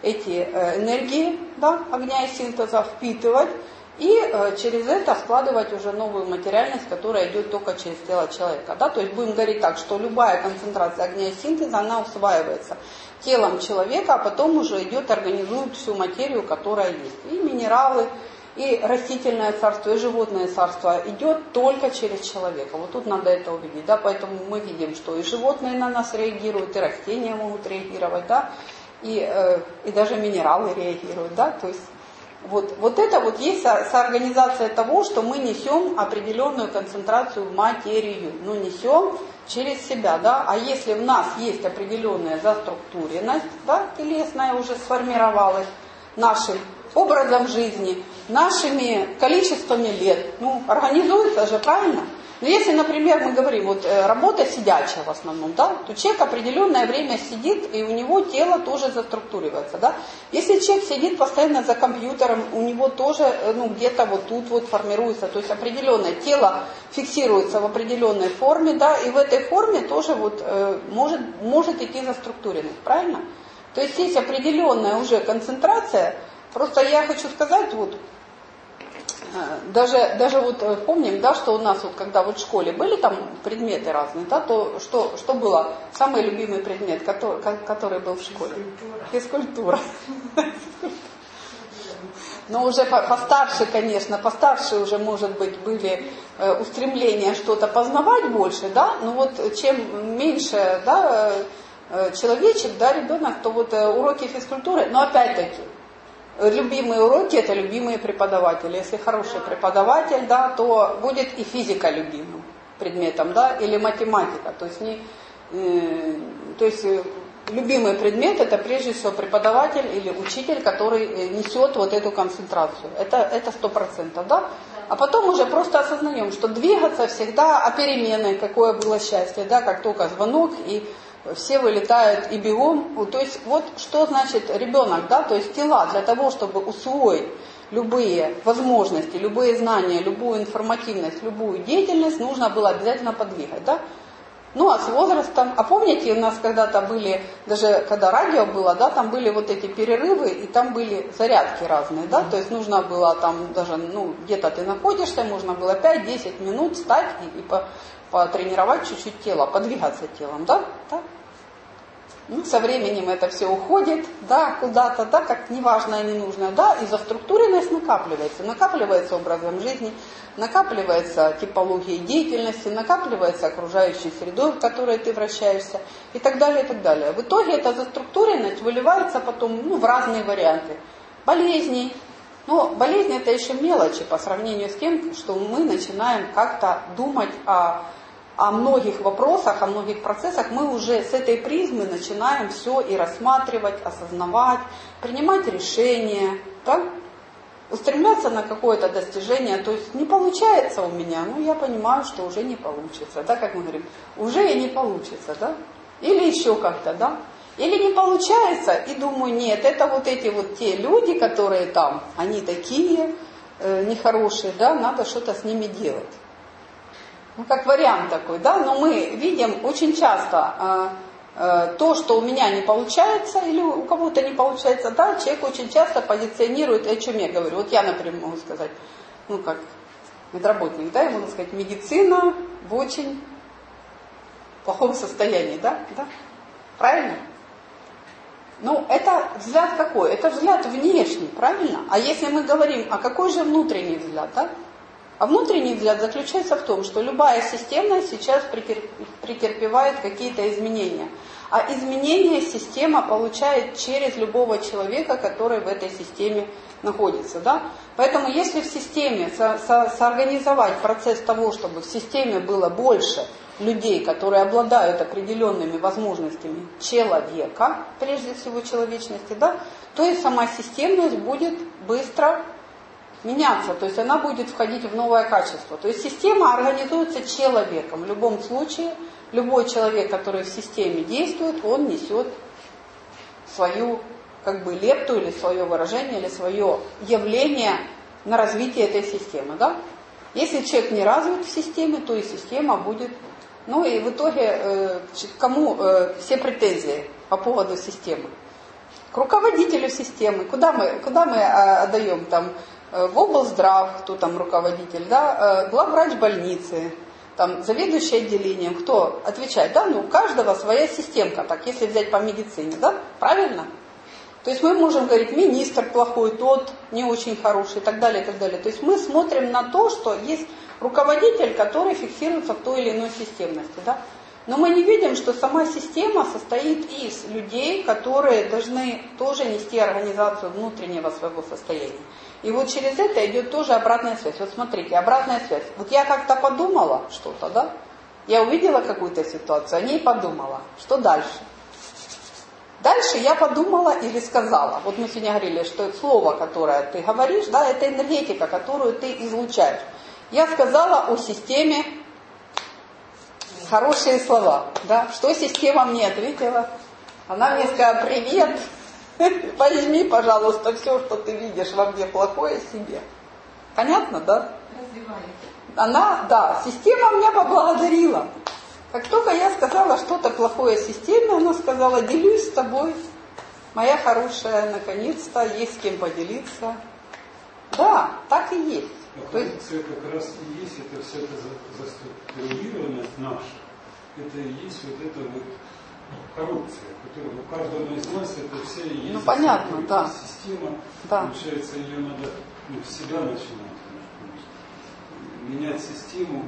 эти энергии, да, огня и синтеза, впитывать и через это складывать уже новую материальность, которая идет только через тело человека. Да? То есть будем говорить так, что любая концентрация огня и синтеза, она усваивается телом человека, а потом уже идет, организует всю материю, которая есть. И минералы, и растительное царство, и животное царство идет только через человека. Вот тут надо это увидеть. Да? Поэтому мы видим, что и животные на нас реагируют, и растения могут реагировать, да? И даже минералы реагируют. Да? То есть вот это вот есть соорганизация того, что мы несем определенную концентрацию в материю, но несем через себя, да, а если в нас есть определенная заструктуренность, да, телесная уже сформировалась нашим образом жизни, нашими количествами лет, ну, организуется же, правильно? Но если, например, мы говорим, вот работа сидячая в основном, да, то человек определенное время сидит, и у него тело тоже заструктуривается, да. Если человек сидит постоянно за компьютером, у него тоже, ну, где-то вот тут вот формируется, то есть определенное тело фиксируется в определенной форме, да, и в этой форме тоже вот может идти заструктуренность, правильно? То есть есть определенная уже концентрация. Просто я хочу сказать, вот, даже вот помним, да, что у нас вот когда вот в школе были там предметы разные, да, то что было? Самый любимый предмет, который был в школе? Физкультура. Но уже постарше, конечно, постарше уже, может быть, были устремления что-то познавать больше, да, но вот чем меньше, да, человечек, да, ребенок, то вот уроки физкультуры, но опять-таки, любимые уроки – это любимые преподаватели. Если хороший преподаватель, да, то будет и физика любимым предметом, да, или математика. То есть любимый предмет – это прежде всего преподаватель или учитель, который несет вот эту концентрацию. Это 100%, да? А потом уже просто осознаем, что двигаться всегда, а перемены, какое было счастье, да, как только звонок и все вылетают и бегом. То есть вот что значит ребенок, да, то есть тела для того, чтобы усвоить любые возможности, любые знания, любую информативность, любую деятельность, нужно было обязательно подвигать, да. Ну а с возрастом, а помните, у нас когда-то были, даже когда радио было, да, там были вот эти перерывы, и там были зарядки разные, да, то есть нужно было там даже, ну, где-то ты находишься, можно было 5-10 минут встать и потренировать чуть-чуть тело, подвигаться телом, да, да. Ну, со временем это все уходит, да, куда-то, да, как неважное, ненужное, да, и заструктуренность накапливается образом жизни, накапливается типологией деятельности, накапливается окружающей средой, в которой ты вращаешься, и так далее, и так далее. В итоге эта заструктуренность выливается потом, ну, в разные варианты болезней. Но болезнь это еще мелочи по сравнению с тем, что мы начинаем как-то думать о многих вопросах, о многих процессах, мы уже с этой призмы начинаем все и рассматривать, осознавать, принимать решения, да? Устремляться на какое-то достижение. То есть не получается у меня, ну я понимаю, что уже не получится, да, как мы говорим, уже и не получится, да, или еще как-то, да, или не получается, и думаю, нет, это вот эти вот те люди, которые там, они такие нехорошие, да, надо что-то с ними делать. Ну, как вариант такой, да, но мы видим очень часто то, что у меня не получается, или у кого-то не получается, да, человек очень часто позиционирует, о чем я говорю. Вот я, например, могу сказать, ну, как медработник, да, я могу сказать, медицина в очень плохом состоянии, да, да, правильно? Ну, это взгляд какой? Это взгляд внешний, правильно? А если мы говорим, а какой же внутренний взгляд, да? А внутренний взгляд заключается в том, что любая система сейчас претерпевает какие-то изменения. А изменения система получает через любого человека, который в этой системе находится. Да? Поэтому если в системе соорганизовать процесс того, чтобы в системе было больше людей, которые обладают определенными возможностями человека, прежде всего человечности, да, то и сама системность будет быстро меняться, то есть она будет входить в новое качество. То есть система организуется человеком. В любом случае, любой человек, который в системе действует, он несет свою как бы лепту или свое выражение, или свое явление на развитие этой системы. Да? Если человек не развит в системе, то и система будет... Ну и в итоге кому все претензии по поводу системы? К руководителю системы. Куда мы отдаем? Там, в облздрав, кто там руководитель, да? Главврач больницы, там, заведующий отделением. Кто отвечает? Да? Ну, у каждого своя системка, так, если взять по медицине, да? Правильно? То есть мы можем говорить, министр плохой, тот не очень хороший и так далее, и так далее. То есть мы смотрим на то, что есть руководитель, который фиксируется в той или иной системности. Да? Но мы не видим, что сама система состоит из людей, которые должны тоже нести организацию внутреннего своего состояния. И вот через это идет тоже обратная связь. Вот смотрите, обратная связь. Вот я как-то подумала что-то, да? Я увидела какую-то ситуацию, о ней подумала. Что дальше? Дальше я подумала или сказала. Вот мы сегодня говорили, что это слово, которое ты говоришь, да, это энергетика, которую ты излучаешь. Я сказала о системе хорошие слова. Да? Что система мне ответила? Она мне сказала: привет, возьми, пожалуйста, все, что ты видишь во мне плохое, себе. Понятно, да? Она, да, система меня поблагодарила. Как только я сказала что-то плохое системе, она сказала: делюсь с тобой, моя хорошая, наконец-то, есть с кем поделиться. Да, так и есть. Коррупция как раз и есть, это все это заструктурированность наша. Это и есть вот эта вот коррупция, которая у каждого из нас это все и есть. Ну понятно, да. Система, да. Получается, ее надо с себя начинать. Менять систему,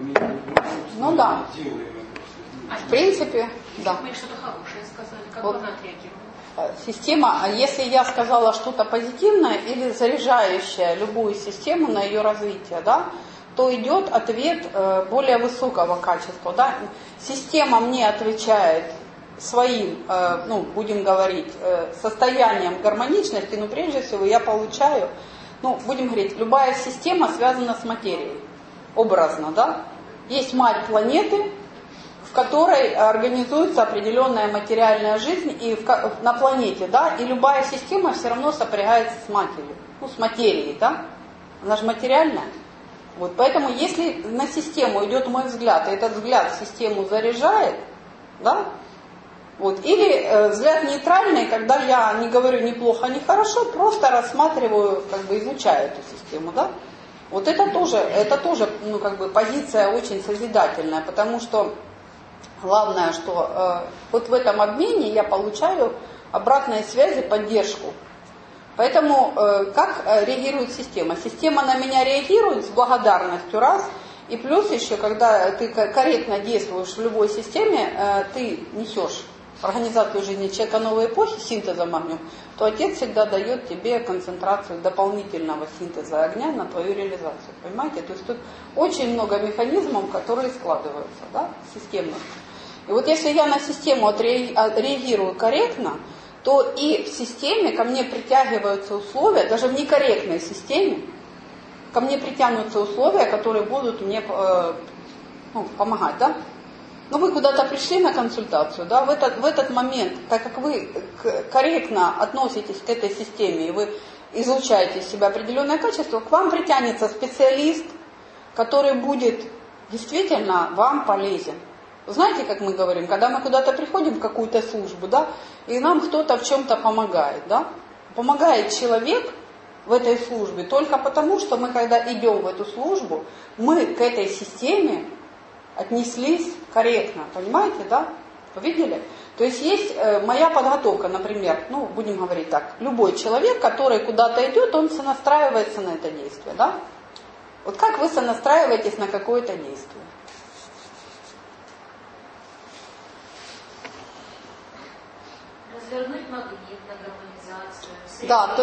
ну да. Делаем это. В принципе, да. Мы что-то хорошее сказали, как вот. она отреагировала? Система, если я сказала что-то позитивное или заряжающее любую систему на ее развитие, да, то идет ответ более высокого качества. Да. Система мне отвечает своим, ну, будем говорить, состоянием гармоничности, но прежде всего я получаю, ну, будем говорить, любая система связана с материей, образно, да. Есть мать планеты, в которой организуется определенная материальная жизнь и на планете, да, и любая система все равно сопрягается с матерью, ну, с материей, да, она же материальная. Вот, поэтому если на систему идет мой взгляд, и этот взгляд систему заряжает, да, вот, или взгляд нейтральный, когда я не говорю ни плохо, ни хорошо, просто рассматриваю, как бы изучаю эту систему, да, вот это тоже, ну, как бы позиция очень созидательная, потому что главное, что вот в этом обмене я получаю обратные связи, поддержку. Поэтому как реагирует система? Система на меня реагирует с благодарностью, раз. И плюс еще, когда ты корректно действуешь в любой системе, ты несешь организацию жизни человека новой эпохи синтезом огнем, то Отец всегда дает тебе концентрацию дополнительного синтеза огня на твою реализацию. Понимаете? То есть тут очень много механизмов, которые складываются, да, системно. И вот если я на систему реагирую корректно, то и в системе ко мне притягиваются условия, даже в некорректной системе, ко мне притянутся условия, которые будут мне помогать, да? Ну, вы куда-то пришли на консультацию, да, в этот момент, так как вы корректно относитесь к этой системе, и вы излучаете из себя определенное качество, к вам притянется специалист, который будет действительно вам полезен. Знаете, как мы говорим, когда мы куда-то приходим в какую-то службу, да, и нам кто-то в чем-то помогает, да, помогает человек в этой службе только потому, что мы, когда идем в эту службу, мы к этой системе отнеслись корректно, понимаете, да, вы видели? То есть есть моя подготовка, например, ну, будем говорить так, любой человек, который куда-то идет, он сонастраивается на это действие, да. Вот как вы сонастраиваетесь на какое-то действие? Развернуть магнит на гармонизацию. Да,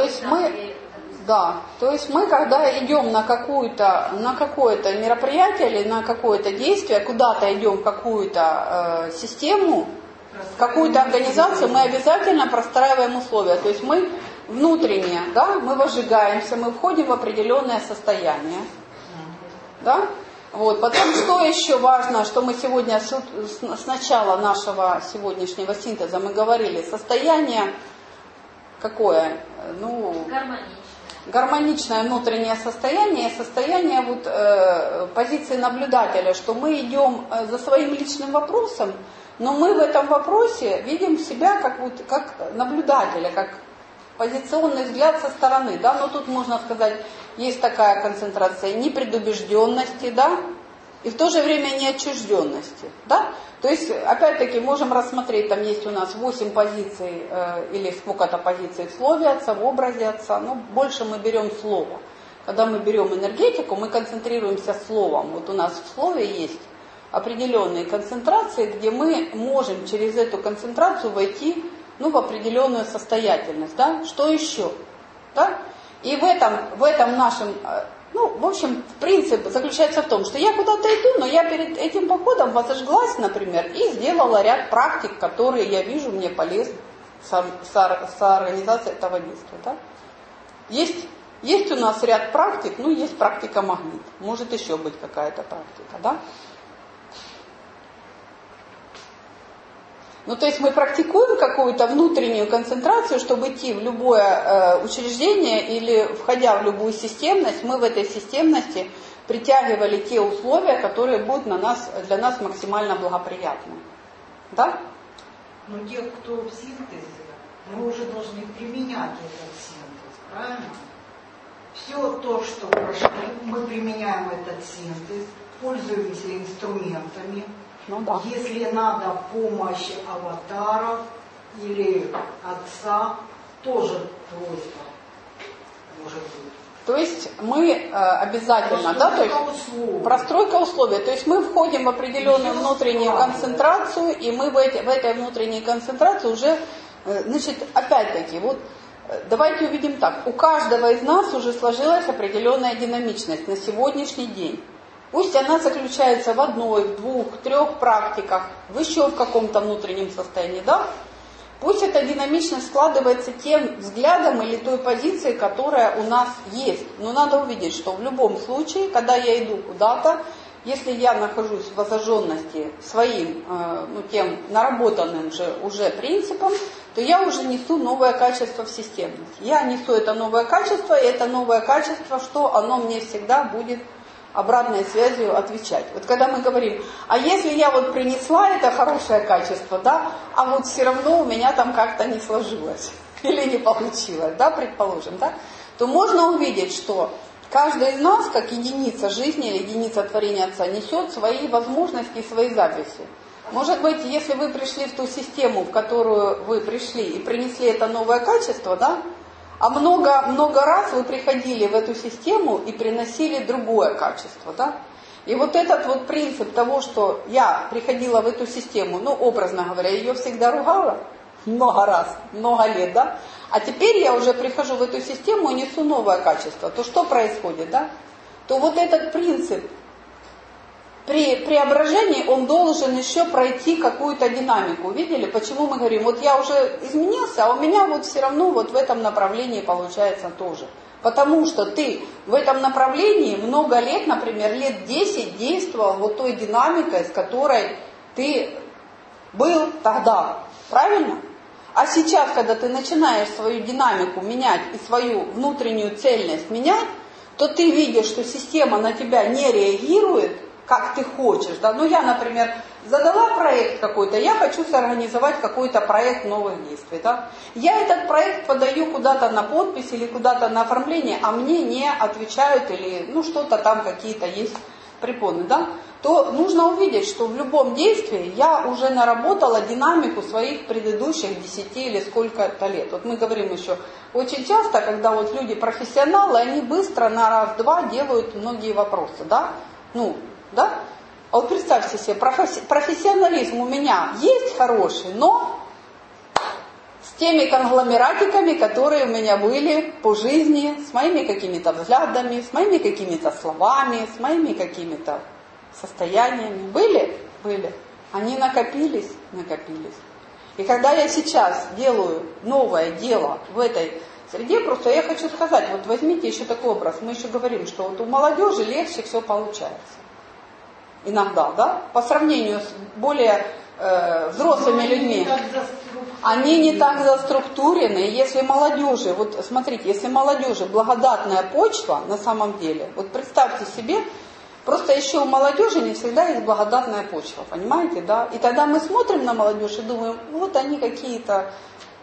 то есть мы, когда идем на какое-то мероприятие или на какое-то действие, куда-то идем в какую-то систему, в какую-то организацию, мы обязательно простраиваем условия. То есть мы внутренне, да, мы возжигаемся, мы входим в определенное состояние, да. Вот. Потом, что еще важно, что мы сегодня, с начала нашего сегодняшнего синтеза мы говорили, состояние какое? Ну, гармоничное внутреннее состояние, состояние вот, позиции наблюдателя, что мы идем за своим личным вопросом, но мы в этом вопросе видим себя как наблюдателя, как позиционный взгляд со стороны, да, но тут можно сказать, есть такая концентрация непредубежденности, да, и в то же время неотчужденности, да. То есть, опять-таки, можем рассмотреть, там есть у нас 8 позиций или сколько-то позиций в слове Отца, в образе Отца, но больше мы берем слово. Когда мы берем энергетику, мы концентрируемся словом. Вот у нас в слове есть определенные концентрации, где мы можем через эту концентрацию войти, ну, в определенную состоятельность, да. Что еще, да? И в этом нашем, ну, в общем, принцип заключается в том, что я куда-то иду, но я перед этим походом возожглась, например, и сделала ряд практик, которые я вижу мне полезны с организацией этого действия, да. Есть у нас ряд практик, ну, есть практика магнит, может еще быть какая-то практика, да. Ну, то есть мы практикуем какую-то внутреннюю концентрацию, чтобы идти в любое учреждение или, входя в любую системность, мы в этой системности притягивали те условия, которые будут для нас максимально благоприятны. Да? Но те, кто в синтезе, мы уже должны применять этот синтез, правильно? Все то, что прошли, мы применяем этот синтез, пользуемся инструментами. Ну, да. Если надо помощь аватаров или Отца, тоже просьба может быть. То есть мы обязательно, да, то есть простройка условий. То есть мы входим в определенную внутреннюю концентрацию, и мы в этой внутренней концентрации уже, значит, опять-таки, вот давайте увидим так. У каждого из нас уже сложилась определенная динамичность на сегодняшний день. Пусть она заключается в 1, 2, 3 практиках, еще в каком-то внутреннем состоянии, да? Пусть эта динамичность складывается тем взглядом или той позицией, которая у нас есть. Но надо увидеть, что в любом случае, когда я иду куда-то, если я нахожусь в возожженности своим, тем наработанным же уже принципом, то я уже несу новое качество в системность. Я несу это новое качество, и это новое качество, что оно мне всегда будет обратной связью отвечать. Вот когда мы говорим, а если я вот принесла это хорошее качество, да, а вот все равно у меня там как-то не сложилось или не получилось, да, предположим, да, то можно увидеть, что каждый из нас, как единица жизни или единица творения Отца, несет свои возможности и свои записи. Может быть, если вы пришли в ту систему, в которую вы пришли и принесли это новое качество, да, а много раз вы приходили в эту систему и приносили другое качество, да? И вот этот вот принцип того, что я приходила в эту систему, ну, образно говоря, ее всегда ругала много раз, много лет, да? А теперь я уже прихожу в эту систему и несу новое качество. То что происходит, да? То вот этот принцип при преображении, он должен еще пройти какую-то динамику. Видели, почему мы говорим, вот я уже изменился, а у меня вот все равно вот в этом направлении получается тоже. Потому что ты в этом направлении много лет, например, лет 10 действовал вот той динамикой, с которой ты был тогда. Правильно? А сейчас, когда ты начинаешь свою динамику менять и свою внутреннюю цельность менять, то ты видишь, что система на тебя не реагирует, как ты хочешь, да, ну я, например, задала проект какой-то, я хочу сорганизовать какой-то проект новых действий, да, я этот проект подаю куда-то на подпись или куда-то на оформление, а мне не отвечают или, ну, что-то там какие-то есть препоны, да, то нужно увидеть, что в любом действии я уже наработала динамику своих предыдущих 10 или сколько-то лет. Вот мы говорим еще, очень часто, когда вот люди профессионалы, они быстро на раз-два делают многие вопросы, да, ну, да? А вот представьте себе, профессионализм у меня есть хороший, но с теми конгломератиками, которые у меня были по жизни, с моими какими-то взглядами, с моими какими-то словами, с моими какими-то состояниями. Были? Были. Они накопились. И когда я сейчас делаю новое дело в этой среде, просто я хочу сказать, вот возьмите еще такой образ, мы еще говорим, что вот у молодежи легче все получается. Иногда, да, по сравнению с более взрослыми людьми, они не так заструктурены. Если молодежи, вот смотрите, если молодежи благодатная почва на самом деле, вот представьте себе, просто еще у молодежи не всегда есть благодатная почва, понимаете, да? И тогда мы смотрим на молодежь и думаем, вот они какие-то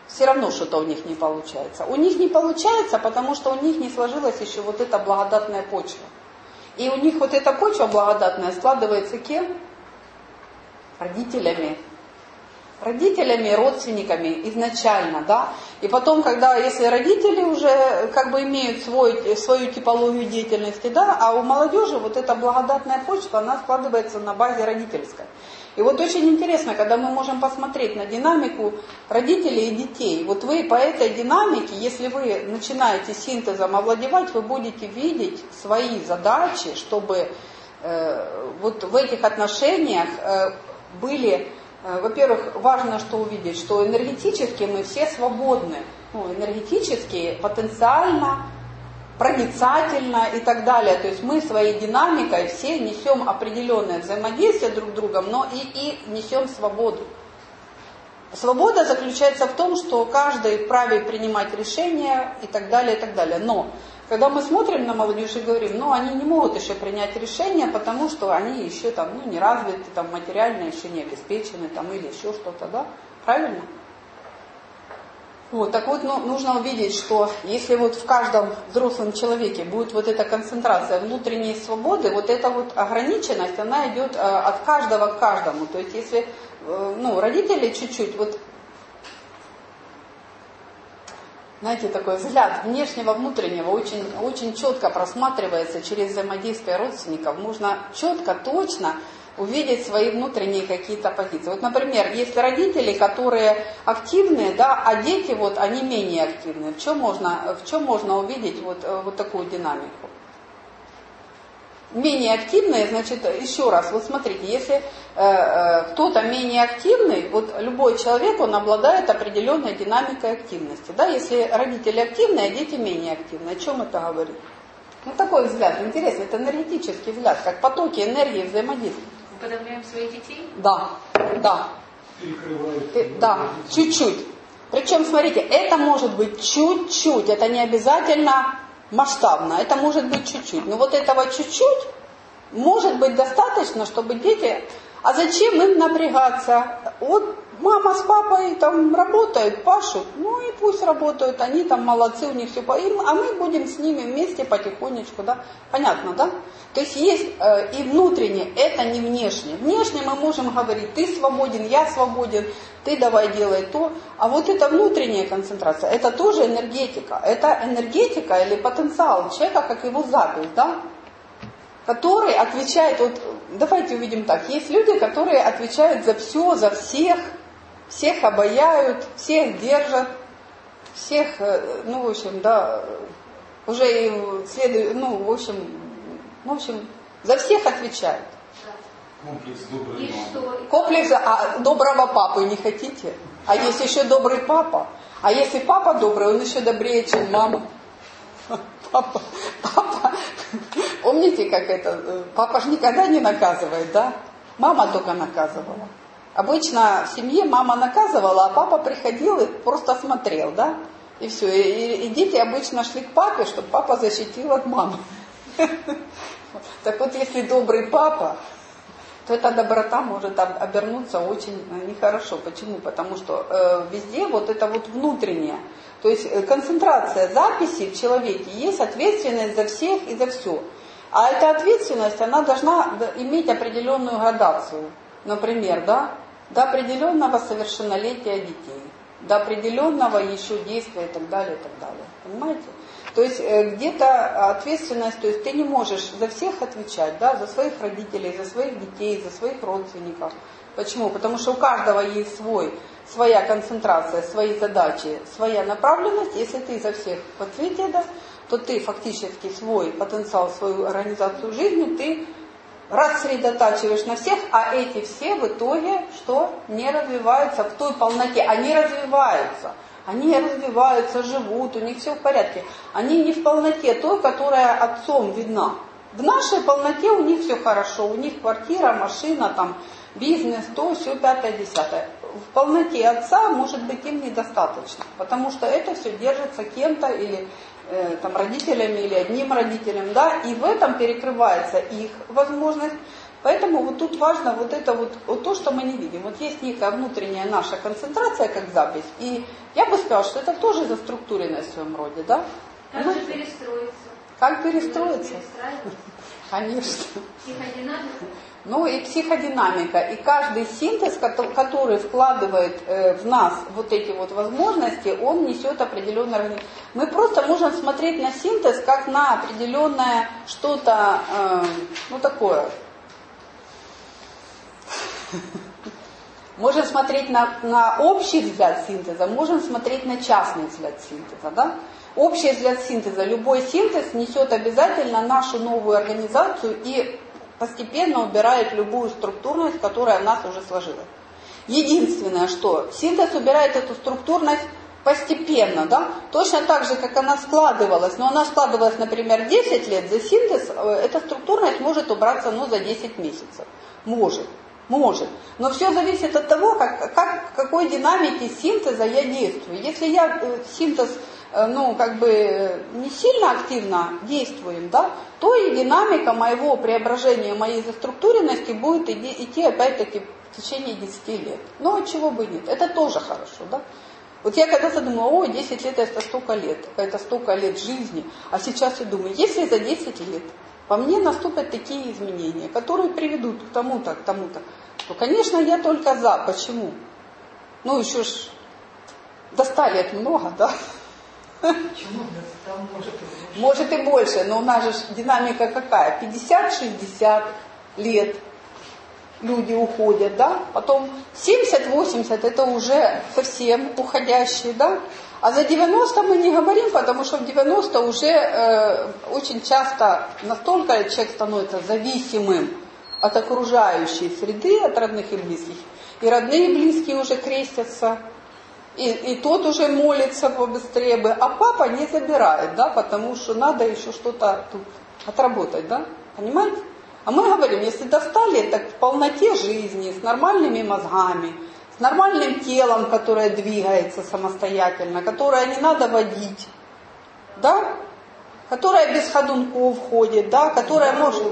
все равно что-то у них не получается. У них не получается, потому что у них не сложилась еще вот эта благодатная почва. И у них вот эта почва благодатная складывается кем? Родителями. Родителями, родственниками изначально, да. И потом, когда, если родители уже как бы имеют свою типологию деятельности, да, а у молодежи вот эта благодатная почва, она складывается на базе родительской. И вот очень интересно, когда мы можем посмотреть на динамику родителей и детей. Вот вы по этой динамике, если вы начинаете синтезом овладевать, вы будете видеть свои задачи, чтобы вот в этих отношениях были... Во-первых, важно что увидеть, что энергетически мы все свободны. Энергетически, потенциально, проницательно и так далее. То есть мы своей динамикой все несем определенное взаимодействие друг с другом, но и несем свободу. Свобода заключается в том, что каждый вправе принимать решения и так далее, и так далее. Но когда мы смотрим на молодежь и говорим, они не могут еще принять решение, потому что они еще там, не развиты, там, материально еще не обеспечены, там, или еще что-то, да? Правильно? Вот, так вот, нужно увидеть, что если вот в каждом взрослом человеке будет вот эта концентрация внутренней свободы, вот эта вот ограниченность, она идет от каждого к каждому. То есть если, родители чуть-чуть, вот, знаете, такой взгляд внешнего, внутреннего очень, очень четко просматривается через взаимодействие родственников. Можно четко, точно увидеть свои внутренние какие-то позиции. Вот, например, есть родители, которые активные, да, а дети, вот, они менее активные. В чем можно увидеть вот такую динамику? Менее активные, значит, еще раз, вот смотрите, если кто-то менее активный, вот любой человек, он обладает определенной динамикой активности. Да? Если родители активные, а дети менее активные, о чем это говорит? Такой взгляд, интересно, это энергетический взгляд, как потоки энергии взаимодействия. Мы подавляем своих детей? Да. Да, чуть-чуть. Причем, смотрите, это может быть чуть-чуть, это не обязательно масштабно, это может быть чуть-чуть. Но вот этого чуть-чуть может быть достаточно, чтобы дети... А зачем им напрягаться? Вот мама с папой там работают, пашут, и пусть работают, они там молодцы, у них все а мы будем с ними вместе потихонечку, да? Понятно, да? То есть есть и внутреннее, это не внешне. Внешне мы можем говорить, ты свободен, я свободен, ты давай делай то. А вот эта внутренняя концентрация, это тоже энергетика. Это энергетика или потенциал человека, как его запись, да? Который отвечает, вот давайте увидим так, есть люди, которые отвечают за все, за всех обаяют, всех держат, всех, в общем, да, уже и следует, в общем, за всех отвечают. Комплекс доброй мамы. Комплекс доброго папы не хотите? А есть еще добрый папа. А если папа добрый, он еще добрее, чем мама. Папа. Помните, как это? Папа же никогда не наказывает, да? Мама только наказывала. Обычно в семье мама наказывала, а папа приходил и просто смотрел, да? И все. И дети обычно шли к папе, чтобы папа защитил от мамы. Так вот, если добрый папа, то эта доброта может обернуться очень нехорошо. Почему? Потому что везде вот это вот внутреннее. То есть концентрация записи в человеке есть ответственность за всех и за все. А эта ответственность, она должна иметь определенную градацию. Например, да, до определенного совершеннолетия детей, до определенного еще действия и так далее, и так далее. Понимаете? То есть где-то ответственность, то есть ты не можешь за всех отвечать, да, за своих родителей, за своих детей, за своих родственников. Почему? Потому что у каждого есть своя концентрация, свои задачи, своя направленность. Если ты за всех в ответе, да, то ты фактически свой потенциал, свою организацию жизни, ты рассредотачиваешь на всех, а эти все в итоге что? Не развиваются в той полноте. Они развиваются, живут, у них все в порядке. Они не в полноте той, которая отцом видна. В нашей полноте у них все хорошо, у них квартира, машина, там, бизнес, то, все, 5, 10. В полноте отца, может быть, им недостаточно, потому что это все держится кем-то или там, родителями или одним родителем, да, и в этом перекрывается их возможность Поэтому вот тут важно вот это вот то, что мы не видим. Вот есть некая внутренняя наша концентрация, как запись, и я бы сказала, что это тоже заструктуренность в своем роде, да? Как же перестроиться? Как перестроиться? Конечно. Психодинамика? Ну и психодинамика, и каждый синтез, который вкладывает в нас вот эти вот возможности, он несет определенное... Мы просто можем смотреть на синтез как на определенное что-то, ну такое... Можем смотреть на общий взгляд синтеза, можем смотреть на частный взгляд синтеза. Да? Общий взгляд синтеза, любой синтез несет обязательно нашу новую организацию и постепенно убирает любую структурность, которая в нас уже сложилась. Единственное, что синтез убирает эту структурность постепенно, да? Точно так же, как она складывалась, но она складывалась, например, 10 лет, за синтез эта структурность может убраться за 10 месяцев. Может. Но все зависит от того, какой динамики синтеза я действую. Если я синтез, не сильно активно действуем, да, то и динамика моего преображения, моей заструктуренности будет идти опять-таки в течение 10 лет. Но от чего бы нет. Это тоже хорошо, да. Вот я когда-то думала, 10 лет это столько лет жизни. А сейчас я думаю, если за 10 лет по мне наступят такие изменения, которые приведут к тому-то, то, конечно, я только за. Почему? Еще ж до 100 лет много, да? Почему? Там может и больше, но у нас же динамика какая? 50-60 лет люди уходят, да? Потом 70-80 это уже совсем уходящие, да? А за 90 мы не говорим, потому что в 90 уже очень часто настолько человек становится зависимым от окружающей среды, от родных и близких. И родные и близкие уже крестятся, и тот уже молится побыстрее бы, а папа не забирает, да, потому что надо еще что-то тут отработать, да, понимаете? А мы говорим, если до 100 лет, так в полноте жизни, с нормальными мозгами, с нормальным телом, которое двигается самостоятельно, которое не надо водить, да, которая без ходунков ходит, да, которая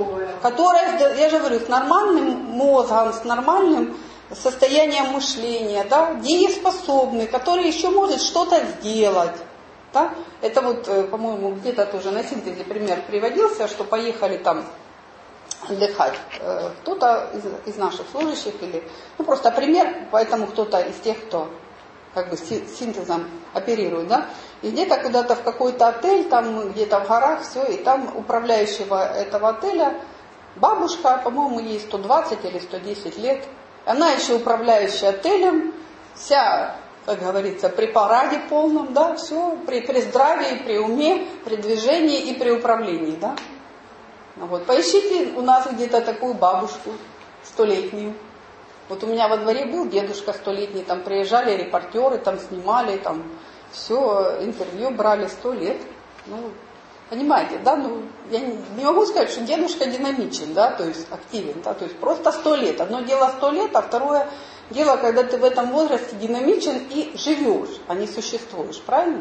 я же говорю, с нормальным мозгом, с нормальным состоянием мышления, да, дееспособный, который еще может что-то сделать. Да. Это вот, по-моему, где-то тоже на синтезе пример приводился, что поехали там отдыхать кто-то из наших служащих, или, просто пример, поэтому кто-то из тех, кто как бы синтезом оперирует, да, и где-то куда-то в какой-то отель, там где-то в горах, все, и там управляющего этого отеля бабушка, по-моему, ей 120 или 110 лет, она еще управляющая отелем, вся, как говорится, при параде полном, да, все, при здравии, при уме, при движении и при управлении, да. Вот, поищите у нас где-то такую бабушку 100-летнюю. Вот у меня во дворе был дедушка 100-летний, там приезжали репортеры, там снимали, там все, интервью брали 100 лет. Понимаете, да, я не могу сказать, что дедушка динамичен, да, то есть активен, да, то есть просто 100 лет. Одно дело 100 лет, а второе дело, когда ты в этом возрасте динамичен и живешь, а не существуешь, правильно?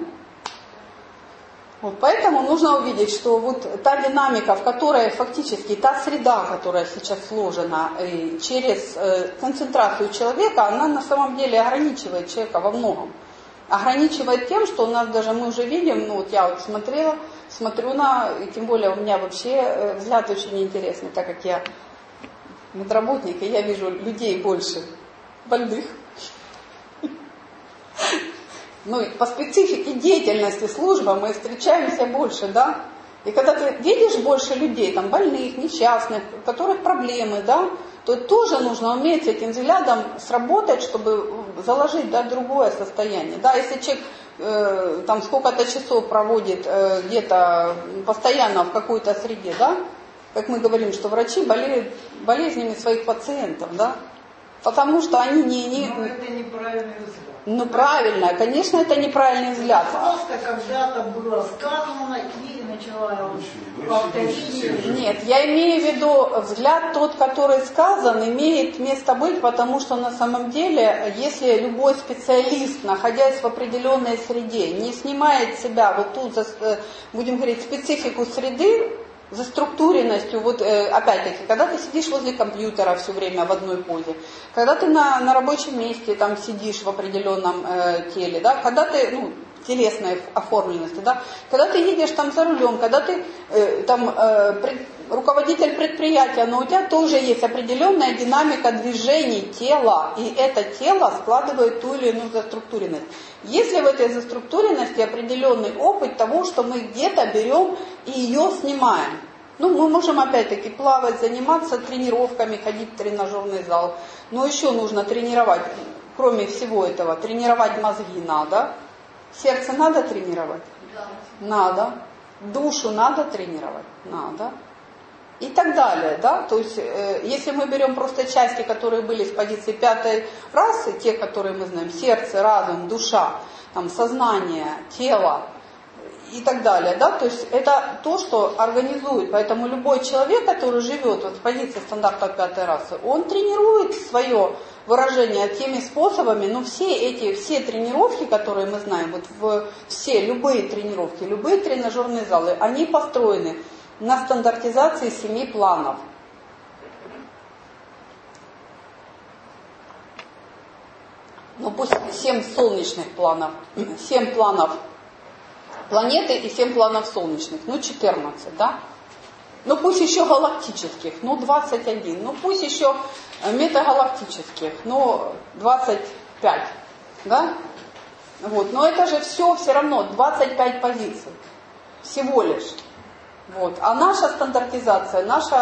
Вот, поэтому нужно увидеть, что вот та динамика, в которой фактически та среда, которая сейчас сложена через концентрацию человека, она на самом деле ограничивает человека во многом. Ограничивает тем, что у нас даже мы уже видим, я вот смотрю и тем более у меня вообще взгляд очень интересный, так как я медработник, и я вижу людей больше больных. По специфике деятельности службы мы встречаемся больше, да. И когда ты видишь больше людей, там, больных, несчастных, у которых проблемы, да, то тоже нужно уметь с этим взглядом сработать, чтобы заложить, да, другое состояние. Да, если человек там сколько-то часов проводит где-то постоянно в какой-то среде, да, как мы говорим, что врачи болеют болезнями своих пациентов, да, потому что они не... Но это неправильный взгляд. Правильно, конечно, это неправильный взгляд. Просто когда-то было сказано и начала повторить. Нет, я имею в виду взгляд тот, который сказан, имеет место быть, потому что на самом деле, если любой специалист, находясь в определенной среде, не снимает себя вот тут, будем говорить, специфику среды, заструктуренностью, вот опять-таки, когда ты сидишь возле компьютера все время в одной позе, когда ты на рабочем месте там сидишь в определенном теле, да, когда ты, телесной оформленности, да, когда ты едешь там за рулем, когда ты руководитель предприятия, но у тебя тоже есть определенная динамика движений тела, и это тело складывает ту или иную заструктуренность. Есть ли в этой заструктуренности определенный опыт того, что мы где-то берем и ее снимаем? Мы можем опять-таки плавать, заниматься тренировками, ходить в тренажерный зал, но еще нужно тренировать, кроме всего этого, тренировать мозги надо, сердце надо тренировать? Да. Надо. Душу надо тренировать? Надо. И так далее, да, то есть, если мы берем просто части, которые были с позиции пятой расы, те, которые мы знаем, сердце, разум, душа, там, сознание, тело и так далее, да, то есть это то, что организует, поэтому любой человек, который живет вот с позиции стандарта пятой расы, он тренирует свое выражение теми способами, но все тренировки, которые мы знаем, любые тренировки, любые тренажерные залы, они построены на стандартизации 7 планов. Пусть 7 солнечных планов, 7 планов планеты и 7 планов солнечных, 14, да? Пусть еще галактических, 21, пусть еще метагалактических, 25, да? Но это же все равно 25 позиций, всего лишь. А наша стандартизация,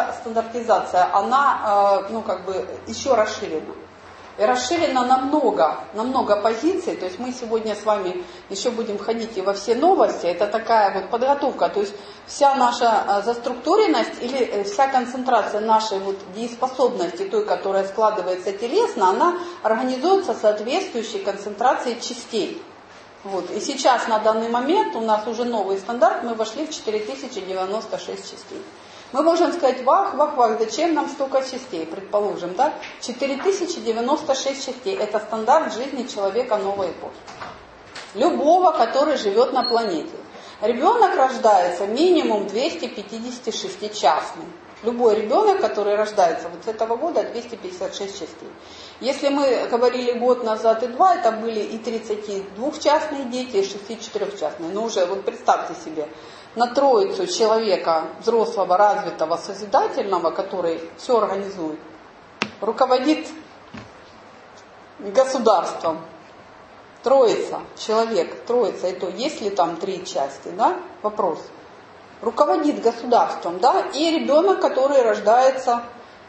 она, еще расширена. И расширена намного позиций. То есть мы сегодня с вами еще будем ходить и во все новости. Это такая подготовка. То есть вся наша заструктуренность или вся концентрация нашей дееспособности, той, которая складывается телесно, она организуется соответствующей концентрацией частей. И сейчас на данный момент у нас уже новый стандарт, мы вошли в 4096 частей. Мы можем сказать, вах, зачем нам столько частей, предположим, да? 4096 частей – это стандарт жизни человека новой эпохи. Любого, который живет на планете. Ребенок рождается минимум 256-частным. Любой ребенок, который рождается с этого года, 256 частей. Если мы говорили год назад и 2, это были и 32-частные дети, и 64-частные. Но уже представьте себе, на троицу человека взрослого, развитого, созидательного, который все организует, руководит государством. Троица, человек, троица, и то, есть ли там 3 части, да? Вопрос. Руководит государством, да? И ребенок, который рождается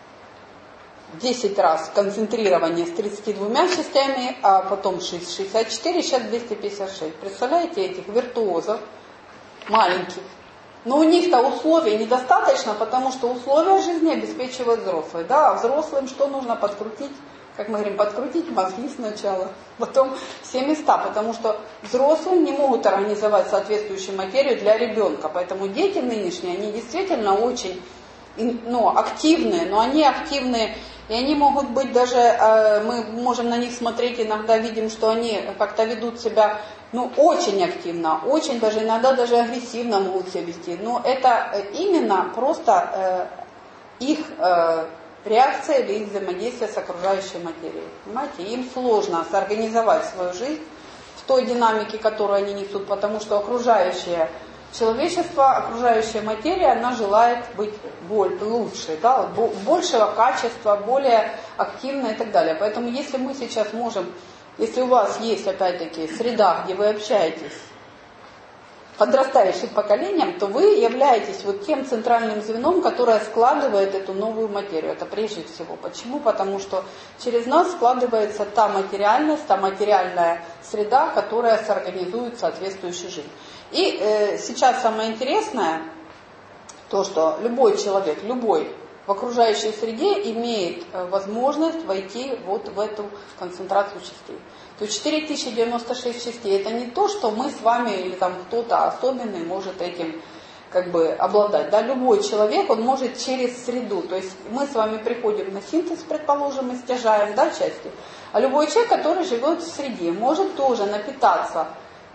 10 раз концентрирование с 32 частями, а потом 64, сейчас 256. Представляете этих виртуозов маленьких? Но у них-то условий недостаточно, потому что условия жизни обеспечивают взрослые. Да? А взрослым что нужно подкрутить? Как мы говорим, подкрутить мозги сначала, потом все места, потому что взрослые не могут организовать соответствующую материю для ребенка. Поэтому дети нынешние, они действительно очень активные, но они активные, и они могут быть даже, мы можем на них смотреть, иногда видим, что они как-то ведут себя очень активно, очень даже иногда даже агрессивно могут себя вести. Но это именно просто их реакция или их взаимодействие с окружающей материей. Понимаете, им сложно сорганизовать свою жизнь в той динамике, которую они несут, потому что окружающее человечество, окружающая материя, она желает быть лучше, да, большего качества, более активной и так далее. Поэтому если мы сейчас можем, если у вас есть опять-таки среда, где вы общаетесь с подрастающим поколением, то вы являетесь тем центральным звеном, которое складывает эту новую материю. Это прежде всего. Почему? Потому что через нас складывается та материальность, та материальная среда, которая сорганизует соответствующую жизнь. И сейчас самое интересное, то, что любой человек, любой в окружающей среде имеет возможность войти в эту концентрацию частей. То есть 4096 частей – это не то, что мы с вами или там кто-то особенный может этим обладать. Да? Любой человек, он может через среду. То есть мы с вами приходим на синтез, предположим, и стяжаем части. А любой человек, который живет в среде, может тоже напитаться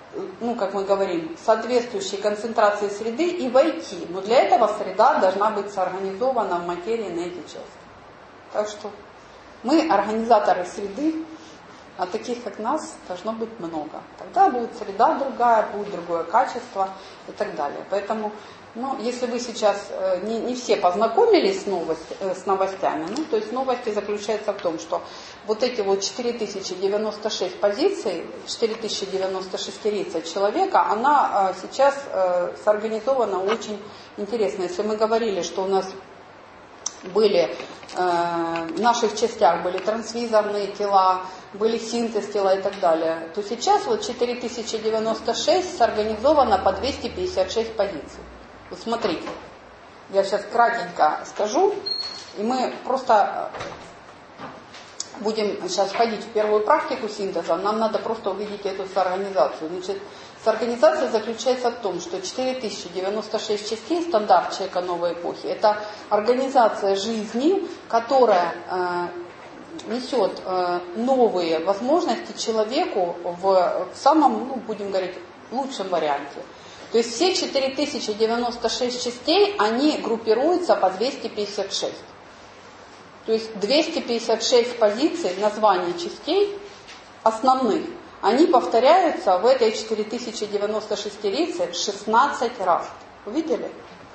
ну, как мы говорим, соответствующей концентрации среды и войти. Но для этого среда должна быть соорганизована в материи на эти части. Так что мы организаторы среды, а таких, как нас, должно быть много. Тогда будет среда другая, будет другое качество и так далее. Поэтому, ну, если вы сейчас не все познакомились с новостями, ну, то есть новости заключаются в том, что вот эти вот 4096 позиций, 4096 лица человека, она сейчас сорганизована очень интересно. Если мы говорили, что у нас были в наших частях были трансвизорные тела, были синтез тела и так далее, то сейчас вот 4096 сорганизовано по 256 позиций. Вот смотрите, я сейчас кратенько скажу, и мы просто будем сейчас входить в первую практику синтеза, нам надо просто увидеть эту соорганизацию. Значит, соорганизация заключается в том, что 4096 частей, стандарт человека новой эпохи, это организация жизни, которая несет новые возможности человеку в самом, ну, будем говорить, лучшем варианте. То есть все 4096 частей, они группируются по 256. То есть 256 позиций, названий частей основных, они повторяются в этой 4096 лице 16 раз. Увидели?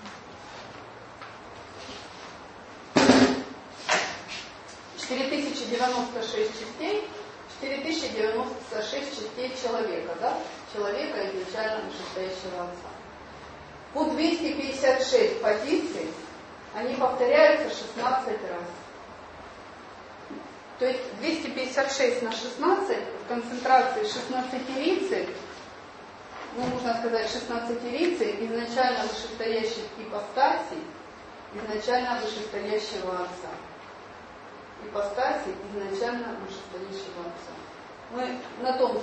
частей, 4096 частей человека, да? Человека изначально вышестоящего Отца. По 256 позиций, они повторяются 16 раз. То есть 256 на 16 в концентрации 16 лицей, ну, можно сказать 16 лицей изначально вышестоящих ипостасей, изначально вышестоящего Отца. Ипостаси изначально вышестоящего Отца. Мы на том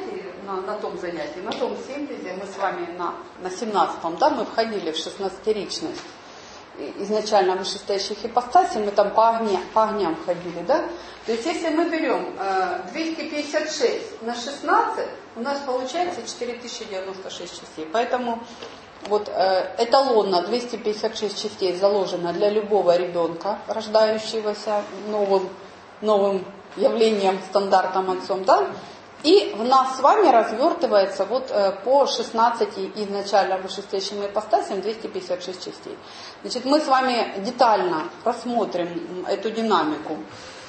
синтезе, мы с вами на 17-м, да, мы входили в 16-ричность изначально вышестоящих ипостасей, мы там по огням ходили, да. То есть если мы берем 256 на 16, у нас получается 4096 частей. Поэтому вот эталонно 256 частей заложено для любого ребенка, рождающегося новым явлением, стандартом Отцом, да? И в нас с вами развертывается вот по 16 изначально вышестоящим ипостасям 256 частей. Значит, мы с вами детально рассмотрим эту динамику,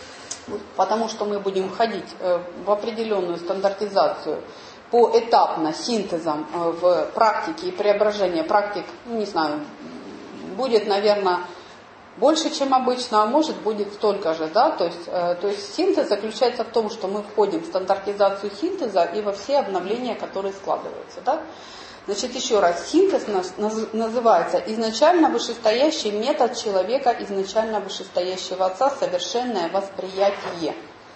потому что мы будем входить в определенную стандартизацию поэтапно, синтезом в практике и преображение практик, не знаю, будет, наверное, больше, чем обычно, а может будет столько же, да, то есть синтез заключается в том, что мы входим в стандартизацию синтеза и во все обновления, которые складываются, да. Значит, еще раз, синтез называется изначально вышестоящий метод человека, изначально вышестоящего Отца, совершенное восприятие.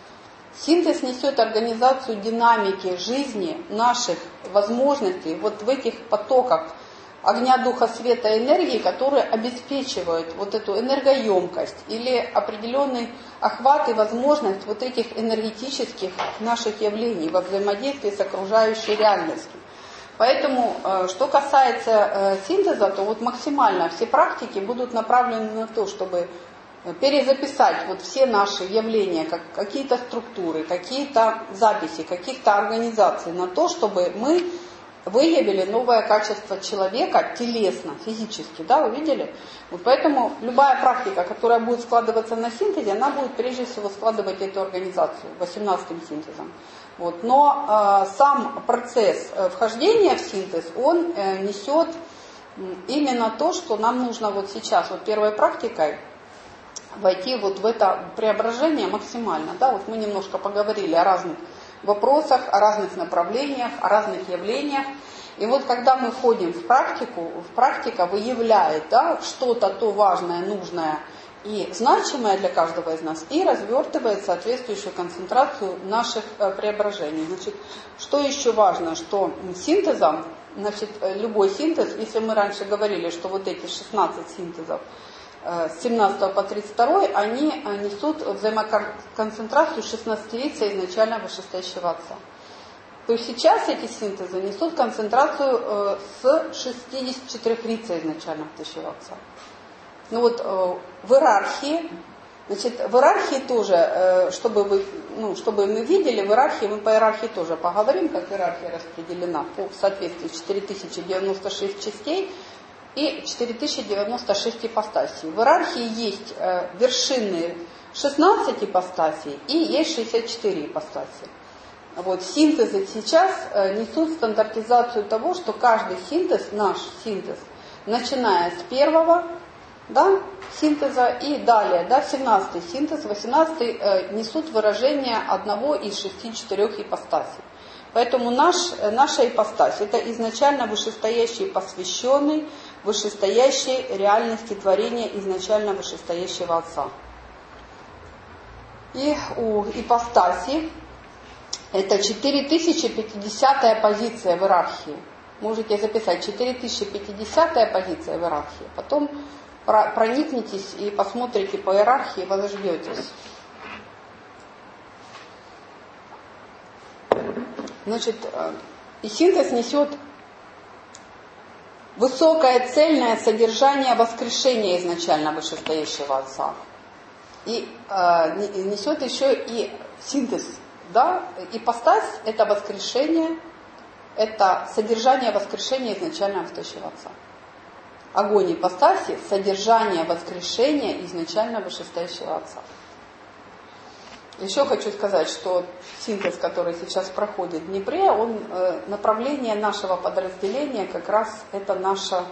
Синтез несет организацию динамики жизни, наших возможностей вот в этих потоках огня, духа, света, энергии, которые обеспечивают вот эту энергоемкость или определенный охват и возможность вот этих энергетических наших явлений во взаимодействии с окружающей реальностью. Поэтому, что касается синтеза, то вот максимально все практики будут направлены на то, чтобы перезаписать вот все наши явления, как какие-то структуры, какие-то записи, каких-то организаций на то, чтобы мы выявили новое качество человека телесно, физически, да, вы видели? Вот поэтому любая практика, которая будет складываться на синтезе, она будет прежде всего складывать эту организацию 18-м синтезом. Вот. Но сам процесс вхождения в синтез, он несет именно то, что нам нужно вот сейчас, вот первой практикой, войти вот в это преображение максимально. Да? Вот мы немножко поговорили о разных вопросах, о разных направлениях, о разных явлениях. И вот когда мы входим в практику, практика выявляет, да, что-то то важное, нужное и значимое для каждого из нас, и развертывает соответствующую концентрацию наших преображений. Значит, что еще важно, что синтезом, значит, любой синтез, если мы раньше говорили, что вот эти 16 синтезов, с 17 по 32, они несут взаимоконцентрацию 16 лица изначально вышестоящего Отца. то сейчас эти синтезы несут концентрацию с 64 рица изначально в 1000 Вт. Ну вот в иерархии, значит, в иерархии тоже, чтобы мы видели, в иерархии, мы по иерархии тоже поговорим, как иерархия распределена в соответствии с 4096 частей и 4096 ипостасей. В иерархии есть вершины 16 ипостасей и есть 64 ипостаси. Вот, синтезы сейчас несут стандартизацию того, что каждый синтез, наш синтез, начиная с первого, да, синтеза и далее, да, 17-й синтез, 18-й несут выражение одного из 64 ипостасей. Поэтому наша ипостась — это изначально вышестоящий посвященный, вышестоящей реальности творения изначально вышестоящего Отца. И у ипостаси это 4050-я позиция в иерархии. Можете записать 4050-я позиция в иерархии. Потом проникнитесь и посмотрите по иерархии, вы заждетесь. Значит, и синтез несет высокое цельное содержание воскрешения изначально вышестоящего Отца. И несет еще и синтез. Да? Ипостась – это воскрешение, это содержание воскрешения изначально вышестоящего Отца. Огонь ипостаси – содержание воскрешения изначально вышестоящего Отца. Еще хочу сказать, что синтез, который сейчас проходит в Днепре, он направление нашего подразделения, как раз это наше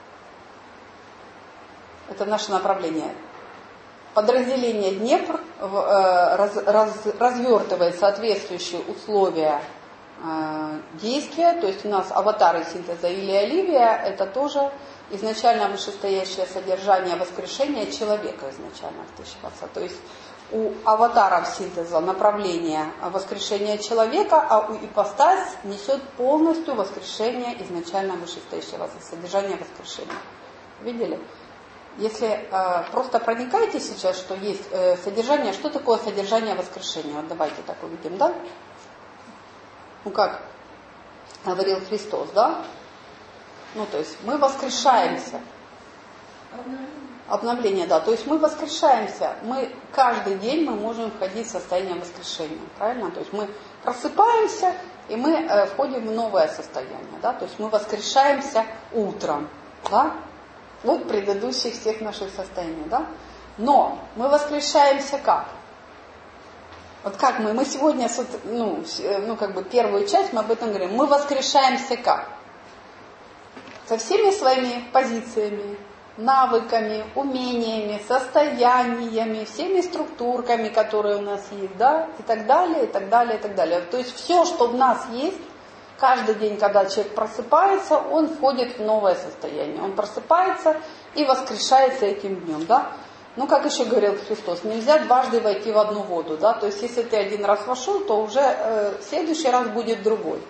направление. Подразделение Днепр развертывает соответствующие условия действия, то есть у нас аватары синтеза или Оливия, это тоже изначально вышестоящее содержание воскрешения человека изначально в 1000 Вт. То есть у аватаров синтеза направление воскрешения человека, а у ипостась несет полностью воскрешение изначально вышестоящего содержания воскрешения. Видели? Если просто проникаете сейчас, что есть содержание, что такое содержание воскрешения? Вот давайте так увидим, да? Ну как говорил Христос, да? Ну то есть мы воскрешаемся. Обновление, да. То есть мы воскрешаемся. Мы каждый день мы можем входить в состояние воскрешения. Правильно? То есть мы просыпаемся, и мы входим в новое состояние. Да? То есть мы воскрешаемся утром. Да? Вот предыдущих всех наших состояний. Да? Но мы воскрешаемся как? Вот как мы сегодня, как бы первую часть мы об этом говорим. Мы воскрешаемся как? Со всеми своими позициями, навыками, умениями, состояниями, всеми структурками, которые у нас есть, да, и так далее, и так далее, и так далее. То есть все, что в нас есть, каждый день, когда человек просыпается, он входит в новое состояние. Он просыпается и воскрешается этим днем, да. Ну, как еще говорил Христос, нельзя дважды войти в одну воду, да. То есть, если ты один раз вошел, то уже в следующий раз будет другой.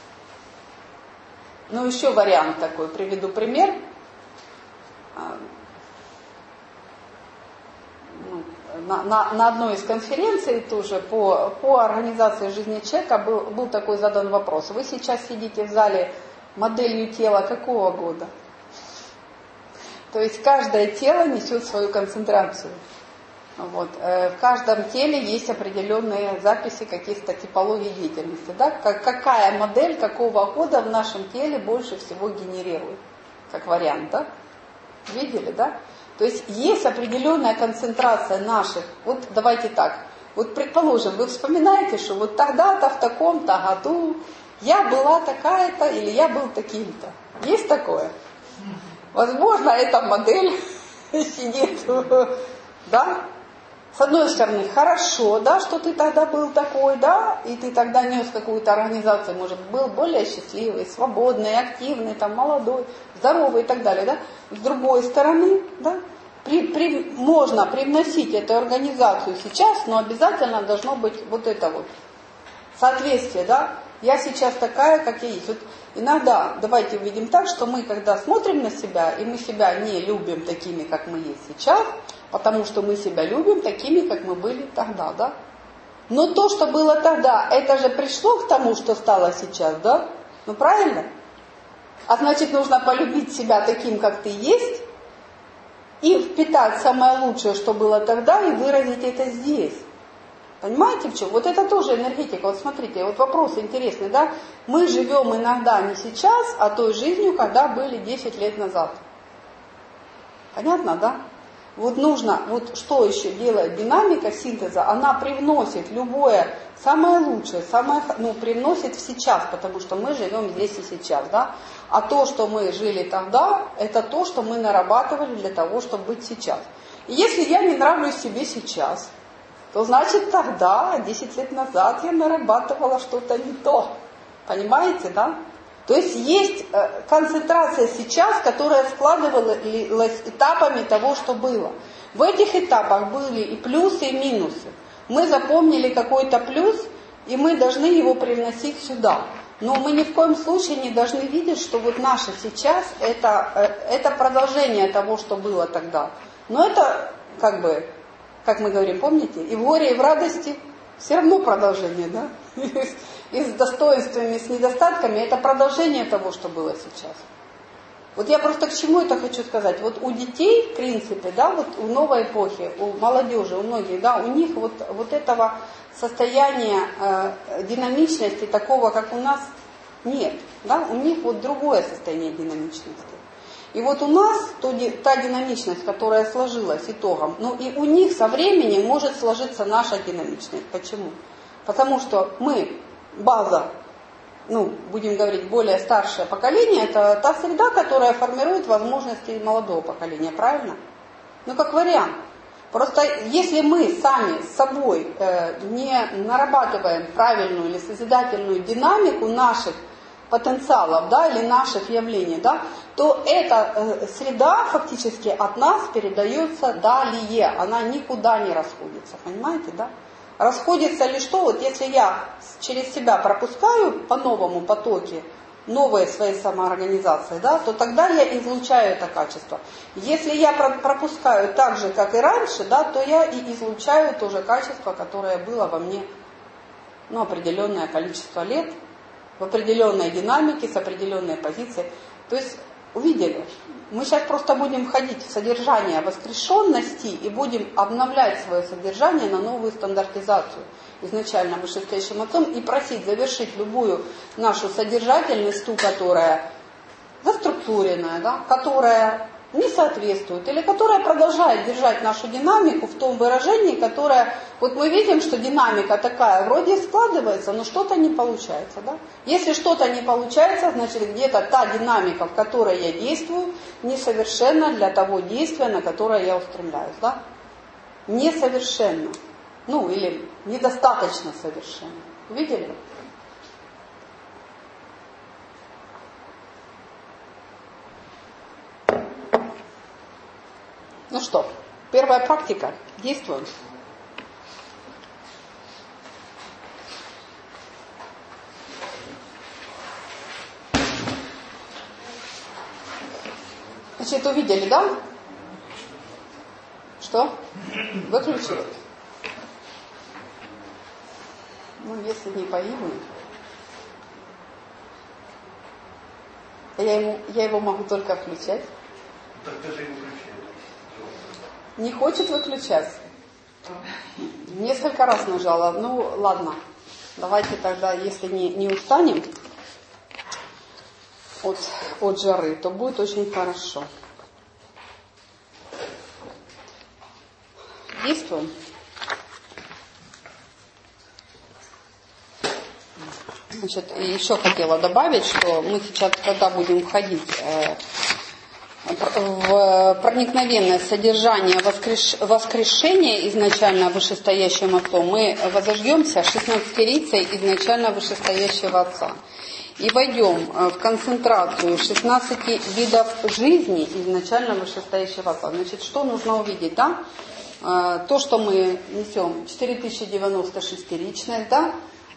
Ну, еще вариант такой, приведу пример. На одной из конференций тоже по организации жизни человека был такой задан вопрос. Вы сейчас сидите в зале моделью тела какого года? То есть каждое тело несет свою концентрацию. Вот. В каждом теле есть определенные записи каких-то типологий деятельности. Да? Какая модель какого года в нашем теле больше всего генерирует? Как вариант, да? Видели, да? То есть есть определенная концентрация наших. Вот давайте так. Вот предположим, вы вспоминаете, что вот тогда-то в таком-то году я была такая-то или я был таким-то. Есть такое? Возможно, эта модель сидит, да? С одной стороны, хорошо, да, что ты тогда был такой, да, и ты тогда нес какую-то организацию, может, был более счастливый, свободный, активный, там, молодой, здоровый и так далее, да. С другой стороны, да, можно привносить эту организацию сейчас, но обязательно должно быть вот это вот соответствие, да. Я сейчас такая, как я есть. Вот иногда давайте увидим так, что мы, когда смотрим на себя, и мы себя не любим такими, как мы есть сейчас, потому что мы себя любим такими, как мы были тогда, да? Но то, что было тогда, это же пришло к тому, что стало сейчас, да? Ну правильно? А значит, нужно полюбить себя таким, как ты есть, и впитать самое лучшее, что было тогда, и выразить это здесь. Понимаете, в чем? Вот это тоже энергетика. Вот смотрите, вот вопрос интересный, да? Мы живем иногда не сейчас, а той жизнью, когда были 10 лет назад. Понятно, да? Вот нужно, вот что еще делает динамика синтеза, она привносит любое, самое лучшее, привносит в сейчас, потому что мы живем здесь и сейчас, да? А то, что мы жили тогда, это то, что мы нарабатывали для того, чтобы быть сейчас. И если я не нравлюсь себе сейчас, то значит тогда, 10 лет назад, я нарабатывала что-то не то. Понимаете, да? То есть есть концентрация сейчас, которая складывалась этапами того, что было. В этих этапах были и плюсы, и минусы. Мы запомнили какой-то плюс, и мы должны его привносить сюда. Но мы ни в коем случае не должны видеть, что вот наше сейчас это продолжение того, что было тогда. Но это как бы, как мы говорим, помните, и в горе, и в радости все равно продолжение, да? И с достоинствами, и с недостатками, это продолжение того, что было сейчас. Вот я просто к чему это хочу сказать. Вот у детей, в принципе, да, вот у новой эпохи, у молодежи, у многих, да, у них вот этого состояния динамичности, такого, как у нас, нет. Да? У них вот другое состояние динамичности. И вот у нас та динамичность, которая сложилась итогом, ну и у них со временем может сложиться наша динамичность. Почему? Потому что мы, база, будем говорить, более старшее поколение, это та среда, которая формирует возможности молодого поколения, правильно? Ну, как вариант. Просто если мы сами с собой не нарабатываем правильную или созидательную динамику наших потенциалов, да, или наших явлений, да, то эта среда фактически от нас передается далее, она никуда не расходится, понимаете, да? Расходится ли что? Вот если я через себя пропускаю по новому потоке новые свои самоорганизации, да, то тогда я излучаю это качество. Если я пропускаю так же, как и раньше, да, то я и излучаю то же качество, которое было во мне определенное количество лет, в определенной динамике, с определенной позицией. То есть, увидели, мы сейчас просто будем входить в содержание воскрешенности и будем обновлять свое содержание на новую стандартизацию изначально вышестоящим отцом и просить завершить любую нашу содержательность, ту, которая заструктуренная, да, которая не соответствует, или которая продолжает держать нашу динамику в том выражении, которое, вот мы видим, что динамика такая, вроде складывается, но что-то не получается. Да? Если что-то не получается, значит где-то та динамика, в которой я действую, несовершенна для того действия, на которое я устремляюсь. Да? Несовершенно. Или недостаточно совершенно. Видели? Ну что, первая практика. Действуем. Значит, увидели, да? Что? Выключили? Если не погибнет, я его могу только включать. Так даже не включай. Не хочет выключаться. Несколько раз нажала. Ладно. Давайте тогда, если не устанем от жары, то будет очень хорошо. Действуем. Значит, еще хотела добавить, что мы сейчас, когда будем входить в проникновенное содержание воскрешения изначально вышестоящим отцом, мы возожгемся 16-рицей изначально вышестоящего отца. И войдем в концентрацию 16 видов жизни изначально вышестоящего отца. Значит, что нужно увидеть, да? То, что мы несем, 4096 личность, да?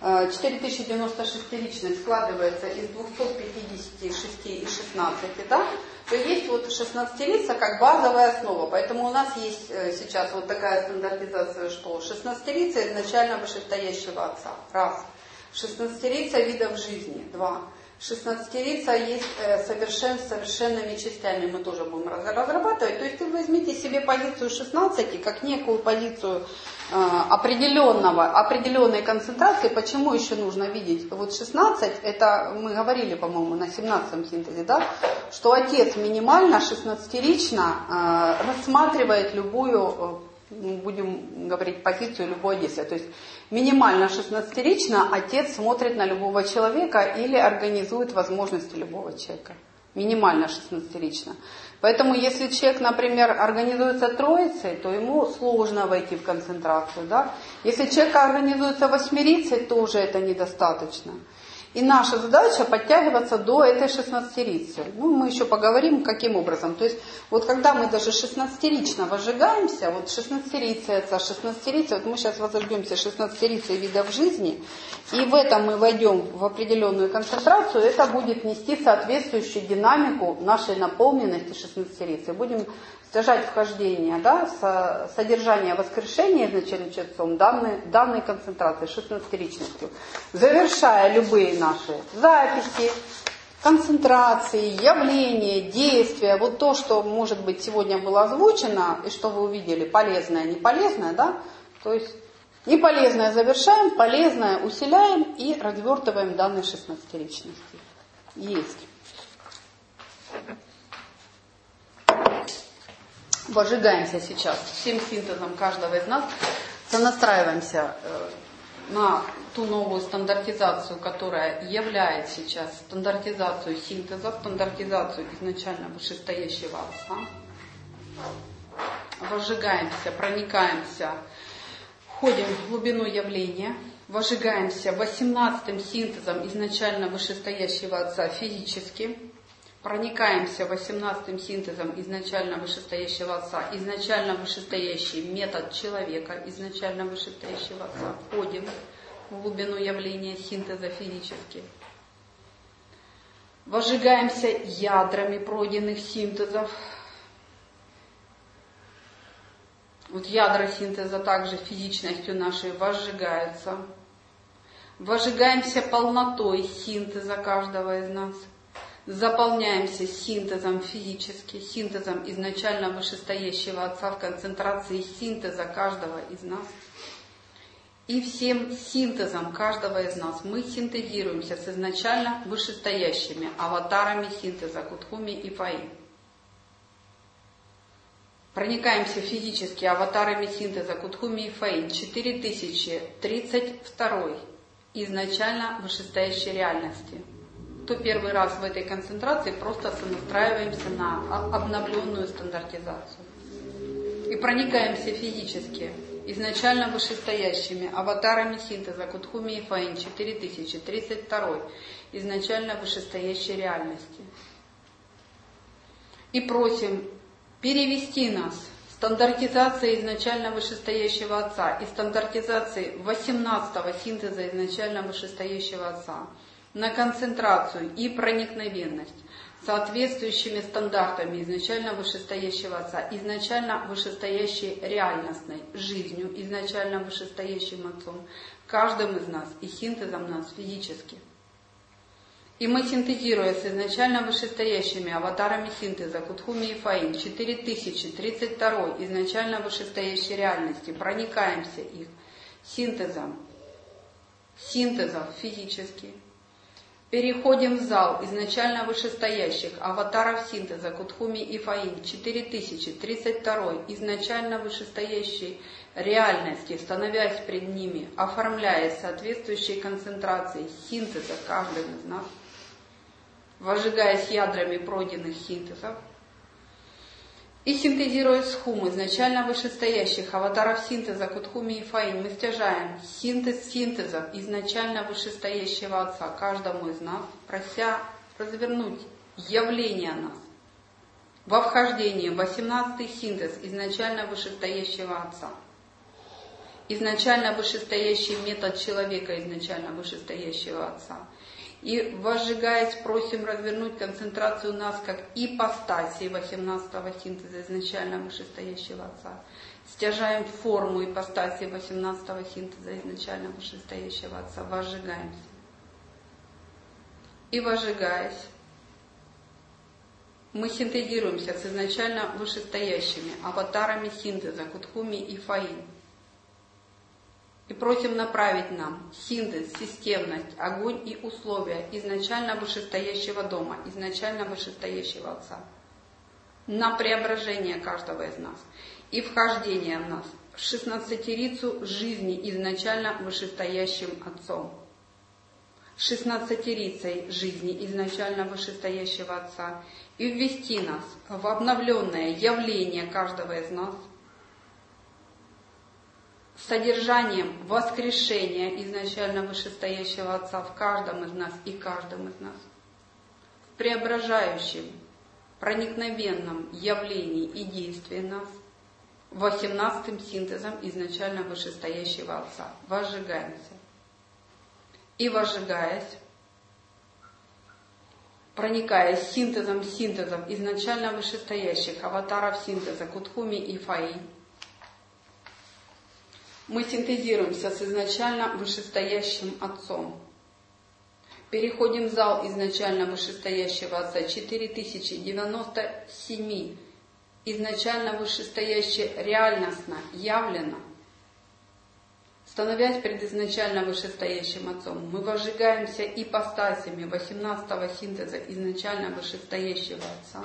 4096 личность складывается из 256 и 16, да, то есть вот 16-лица как базовая основа. Поэтому у нас есть сейчас вот такая стандартизация, что 16-лица изначально вышестоящего отца. Раз. 16-лица видов жизни. Два. 16-лица есть совершенными частями, мы тоже будем разрабатывать. То есть вы возьмите себе позицию 16 как некую позицию определенной концентрации. Почему еще нужно видеть? Вот 16, это мы говорили, по-моему, на 17-м синтезе, да, что отец минимально 16-лично рассматривает любую, будем говорить, позицию, любое действие. То есть минимально 16-лично отец смотрит на любого человека или организует возможности любого человека. Минимально 16-лично. Поэтому если человек, например, организуется троицей, то ему сложно войти в концентрацию. Да? Если человек организуется восьмерицей, тоже это недостаточно. И наша задача подтягиваться до этой 16-лицы. Ну, мы еще поговорим, каким образом. То есть, вот когда мы даже 16-лично возжигаемся, вот 16-лицей отца, 16-лицей, вот мы сейчас возожгемся 16-лицей видов жизни, и в этом мы войдем в определенную концентрацию, это будет нести соответствующую динамику нашей наполненности 16-лицей. Будем стяжать вхождение, да, содержание воскрешения изначально отцом данной концентрации 16-личностью, завершая любые наши записи, концентрации, явления, действия, вот то, что, может быть, сегодня было озвучено, и что вы увидели, полезное, не полезное, да, то есть неполезное завершаем, полезное усиляем и развертываем данные 16-личности. Есть. Возжигаемся сейчас всем синтезом каждого из нас, сонастраиваемся на ту новую стандартизацию, которая являет сейчас стандартизацию синтеза, стандартизацию изначально вышестоящего отца. Возжигаемся, проникаемся, входим в глубину явления, возжигаемся 18-м синтезом изначально вышестоящего отца физически. Проникаемся 18-м синтезом изначально вышестоящего отца, изначально вышестоящий метод человека, изначально вышестоящего отца. Входим в глубину явления синтеза физически. Возжигаемся ядрами пройденных синтезов. Вот ядра синтеза также физичностью нашей возжигаются. Возжигаемся полнотой синтеза каждого из нас. Заполняемся синтезом физически, синтезом изначально вышестоящего отца в концентрации синтеза каждого из нас. И всем синтезом каждого из нас мы синтезируемся с изначально вышестоящими аватарами синтеза Кутхуми и Фаи. Проникаемся физически аватарами синтеза Кутхуми и Фаи 4032 изначально вышестоящей реальности. То первый раз в этой концентрации просто сонастраиваемся на обновленную стандартизацию. И проникаемся физически изначально вышестоящими аватарами синтеза Кутхуми и Фаин 4032 изначально вышестоящей реальности. И просим перевести нас стандартизации изначально вышестоящего отца и стандартизации 18-го синтеза изначально вышестоящего отца на концентрацию и проникновенность соответствующими стандартами изначально вышестоящего отца, изначально вышестоящей реальностной жизнью, изначально вышестоящим отцом, каждым из нас и синтезом нас физически. И мы, синтезируя с изначально вышестоящими аватарами синтеза Кутхуми и Фаин 4032 изначально вышестоящей реальности, проникаемся их синтезом физически. Переходим в зал изначально вышестоящих аватаров синтеза Кутхуми и Фаин 4032 изначально вышестоящей реальности, становясь пред ними, оформляя соответствующие концентрации синтеза каждым из нас, возжигаясь ядрами пройденных синтезов, и синтезируя с хум изначально вышестоящих аватаров синтеза Кутхуми и Фаин, мы стяжаем синтез синтезов изначально вышестоящего отца каждому из нас, прося развернуть явление нас во вхождении в 18-й синтез изначально вышестоящего отца. изначально вышестоящий метод человека, изначально вышестоящего Отца. И возжигаясь, просим развернуть концентрацию нас как ипостаси 18-го синтеза изначально вышестоящего Отца. Стяжаем форму ипостаси 18-го синтеза изначально вышестоящего Отца. Возжигаемся. И возжигаясь, мы синтезируемся с изначально вышестоящими аватарами синтеза Кутхуми и Фаи. И просим направить нам синтез, системность, огонь и условия изначально вышестоящего дома, изначально вышестоящего Отца. На преображение каждого из нас и вхождение в нас в 16-рицу жизни изначально вышестоящим Отцом. 16-рицей жизни изначально вышестоящего Отца и ввести нас в обновленное явление каждого из нас с содержанием воскрешения изначально вышестоящего Отца в каждом из нас и каждом из нас, в преображающем, проникновенном явлении и действии нас, 18-м синтезом изначально вышестоящего Отца. Возжигаемся. И возжигаясь, проникаясь синтезом изначально вышестоящих аватаров синтеза Кутхуми и Фаи, мы синтезируемся с изначально вышестоящим Отцом. Переходим в зал изначально вышестоящего Отца 4097 изначально вышестоящее реальностно явлено. Становясь пред изначально вышестоящим Отцом, мы возжигаемся ипостасями 18-го синтеза изначально вышестоящего Отца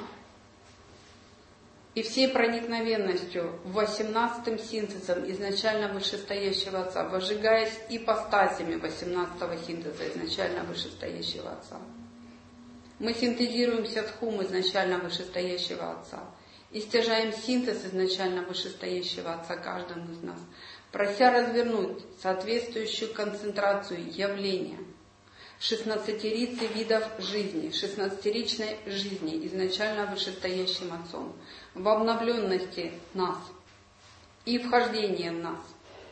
и всей проникновенностью 18-м синтезом изначально вышестоящего Отца, возжигаясь ипостасями 18-го синтеза изначально вышестоящего Отца. Мы синтезируемся с хум изначально вышестоящего Отца и стяжаем синтез изначально вышестоящего Отца каждому из нас, прося развернуть соответствующую концентрацию явления 16-рицы видов жизни, 16-ричной жизни, изначально вышестоящим Отцом, в обновленности нас и вхождении в нас.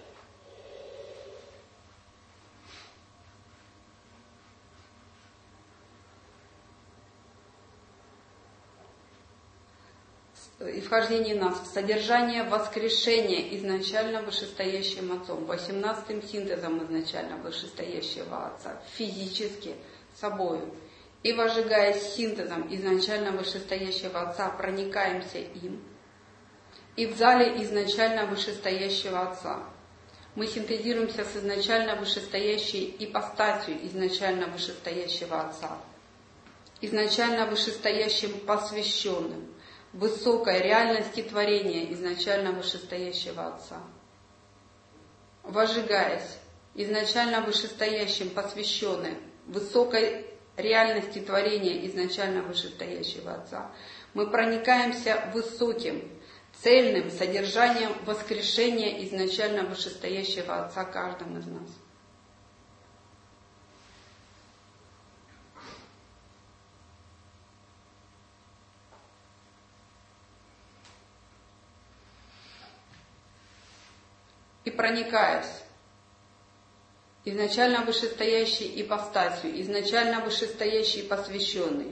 И вхождение нас в содержание воскрешения изначально вышестоящим Отцом, 18-м синтезом изначально вышестоящего Отца, физически собою. И возжигаясь синтезом изначально вышестоящего Отца, проникаемся им. И в зале изначально вышестоящего Отца мы синтезируемся с изначально вышестоящей ипостасью изначально вышестоящего Отца, изначально вышестоящим посвященным, высокой реальности творения изначально вышестоящего Отца. Возжигаясь изначально вышестоящим посвященным, высокой реальности творения изначально вышестоящего Отца, мы проникаемся высоким, цельным содержанием воскрешения изначально вышестоящего Отца каждым из нас. И проникаясь изначально вышестоящей ипостасью, изначально вышестоящий посвященный,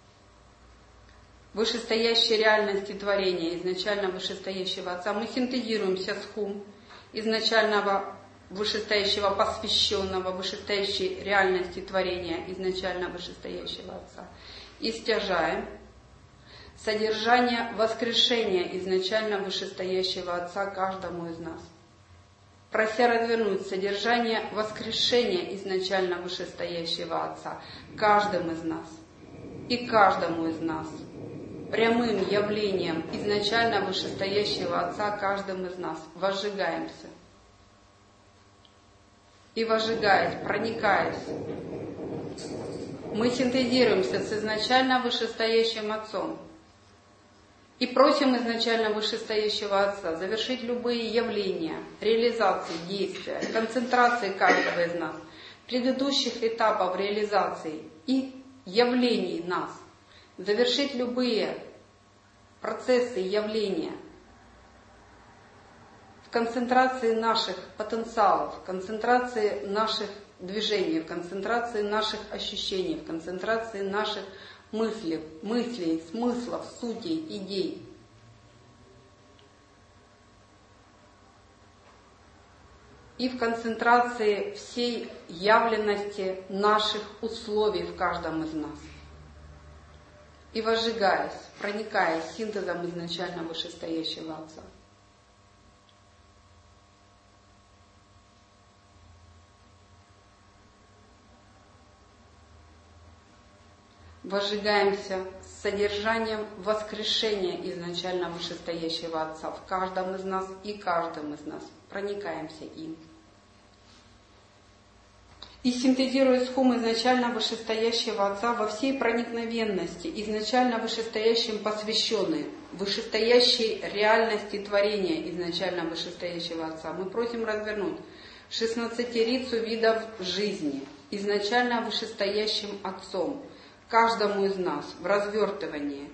вышестоящей реальности творения, изначально вышестоящего Отца, мы синтезируемся с хум, изначального вышестоящего посвященного, вышестоящей реальности творения, изначально вышестоящего Отца, и стяжаем содержание воскрешения изначально вышестоящего Отца каждому из нас, прося развернуть содержание воскрешения изначально вышестоящего Отца каждым из нас и каждому из нас, прямым явлением изначально вышестоящего Отца каждым из нас. Возжигаемся. И возжигаясь, проникаясь, мы синтезируемся с изначально вышестоящим Отцом и просим изначально вышестоящего Отца завершить любые явления, реализации, действия, концентрации каждого из нас, предыдущих этапов реализации и явлений нас, завершить любые процессы явления в концентрации наших потенциалов, в концентрации наших движений, в концентрации наших ощущений, в концентрации наших мыслей, смыслов, сутей, идей. И в концентрации всей явленности наших условий в каждом из нас. И возжигаясь, проникаясь синтезом изначально вышестоящего Отца. Возжигаемся с содержанием воскрешения изначально вышестоящего Отца в каждом из нас и каждом из нас. Проникаемся им. И синтезируя схум изначально вышестоящего Отца во всей проникновенности, изначально вышестоящим посвященные, вышестоящей реальности творения изначально вышестоящего Отца, мы просим развернуть 16-рицу видов жизни, изначально вышестоящим Отцом, каждому из нас в развертывании.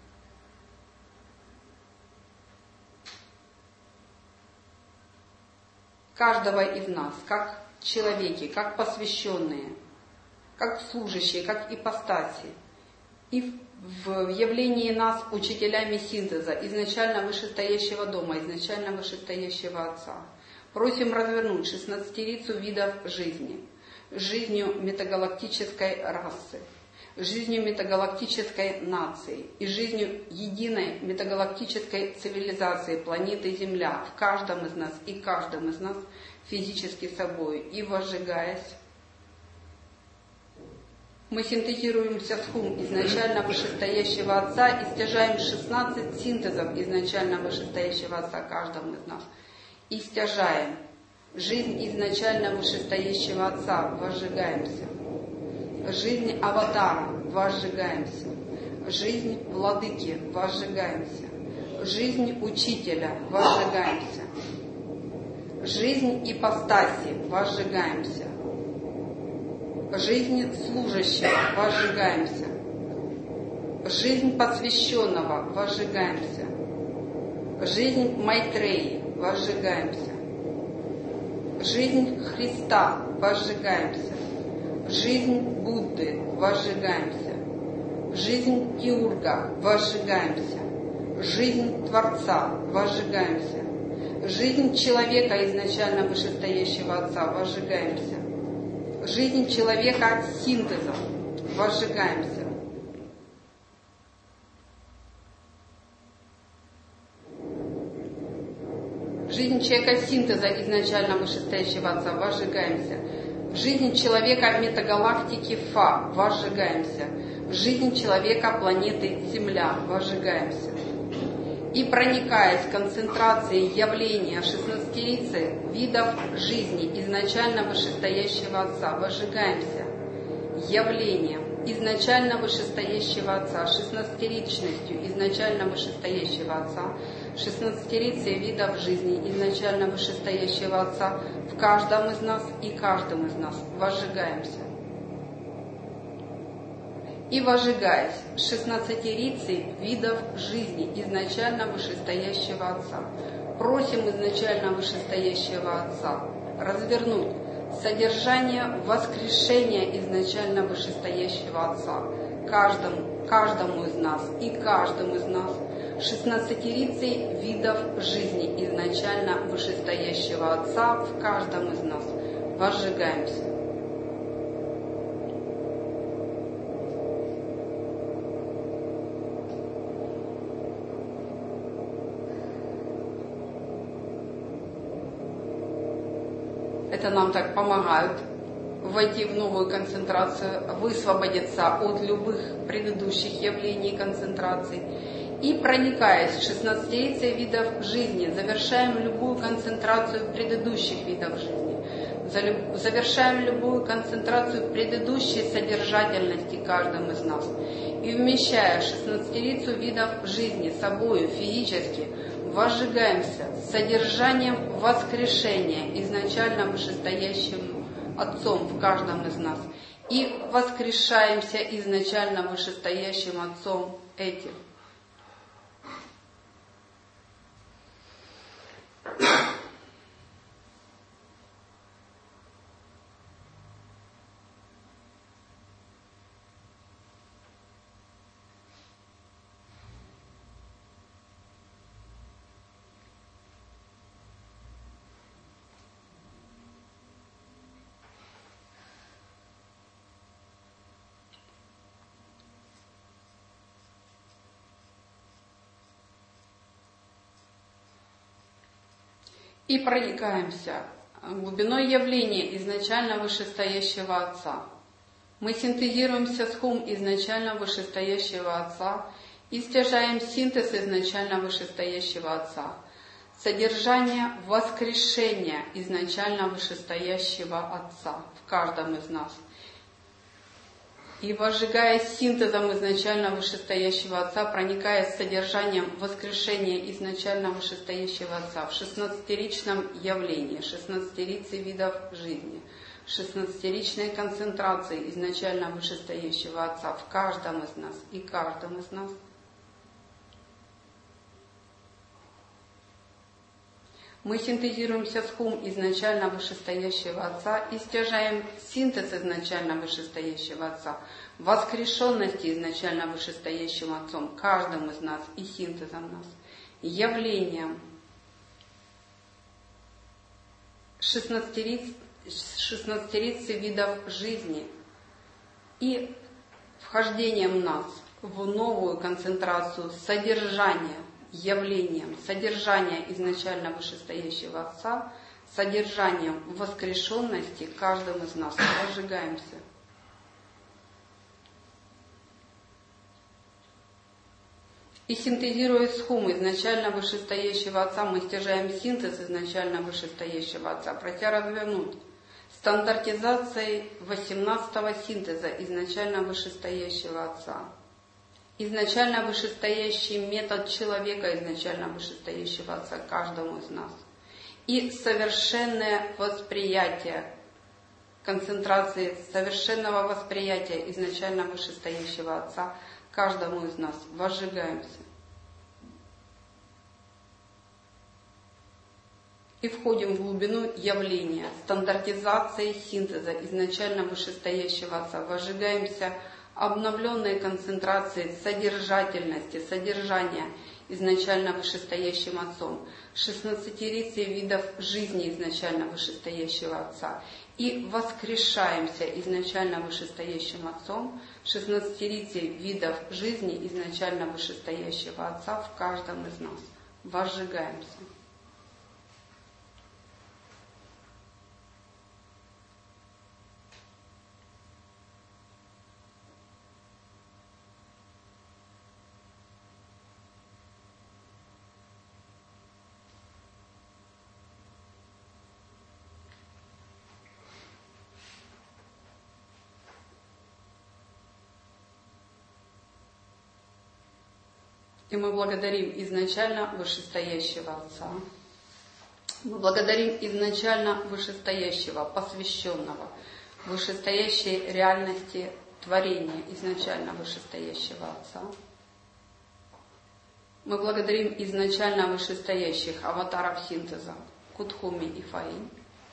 Каждого из нас, как человеки, как посвященные, как служащие, как ипостаси. И в явлении нас учителями синтеза, изначально вышестоящего дома, изначально вышестоящего Отца. Просим развернуть 16-рицу видов жизни, жизнью метагалактической расы, жизнью метагалактической нации и жизнью единой метагалактической цивилизации планеты Земля в каждом из нас и каждом из нас физически собой. И возжигаясь, мы синтезируемся с хум изначально вышестоящего Отца и стяжаем 16 синтезов изначально вышестоящего Отца каждому из нас. И стяжаем жизнь изначально вышестоящего Отца, возжигаемся. Жизнь аватара, возжигаемся. Жизнь владыки, возжигаемся. Жизнь учителя, возжигаемся. Жизнь ипостаси, возжигаемся. Жизнь служащего, возжигаемся. Жизнь посвященного, возжигаемся. Жизнь Майтреи, возжигаемся. Жизнь Христа, возжигаемся. Жизнь Будды, возжигаемся. Жизнь Геурга, возжигаемся. Жизнь Творца, возжигаемся. Жизнь человека изначально вышестоящего Отца, возжигаемся. Жизнь человека синтеза, возжигаемся. Жизнь человека синтеза изначально вышестоящего Отца, возжигаемся. В жизни человека метагалактики Фа, возжигаемся. В жизни человека планеты Земля, возжигаемся. И проникаясь концентрацией явления 16-рицы видов жизни изначально вышестоящего Отца, возжигаемся явлением изначально вышестоящего Отца, 16-ричностью изначально вышестоящего Отца, 16-рицей видов жизни изначально вышестоящего Отца в каждом из нас и каждом из нас возжигаемся. И возжигаясь 16-рицей видов жизни изначально вышестоящего Отца, просим изначально вышестоящего Отца развернуть содержание воскрешения изначально вышестоящего Отца каждому из нас и каждому из нас 16-рицей видов жизни изначально вышестоящего Отца в каждом из нас. Возжигаемся. Это нам так помогает войти в новую концентрацию, высвободиться от любых предыдущих явлений концентраций. И проникаясь в 16 видов жизни, завершаем любую концентрацию предыдущих видов жизни. Завершаем любую концентрацию предыдущей содержательности каждым из нас. И вмещая 16 видов жизни собою физически, возжигаемся с содержанием воскрешения изначально вышестоящим Отцом в каждом из нас. И воскрешаемся изначально вышестоящим Отцом этим. И проникаемся глубиной явления изначально вышестоящего Отца. Мы синтезируемся с Хум изначально вышестоящего Отца и стяжаем синтез изначально вышестоящего Отца. Содержание воскрешения изначально вышестоящего Отца в каждом из нас. И возжигая синтезом изначально вышестоящего Отца, проникая с содержанием воскрешения изначально вышестоящего Отца в 16-ричном явлении, 16-рице видов жизни, 16-ричной концентрации изначально вышестоящего Отца в каждом из нас и каждом из нас. Мы синтезируемся с Хум изначально вышестоящего Отца и стяжаем синтез изначально вышестоящего Отца, воскрешенности изначально вышестоящим Отцом, каждым из нас и синтезом нас, явлением 16-рицы видов жизни и вхождением нас в новую концентрацию содержания, явлением содержания изначально вышестоящего Отца, содержанием воскрешенности каждым из нас. Разжигаемся. И синтезируя с Хум изначально вышестоящего Отца, мы стяжаем синтез изначально вышестоящего Отца, прося развернуть стандартизацией 18-го синтеза изначально вышестоящего Отца. Изначально вышестоящий метод человека, изначально вышестоящего Отца каждому из нас. И совершенное восприятие, концентрации совершенного восприятия изначально вышестоящего Отца каждому из нас. Возжигаемся. И входим в глубину явления, стандартизации синтеза изначально вышестоящего Отца. Возжигаемся обновленной концентрации содержательности, содержания изначально вышестоящим Отцом, 16-рицы видов жизни изначально вышестоящего Отца, и воскрешаемся изначально вышестоящим Отцом, 16-рицы видов жизни изначально вышестоящего Отца в каждом из нас. Возжигаемся. И мы благодарим изначально вышестоящего Отца. Мы благодарим изначально вышестоящего, посвященного, вышестоящей реальности творения изначально вышестоящего Отца. Мы благодарим изначально вышестоящих аватаров синтеза Кутхуми и Фаи.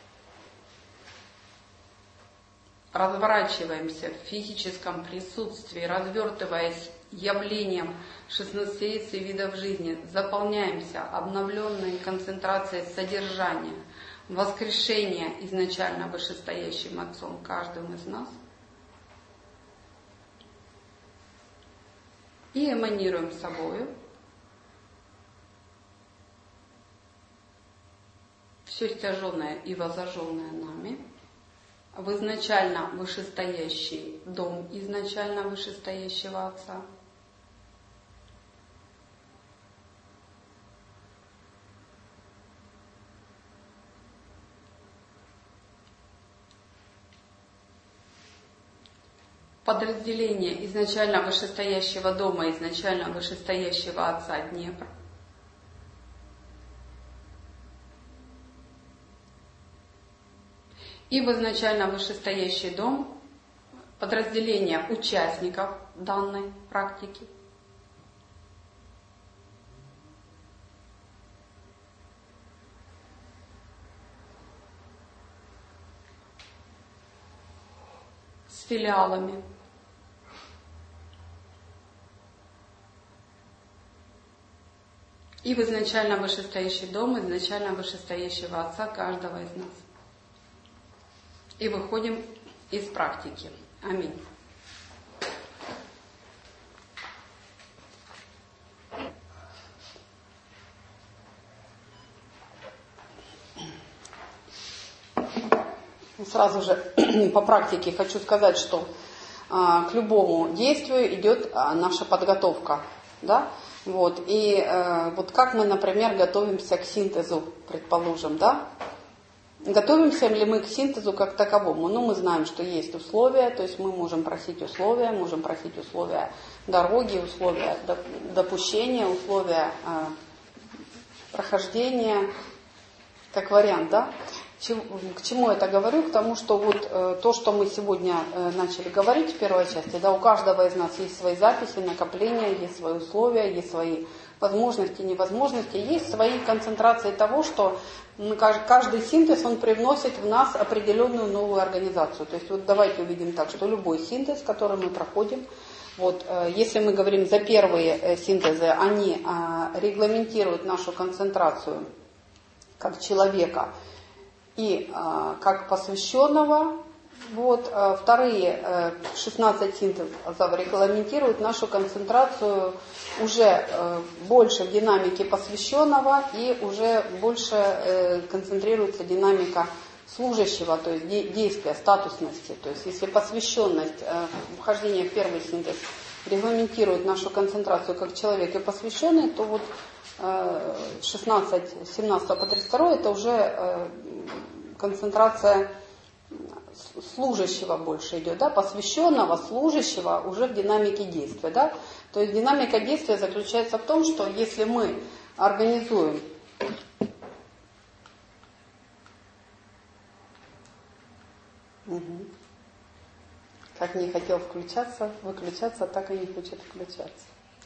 Разворачиваемся в физическом присутствии, развертываясь явлением 16 видов жизни, заполняемся обновленной концентрацией содержания, воскрешения изначально вышестоящим Отцом каждым из нас. И эманируем собою все стяженное и возожженное нами в изначально вышестоящий дом изначально вышестоящего Отца. Подразделение изначально вышестоящего дома, изначально вышестоящего Отца Днепр. И в изначально вышестоящий дом подразделение участников данной практики. С филиалами. И в изначально вышестоящий дом, изначально вышестоящего Отца каждого из нас. И выходим из практики. Аминь. сразу же по практике хочу сказать, что к любому действию идет наша подготовка. Да? Вот. И вот как мы, например, готовимся к синтезу, предположим, да? Готовимся ли мы к синтезу как таковому? Ну, мы знаем, что есть условия, то есть мы можем просить условия дороги, условия допущения, условия прохождения, как вариант, да? К чему это говорю? К тому, что вот то, что мы сегодня начали говорить в первой части, да, у каждого из нас есть свои записи, накопления, есть свои условия, есть свои возможности, невозможности, есть свои концентрации того, что каждый синтез, он привносит в нас определенную новую организацию. То есть вот давайте увидим так, что любой синтез, который мы проходим, вот, если мы говорим за первые синтезы, они регламентируют нашу концентрацию как человека и как посвященного. Вот, вторые 16 синтезов регламентируют нашу концентрацию уже больше в динамике посвященного и уже больше концентрируется динамика служащего, то есть действия, статусности. То есть если посвященность, вхождение в первый синтез регламентирует нашу концентрацию как человек и посвященный, то вот 16, 17 по 32 это уже концентрация служащего больше идет, да, посвященного, служащего уже в динамике действия. Да? То есть динамика действия заключается в том, что если мы организуем как не хотел выключаться, так и не хочет включаться.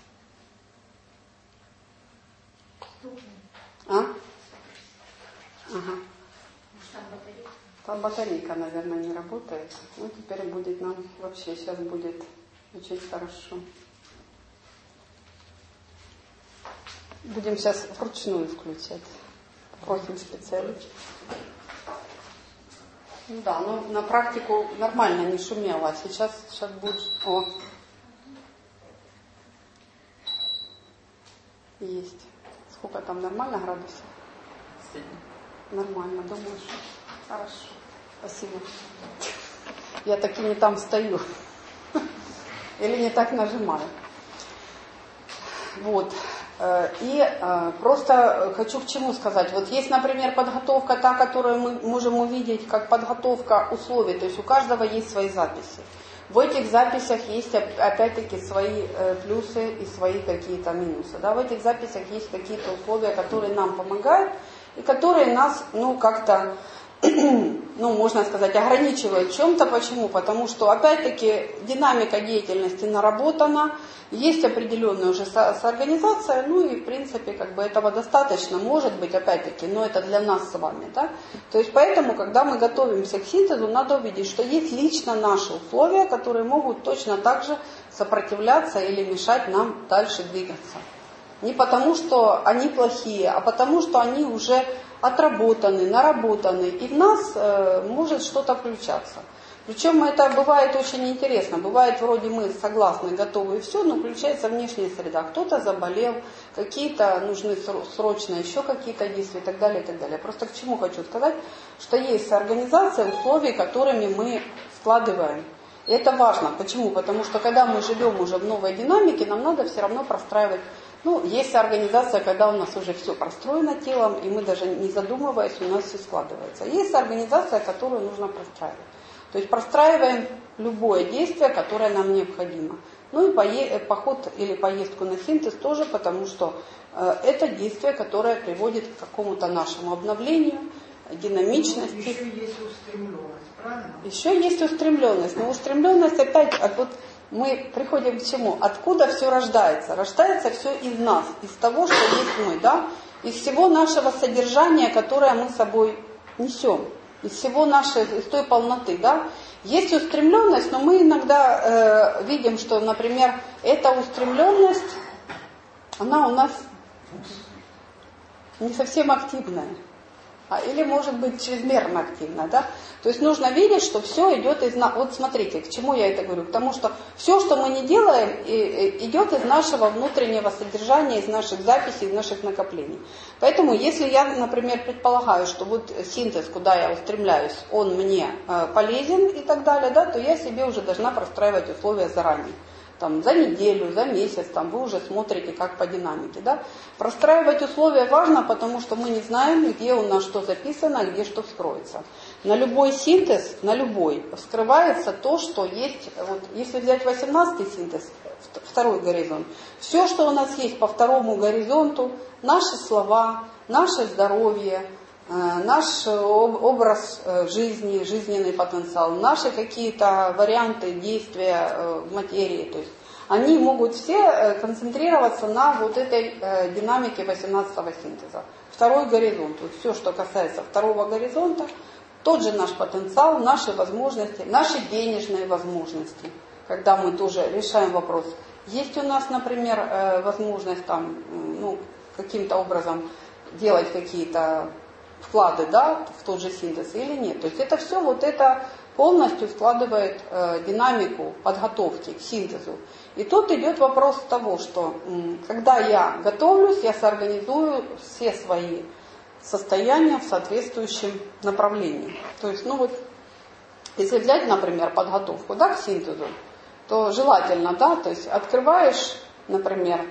А? Ага. Там батарейка, наверное, не работает. Ну, теперь будет нам вообще, сейчас будет очень хорошо. Будем сейчас вручную включать. Просим специалистов. Ну да, но на практику нормально не шумело, а сейчас будет... О! Есть. Сколько там, нормально градусов? Нормально, думаешь? Хорошо. Спасибо. Я таки не там стою. Или не так нажимаю. Вот. И просто хочу к чему сказать. Вот есть, например, подготовка та, которую мы можем увидеть как подготовка условий. То есть у каждого есть свои записи. В этих записях есть опять-таки свои плюсы и свои какие-то минусы. Да? В этих записях есть какие-то условия, которые нам помогают и которые нас, ну, как-то, ну, можно сказать, ограничивают в чем-то. Почему? Потому что, опять-таки, динамика деятельности наработана, есть определенная уже соорганизация, ну и, в принципе, как бы этого достаточно, может быть, опять-таки, но это для нас с вами, да. То есть, поэтому, когда мы готовимся к синтезу, надо увидеть, что есть лично наши условия, которые могут точно так же сопротивляться или мешать нам дальше двигаться. Не потому, что они плохие, а потому, что они уже отработаны, наработаны, и в нас может что-то включаться. Причем это бывает очень интересно. Бывает, вроде мы согласны, готовы и все, но включается внешняя среда. Кто-то заболел, какие-то нужны срочно еще какие-то действия и так далее, и так далее. Просто к чему хочу сказать, что есть организация условий, которыми мы складываем. И это важно. Почему? Потому что когда мы живем уже в новой динамике, нам надо все равно простраивать. Ну, есть организация, когда у нас уже все простроено телом, и мы даже не задумываясь, у нас все складывается. Есть организация, которую нужно простраивать. То есть простраиваем любое действие, которое нам необходимо. Ну и поход или поездку на синтез тоже, потому что это действие, которое приводит к какому-то нашему обновлению, динамичности. Еще есть устремленность, правильно? Еще есть устремленность. Но устремленность опять, вот мы приходим к чему? Откуда все рождается? Рождается все из нас, из того, что есть мы, да? Из всего нашего содержания, которое мы с собой несем. Из всего нашей, из той полноты, да. Есть устремленность, но мы иногда видим, что, например, эта устремленность, она у нас не совсем активная. или может быть чрезмерно активно, да? То есть нужно видеть, что все идет из нас. Вот смотрите, к чему я это говорю? К тому, что все, что мы не делаем, идет из нашего внутреннего содержания, из наших записей, из наших накоплений. Поэтому, если я, например, предполагаю, что вот синтез, куда я устремляюсь, он мне полезен и так далее, да, то я себе уже должна простраивать условия заранее. Там, за неделю, за месяц, там, вы уже смотрите, как по динамике. Да? Простраивать условия важно, потому что мы не знаем, где у нас что записано, где что вскроется. На любой синтез, на любой, вскрывается то, что есть. Вот, если взять 18-й синтез, второй горизонт, все, что у нас есть по второму горизонту, наши слова, наше здоровье, наш образ жизни, жизненный потенциал, наши какие-то варианты действия в материи, то есть они могут все концентрироваться на вот этой динамике 18-го синтеза. Второй горизонт, вот все, что касается второго горизонта, тот же наш потенциал, наши возможности, наши денежные возможности, когда мы тоже решаем вопрос, есть у нас, например, возможность там, каким-то образом делать какие-то вклады, да, в тот же синтез или нет. То есть это все вот это полностью складывает динамику подготовки к синтезу. И тут идет вопрос того, что когда я готовлюсь, я соорганизую все свои состояния в соответствующем направлении. То есть, если взять, например, подготовку, да, к синтезу, то желательно, да, то есть открываешь, например,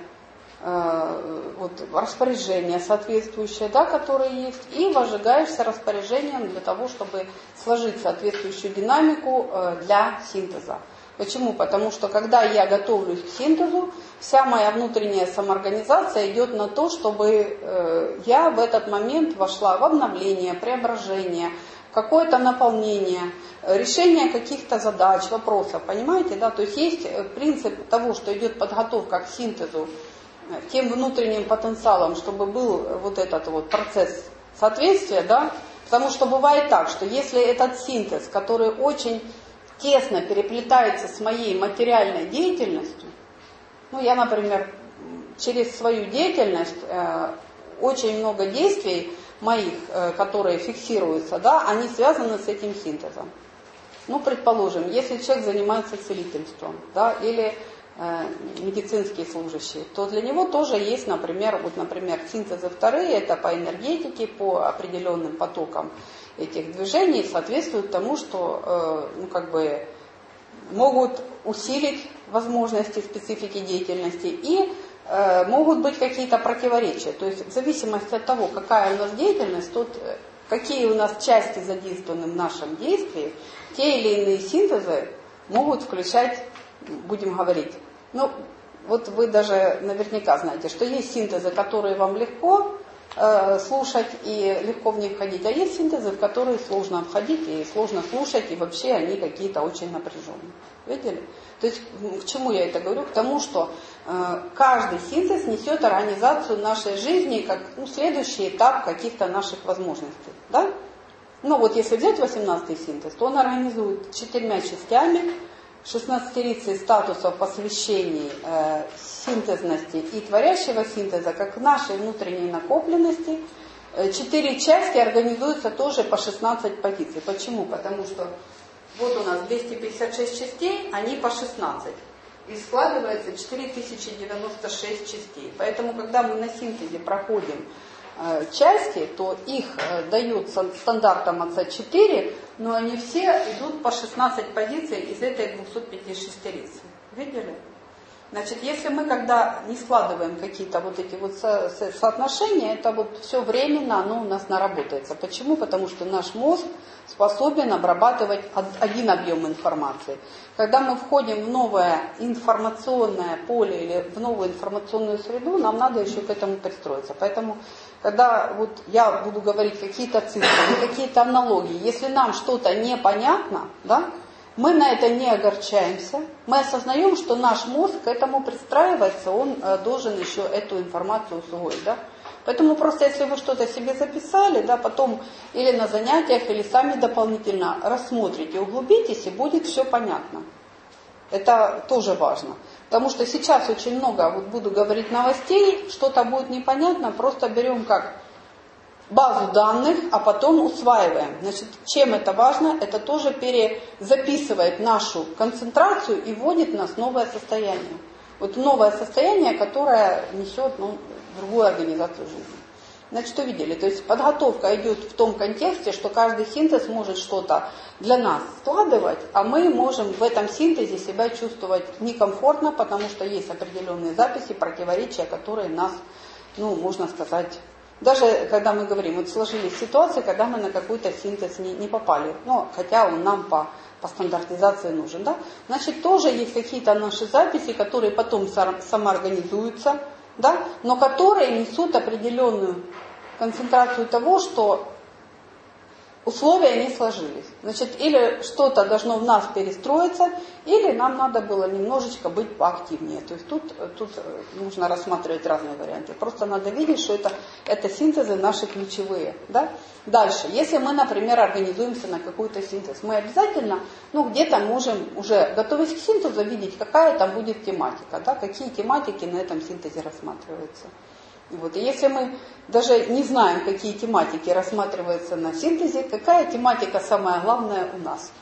вот распоряжение соответствующее, да, которое есть, и возжигаешься распоряжением для того, чтобы сложить соответствующую динамику для синтеза. Почему? Потому что когда я готовлюсь к синтезу, вся моя внутренняя самоорганизация идет на то, чтобы я в этот момент вошла в обновление, преображение, какое-то наполнение, решение каких-то задач, вопросов, понимаете, да? То есть есть принцип того, что идет подготовка к синтезу тем внутренним потенциалом, чтобы был вот этот вот процесс соответствия, да, потому что бывает так, что если этот синтез, который очень тесно переплетается с моей материальной деятельностью, я, например, через свою деятельность очень много действий моих, которые фиксируются, да, они связаны с этим синтезом. Предположим, если человек занимается целительством, да, или медицинские служащие, то для него тоже есть, например, синтезы вторые, это по энергетике, по определенным потокам этих движений, соответствуют тому, что могут усилить возможности специфики деятельности и могут быть какие-то противоречия. То есть в зависимости от того, какая у нас деятельность, какие у нас части задействованы в нашем действии, те или иные синтезы могут включать, будем говорить, вот вы даже наверняка знаете, что есть синтезы, которые вам легко слушать и легко в них входить, а есть синтезы, в которые сложно входить и сложно слушать, и вообще они какие-то очень напряженные. Видели? То есть к чему я это говорю? К тому, что каждый синтез несет организацию нашей жизни как следующий этап каких-то наших возможностей. Да? Если взять 18-й синтез, то он организует 4 частями, 16-рицей статусов посвящений синтезности и творящего синтеза, как нашей внутренней накопленности. 4 части организуются тоже по 16 позиций. Почему? Потому что вот у нас 256 частей, они по 16. И складывается 4096 частей. Поэтому, когда мы на синтезе проходим части, то их дают стандартом отца 4, но они все идут по 16 позиций из этой 256-рицы. Видели? Значит, если мы когда не складываем какие-то вот эти вот соотношения, это вот все временно, оно у нас наработается. Почему? Потому что наш мозг способен обрабатывать один объем информации. Когда мы входим в новое информационное поле или в новую информационную среду, нам надо еще к этому пристроиться. Поэтому, когда вот я буду говорить какие-то цифры, какие-то аналогии, если нам что-то непонятно, да, мы на это не огорчаемся, мы осознаем, что наш мозг к этому пристраивается, он должен еще эту информацию усвоить. Да? Поэтому просто если вы что-то себе записали, да, потом или на занятиях, или сами дополнительно рассмотрите, углубитесь, и будет все понятно. Это тоже важно. Потому что сейчас очень много, буду говорить новостей, что-то будет непонятно, просто берем как базу данных, а потом усваиваем. Значит, чем это важно? Это тоже перезаписывает нашу концентрацию и вводит нас в новое состояние. Вот новое состояние, которое несет другую организацию жизни. Значит, увидели. То есть подготовка идет в том контексте, что каждый синтез может что-то для нас складывать, а мы можем в этом синтезе себя чувствовать некомфортно, потому что есть определенные записи, противоречия, которые нас, можно сказать, даже когда мы говорим, вот сложились ситуации, когда мы на какой-то синтез не попали, хотя он нам по стандартизации нужен, да? Значит, тоже есть какие-то наши записи, которые потом самоорганизуются, да? Но которые несут определенную концентрацию того, что условия не сложились. Значит, или что-то должно в нас перестроиться, или нам надо было немножечко быть поактивнее. То есть тут нужно рассматривать разные варианты. Просто надо видеть, что это синтезы наши ключевые. Да? Дальше, если мы, например, организуемся на какой-то синтез, мы обязательно, где-то можем уже, готовясь к синтезу, видеть, какая там будет тематика, да? Какие тематики на этом синтезе рассматриваются. И если мы даже не знаем, какие тематики рассматриваются на синтезе, какая тематика самая главная у нас?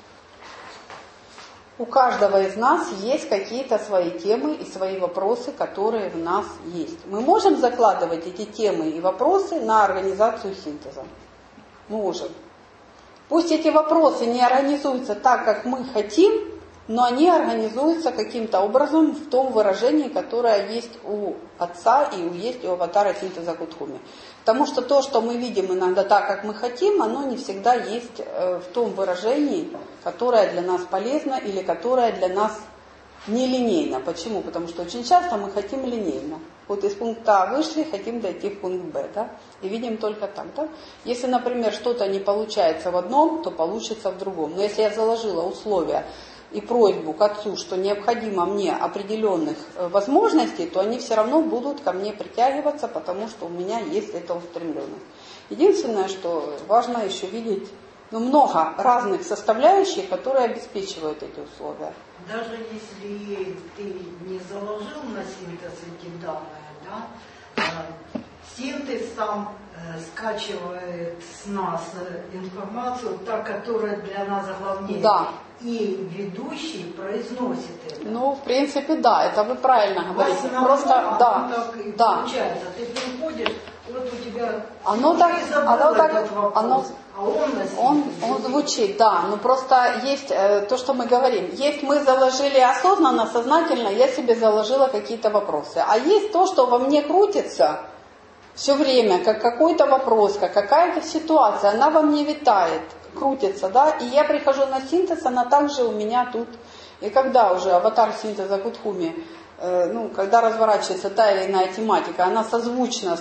У каждого из нас есть какие-то свои темы и свои вопросы, которые в нас есть. Мы можем закладывать эти темы и вопросы на организацию синтеза? Можем. Пусть эти вопросы не организуются так, как мы хотим, но они организуются каким-то образом в том выражении, которое есть у Отца и есть у аватара синтеза Кутхуми. Потому что то, что мы видим иногда так, как мы хотим, оно не всегда есть в том выражении, которое для нас полезно или которое для нас нелинейно. Почему? Потому что очень часто мы хотим линейно. Вот из пункта А вышли, хотим дойти в пункт Б, да? И видим только так, да? Если, например, что-то не получается в одном, то получится в другом. Но если я заложила условия и просьбу к Отцу, что необходимо мне определенных возможностей, то они все равно будут ко мне притягиваться, потому что у меня есть эта устремленность. Единственное, что важно еще видеть много разных составляющих, которые обеспечивают эти условия. Даже если ты не заложил на синтез эти данные, да, синтез сам скачивает с нас информацию, та, которая для нас главнее. Да. И ведущий произносит это. В принципе, да, это вы правильно говорите. Просто, да, так и да. получается. Ты приходишь, вот у тебя... Оно он звучит, да, но просто есть то, что мы говорим. Есть мы заложили осознанно, сознательно, я себе заложила какие-то вопросы. А есть то, что во мне крутится все время, как какой-то вопрос, как какая-то ситуация, она во мне витает, крутится, да, и я прихожу на синтез, она также у меня тут. И когда уже аватар синтеза Кутхуми, когда разворачивается та или иная тематика, она созвучна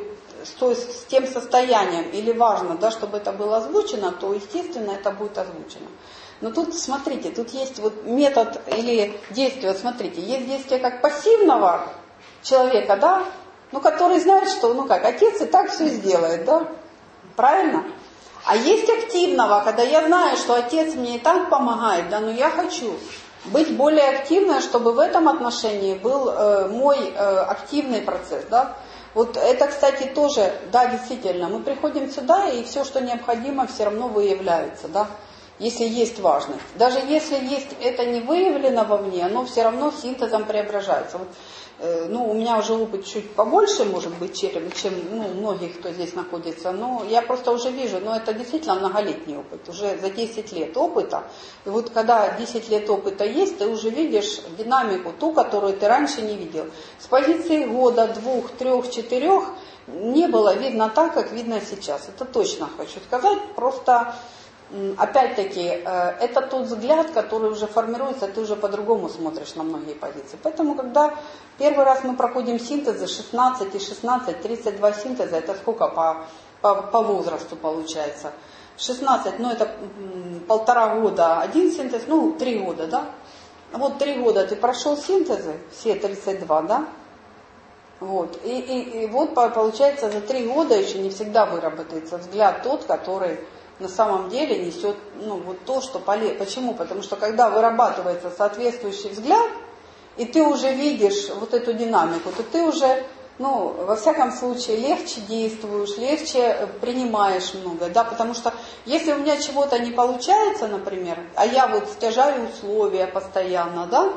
с тем состоянием, или важно, да, чтобы это было озвучено, то, естественно, это будет озвучено. Но тут, смотрите, тут есть метод или действие, смотрите, есть действие как пассивного человека, да, который знает, что, отец и так все сделает, да, правильно? А есть активного, когда я знаю, что отец мне и так помогает, да, но я хочу быть более активной, чтобы в этом отношении был мой активный процесс, да. Вот это, кстати, тоже, да, действительно, мы приходим сюда, и все, что необходимо, все равно выявляется, да, если есть важность. Даже если есть это не выявлено вовне, оно все равно синтезом преображается. У меня уже опыт чуть побольше, может быть, чем многих, кто здесь находится, но я просто уже вижу, это действительно многолетний опыт, уже за 10 лет опыта. И вот когда 10 лет опыта есть, ты уже видишь динамику, ту, которую ты раньше не видел. С позиции года, 2, 3, 4 не было видно так, как видно сейчас. Это точно хочу сказать, просто... Опять-таки, это тот взгляд, который уже формируется, ты уже по-другому смотришь на многие позиции. Поэтому, когда первый раз мы проходим синтезы 16 и 16, 32 синтеза, это сколько по возрасту получается? 16, это 1,5 года один синтез, 3 года, да? Вот 3 года ты прошел синтезы, все 32, да? Вот. И вот получается за 3 года еще не всегда выработается взгляд тот, который... на самом деле несет то, что полезно. Почему? Потому что когда вырабатывается соответствующий взгляд, и ты уже видишь вот эту динамику, то ты уже ну, во всяком случае, легче действуешь, легче принимаешь многое, да, потому что если у меня чего-то не получается, например, а я вот стяжаю условия постоянно, да,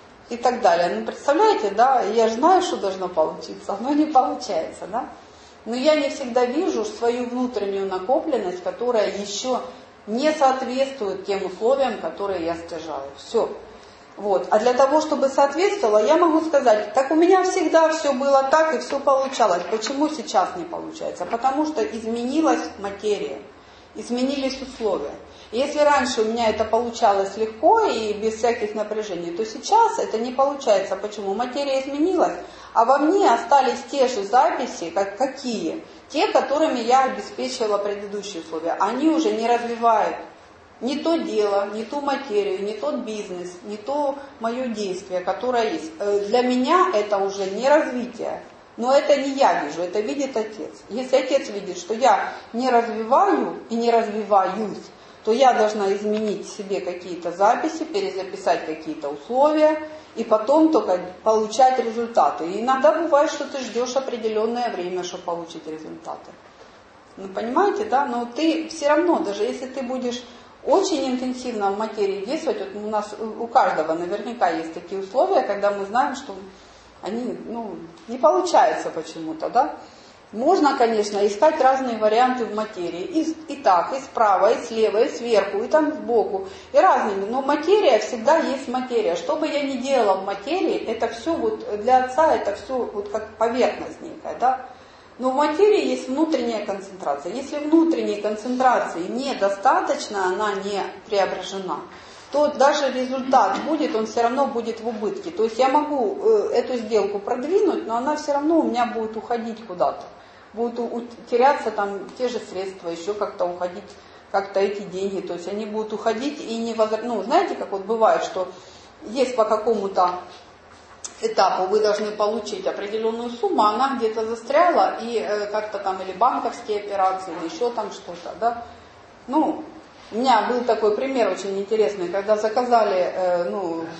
и так далее, ну, представляете, да, я же знаю, что должно получиться, но не получается, да, но я не всегда вижу свою внутреннюю накопленность, которая еще не соответствует тем условиям, которые я стяжаю, все. Вот. А для того, чтобы соответствовало, я могу сказать, так у меня всегда все было так и все получалось. Почему сейчас не получается? Потому что изменилась материя, изменились условия. И если раньше у меня это получалось легко и без всяких напряжений, то сейчас это не получается. Почему? Материя изменилась, а во мне остались те же записи, какие? Те, которыми я обеспечивала предыдущие условия. Они уже не развивают не то дело, не ту материю, не тот бизнес, не то мое действие, которое есть. Для меня это уже не развитие. Но это не я вижу, это видит отец. Если отец видит, что я не развиваю и не развиваюсь, то я должна изменить себе какие-то записи, перезаписать какие-то условия и потом только получать результаты. И иногда бывает, что ты ждешь определенное время, чтобы получить результаты. Ну, понимаете, да? Но ты все равно, даже если ты будешь очень интенсивно в материи действовать, вот у нас у каждого наверняка есть такие условия, когда мы знаем, что они не получаются почему-то, да? Можно, конечно, искать разные варианты в материи, и так, и справа, и слева, и сверху, и там сбоку, и разными, но материя всегда есть материя. Что бы я ни делала в материи, это все вот для отца, это все вот как поверхность некая, да? Но в материи есть внутренняя концентрация. Если внутренней концентрации недостаточно, она не преображена, то даже результат будет, он все равно будет в убытке. То есть я могу эту сделку продвинуть, но она все равно у меня будет уходить куда-то. Будут теряться там те же средства, еще как-то уходить, как-то эти деньги. То есть они будут уходить и не возвращаться. Ну, знаете, как вот бывает, что есть по какому-то этапу вы должны получить определенную сумму, она где-то застряла, и как-то там или банковские операции, или еще там что-то, да. Ну, у меня был такой пример очень интересный, когда заказали,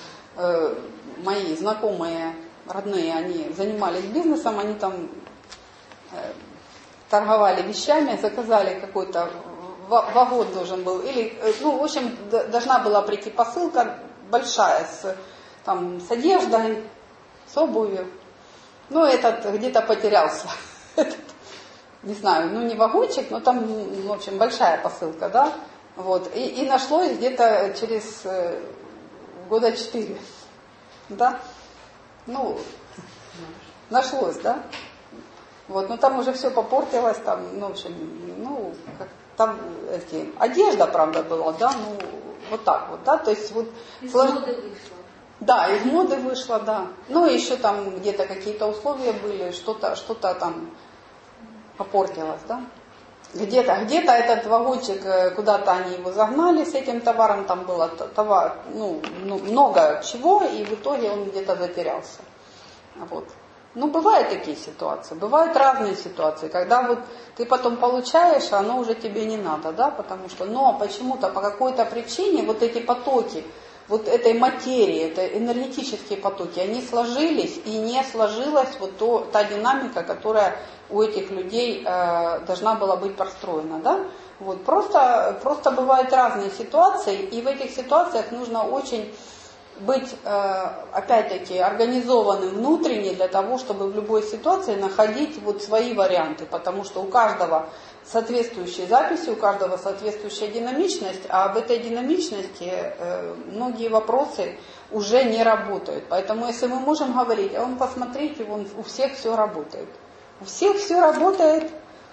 мои знакомые, родные, они занимались бизнесом, они там торговали вещами, заказали какой-то вагон должен был, или, в общем, должна была прийти посылка большая с одеждой, с обувью. Но этот где-то потерялся. Не знаю, не вагончик, но там, в общем, большая посылка, да. Вот. И нашлось где-то через года 4. Да? Нашлось, да? Вот, но там уже все попортилось, там, в общем, там одежда, правда, была, да, вот так вот, да, то есть вот... Из моды вышло. Да, из моды вышло, да. Ну, и еще там где-то какие-то условия были, что-то там попортилось, да. Где-то этот вагончик, куда-то они его загнали с этим товаром, там было товар, много чего, и в итоге он где-то затерялся. Вот. Бывают такие ситуации, бывают разные ситуации, когда вот ты потом получаешь, а оно уже тебе не надо, да, потому что, но почему-то, по какой-то причине вот эти потоки, вот этой материи, это энергетические потоки, они сложились, и не сложилась вот та динамика, которая у этих людей должна была быть простроена, да. Вот, просто бывают разные ситуации, и в этих ситуациях нужно очень быть, опять-таки, организованным внутренне для того, чтобы в любой ситуации находить вот свои варианты, потому что у каждого соответствующие записи, у каждого соответствующая динамичность, а в этой динамичности многие вопросы уже не работают. Поэтому если мы можем говорить, посмотрите, у всех все работает. У всех все работает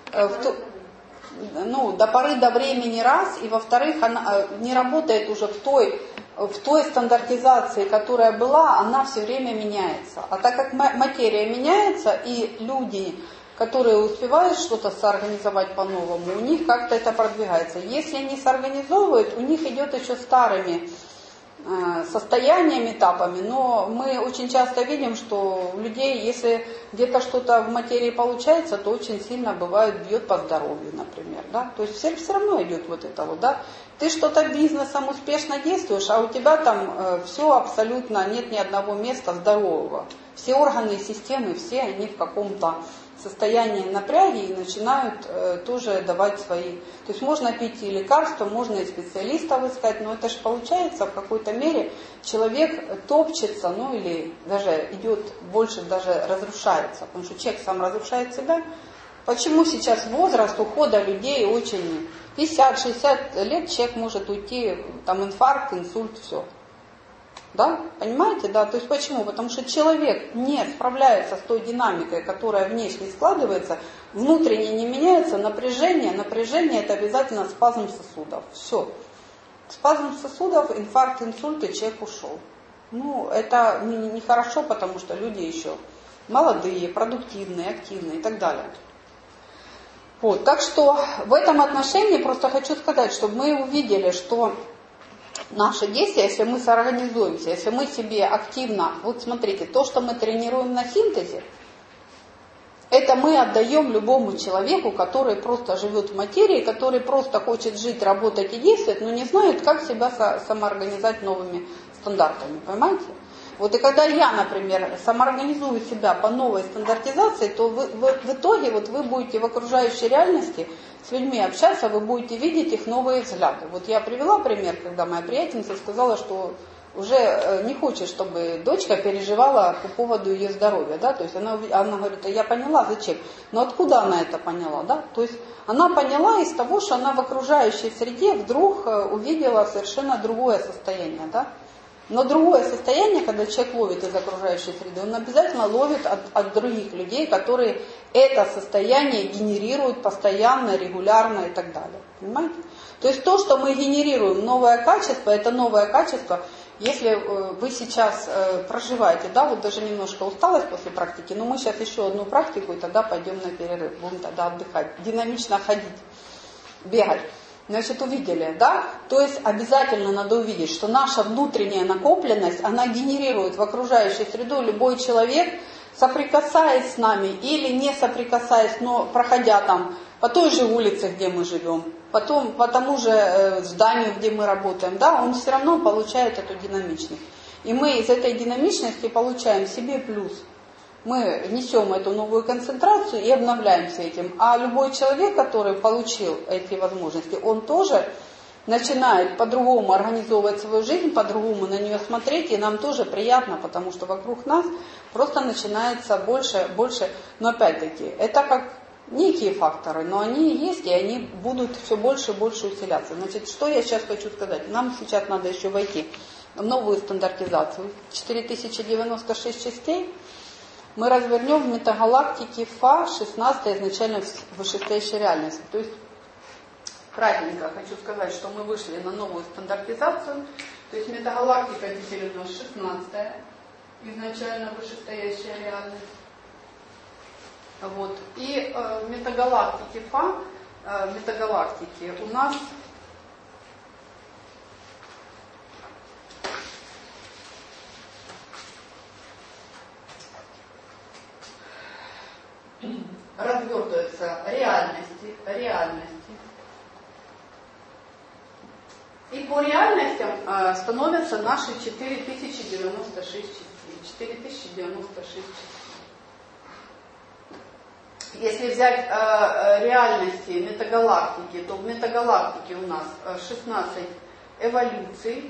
до поры до времени раз, и во-вторых, она не работает уже в той стандартизации, которая была, она все время меняется. А так как материя меняется, и люди, которые успевают что-то соорганизовать по-новому, у них как-то это продвигается. Если они соорганизовывают, у них идет еще старыми состояниями, этапами, но мы очень часто видим, что у людей, если где-то что-то в материи получается, то очень сильно бывает бьет по здоровью, например, да, то есть все равно идет вот это вот, да, ты что-то бизнесом успешно действуешь, а у тебя там все абсолютно, нет ни одного места здорового, все органы и системы, все они в каком-то состоянии напряги и начинают тоже давать свои. То есть можно пить и лекарства, можно и специалистов искать, но это же получается в какой-то мере человек топчется, ну или даже идет больше, даже разрушается, потому что человек сам разрушает себя. Почему сейчас возраст ухода людей очень 50-60 лет человек может уйти, там инфаркт, инсульт, все. Да? Понимаете, да? То есть почему? Потому что человек не справляется с той динамикой, которая внешне складывается, внутренне не меняется, напряжение это обязательно спазм сосудов. Все. Спазм сосудов, инфаркт, инсульт, и человек ушел. Ну, это нехорошо, потому что люди еще молодые, продуктивные, активные и так далее. Вот. Так что в этом отношении просто хочу сказать, чтобы мы увидели, что наши действия, если мы соорганизуемся, если мы себе активно, вот смотрите, то, что мы тренируем на синтезе, это мы отдаем любому человеку, который просто живет в материи, который просто хочет жить, работать и действовать, но не знает, как себя самоорганизовать новыми стандартами, понимаете? Вот и когда я, например, самоорганизую себя по новой стандартизации, то в итоге вот вы будете в окружающей реальности с людьми общаться, вы будете видеть их новые взгляды. Вот я привела пример, когда моя приятельница сказала, что уже не хочет, чтобы дочка переживала по поводу ее здоровья, да, то есть она говорит, я поняла, зачем, но откуда она это поняла, да, то есть она поняла из того, что она в окружающей среде вдруг увидела совершенно другое состояние, да. Но другое состояние, когда человек ловит из окружающей среды, он обязательно ловит от других людей, которые это состояние генерируют постоянно, регулярно и так далее. Понимаете? То есть то, что мы генерируем, новое качество, это новое качество, если вы сейчас проживаете, да, вот даже немножко усталость после практики, но мы сейчас еще одну практику, и тогда пойдем на перерыв, будем тогда отдыхать, динамично ходить, бегать. Значит, увидели, да? То есть обязательно надо увидеть, что наша внутренняя накопленность, она генерирует в окружающую среду любой человек, соприкасаясь с нами или не соприкасаясь, но проходя там по той же улице, где мы живем, потом по тому же зданию, где мы работаем, да, он все равно получает эту динамичность. И мы из этой динамичности получаем себе плюс. Мы несем эту новую концентрацию и обновляемся этим. А любой человек, который получил эти возможности, он тоже начинает по-другому организовывать свою жизнь, по-другому на нее смотреть, и нам тоже приятно, потому что вокруг нас просто начинается больше. Но опять-таки, это как некие факторы, но они есть, и они будут все больше и больше усиляться. Значит, что я сейчас хочу сказать? Нам сейчас надо еще войти в новую стандартизацию. 4096 частей. Мы развернем в метагалактике Фа 16 изначально вышестоящей реальности. То есть, кратенько хочу сказать, что мы вышли на новую стандартизацию. То есть метагалактика теперь у нас 16 изначально вышестоящая реальность. Вот. И в метагалактике Фа, метагалактики у нас развертываются реальности. И по реальностям становятся наши 4096 частей. 4096 частей. Если взять реальности метагалактики, то в метагалактике у нас 16 эволюций.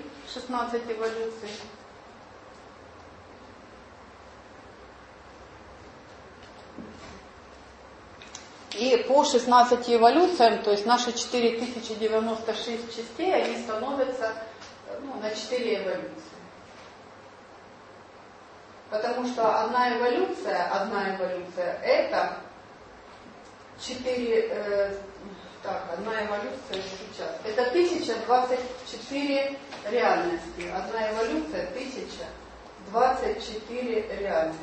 И по 16 эволюциям, то есть наши 4096 частей, они становятся на 4 эволюции. Потому что одна эволюция это 4, одна эволюция сейчас. Это 1024 реальности. Одна эволюция 1024 реальности.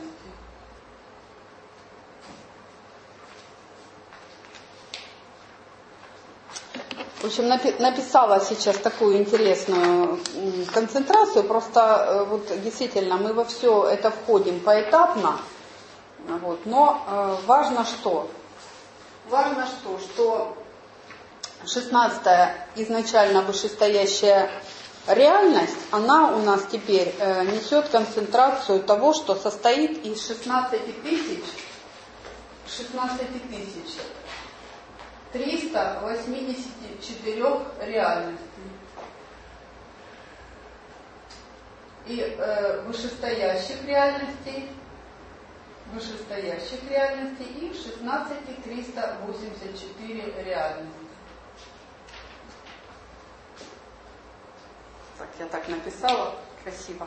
В общем, написала сейчас такую интересную концентрацию, просто вот действительно мы во все это входим поэтапно, вот, но важно что? Что 16-я изначально вышестоящая реальность, она у нас теперь несет концентрацию того, что состоит из 16 тысяч 384 реальностей. И вышестоящих реальностей и 16 384 реальностей. Так, я так написала красиво.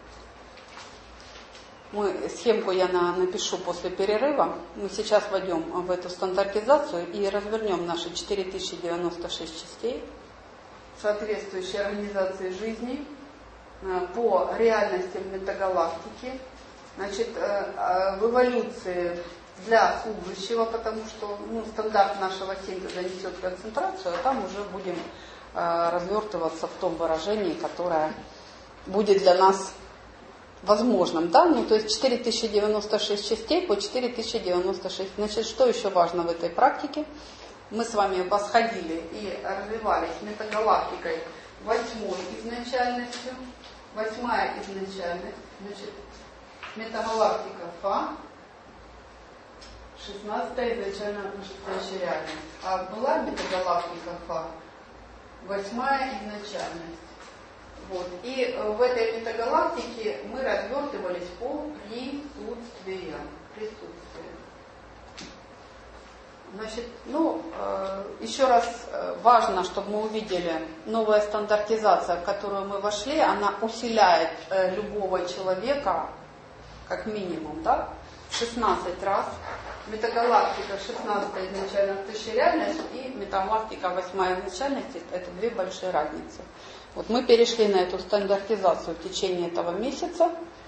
Схемку я напишу после перерыва. Мы сейчас войдем в эту стандартизацию и развернем наши 4096 частей, соответствующие организации жизни, по реальностям метагалактики, значит, в эволюции для служащего, потому что стандарт нашего синтеза несет концентрацию, а там уже будем развертываться в том выражении, которое будет для нас возможным. Да? То есть 4096 частей по 4096. Значит, что еще важно в этой практике? Мы с вами восходили и развивались метагалактикой 8-й изначальностью. 8-я изначальность, значит, метагалактика Фа, 16-я изначально вышестоящая реальность. А была метагалактика Фа, 8-я изначальность. Вот. И в этой метагалактике мы развертывались по присутствиям. Значит, еще раз важно, чтобы мы увидели, новая стандартизация, в которую мы вошли, она усиляет любого человека, как минимум, да, в 16 раз. Метагалактика 16-я изначальность высшей реальность и метагалактика 8-я изначальность — это две большие разницы. Вот мы перешли на эту стандартизацию в течение этого месяца.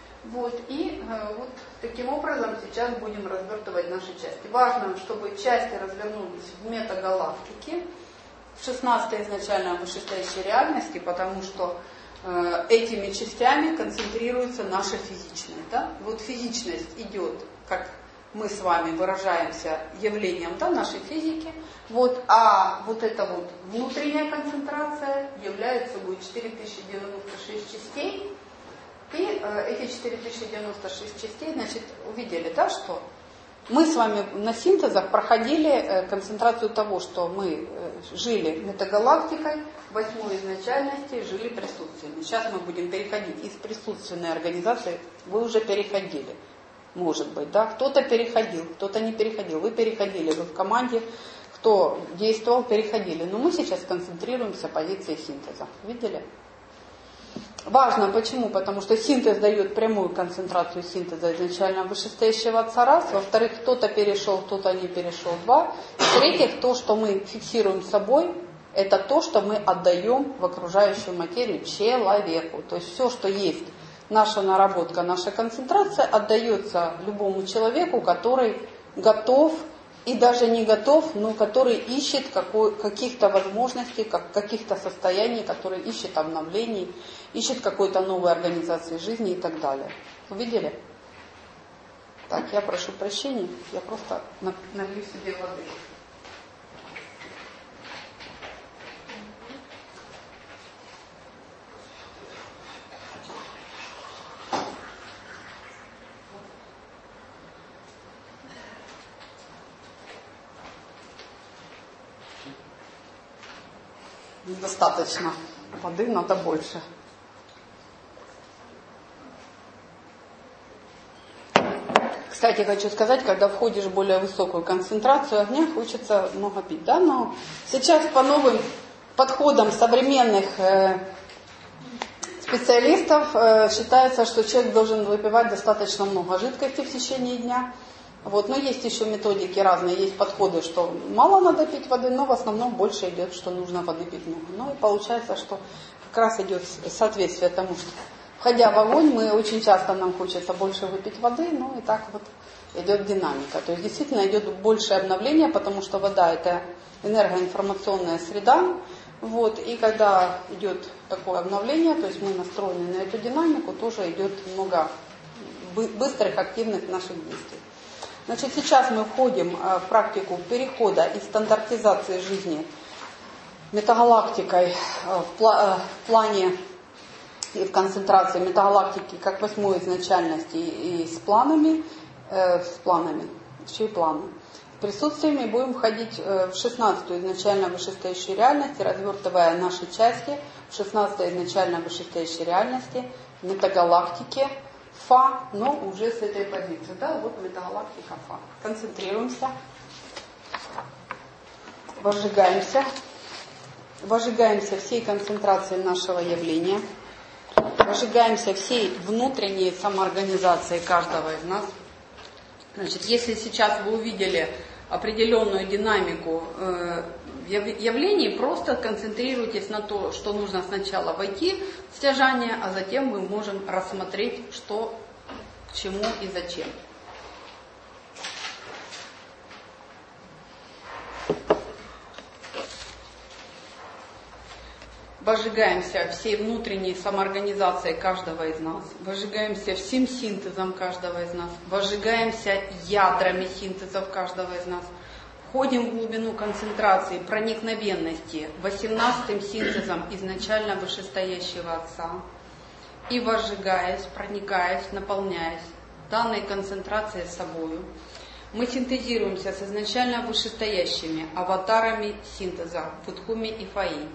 И таким образом сейчас будем развертывать наши части. Важно, чтобы части развернулись в метагалактике, в 16-й изначально вышестоящей реальности, потому что этими частями концентрируется наша физичность. Да? Вот физичность идет, как мы с вами выражаемся, явлением, да, нашей физики. А вот эта вот внутренняя концентрация является собой 4096 частей. И эти 4096 частей, значит, увидели, да, что мы с вами на синтезах проходили концентрацию того, что мы жили метагалактикой, 8-й изначальности, жили присутствиями. Сейчас мы будем переходить из присутственной организации. Вы уже переходили, может быть, да, кто-то переходил, кто-то не переходил. Вы переходили, вы в команде, кто действовал, переходили. Но мы сейчас концентрируемся в позиции синтеза. Видели? Важно почему? Потому что синтез дает прямую концентрацию синтеза изначально вышестоящего отца раз. Во-вторых, кто-то перешел, кто-то не перешел два. В-третьих, то, что мы фиксируем собой, это то, что мы отдаем в окружающую материю человеку. То есть все, что есть, наша наработка, наша концентрация отдается любому человеку, который готов и даже не готов, но который ищет каких-то возможностей, каких-то состояний, который ищет обновлений, ищет какой-то новой организации жизни и так далее. Увидели? Так, я прошу прощения, я просто налью себе воды. Недостаточно воды, надо больше. Кстати, хочу сказать, когда входишь в более высокую концентрацию огня, хочется много пить. Да? Но сейчас по новым подходам современных специалистов считается, что человек должен выпивать достаточно много жидкости в течение дня. Но есть еще методики разные, есть подходы, что мало надо пить воды, но в основном больше идет, что нужно воды пить много. И получается, что как раз идет соответствие тому, что входя в огонь, очень часто нам хочется больше выпить воды, и так вот идет динамика. То есть действительно идет большее обновление, потому что вода — это энергоинформационная среда. И когда идет такое обновление, то есть мы настроены на эту динамику, тоже идет много быстрых, активных наших действий. Значит, сейчас мы входим в практику перехода из стандартизации жизни метагалактикой в плане и в концентрации метагалактики как 8 изначальности и с планами, еще и планы. В присутствии мы будем входить в 16-ю изначально вышестоящую реальность, развертывая наши части в 16-й изначально вышестоящей реальности, метагалактике Фа, но уже с этой позиции. Да, вот метагалактика Фа. Концентрируемся, вожигаемся всей концентрацией нашего явления, вожигаемся всей внутренней самоорганизацией каждого из нас. Значит, если сейчас вы увидели определенную динамику явлений, просто концентрируйтесь на то, что нужно сначала войти в стяжание, а затем мы можем рассмотреть, что к чему и зачем. Вожигаемся всей внутренней самоорганизацией каждого из нас, вожигаемся всем синтезом каждого из нас, вожигаемся ядрами синтезов каждого из нас, входим в глубину концентрации, проникновенности, 18-м синтезом изначально вышестоящего Отца, и вожигаясь, проникаясь, наполняясь данной концентрацией собою, мы синтезируемся с изначально вышестоящими аватарами синтеза Будхуми и Фаи.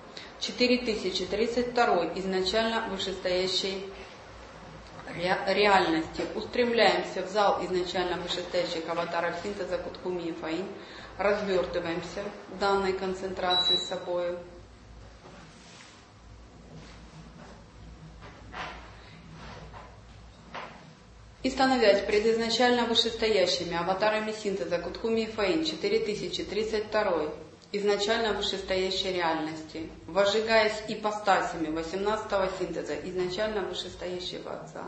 4032 изначально вышестоящей реальности. Устремляемся в зал изначально вышестоящих аватаров синтеза Будхуми и Фаи. Развертываемся в данной концентрации с собой. И становясь пред изначально вышестоящими аватарами синтеза Будхуми и Фаи 4032 изначально вышестоящей реальности, вожигаясь ипостасями 18-го синтеза изначально вышестоящего Отца.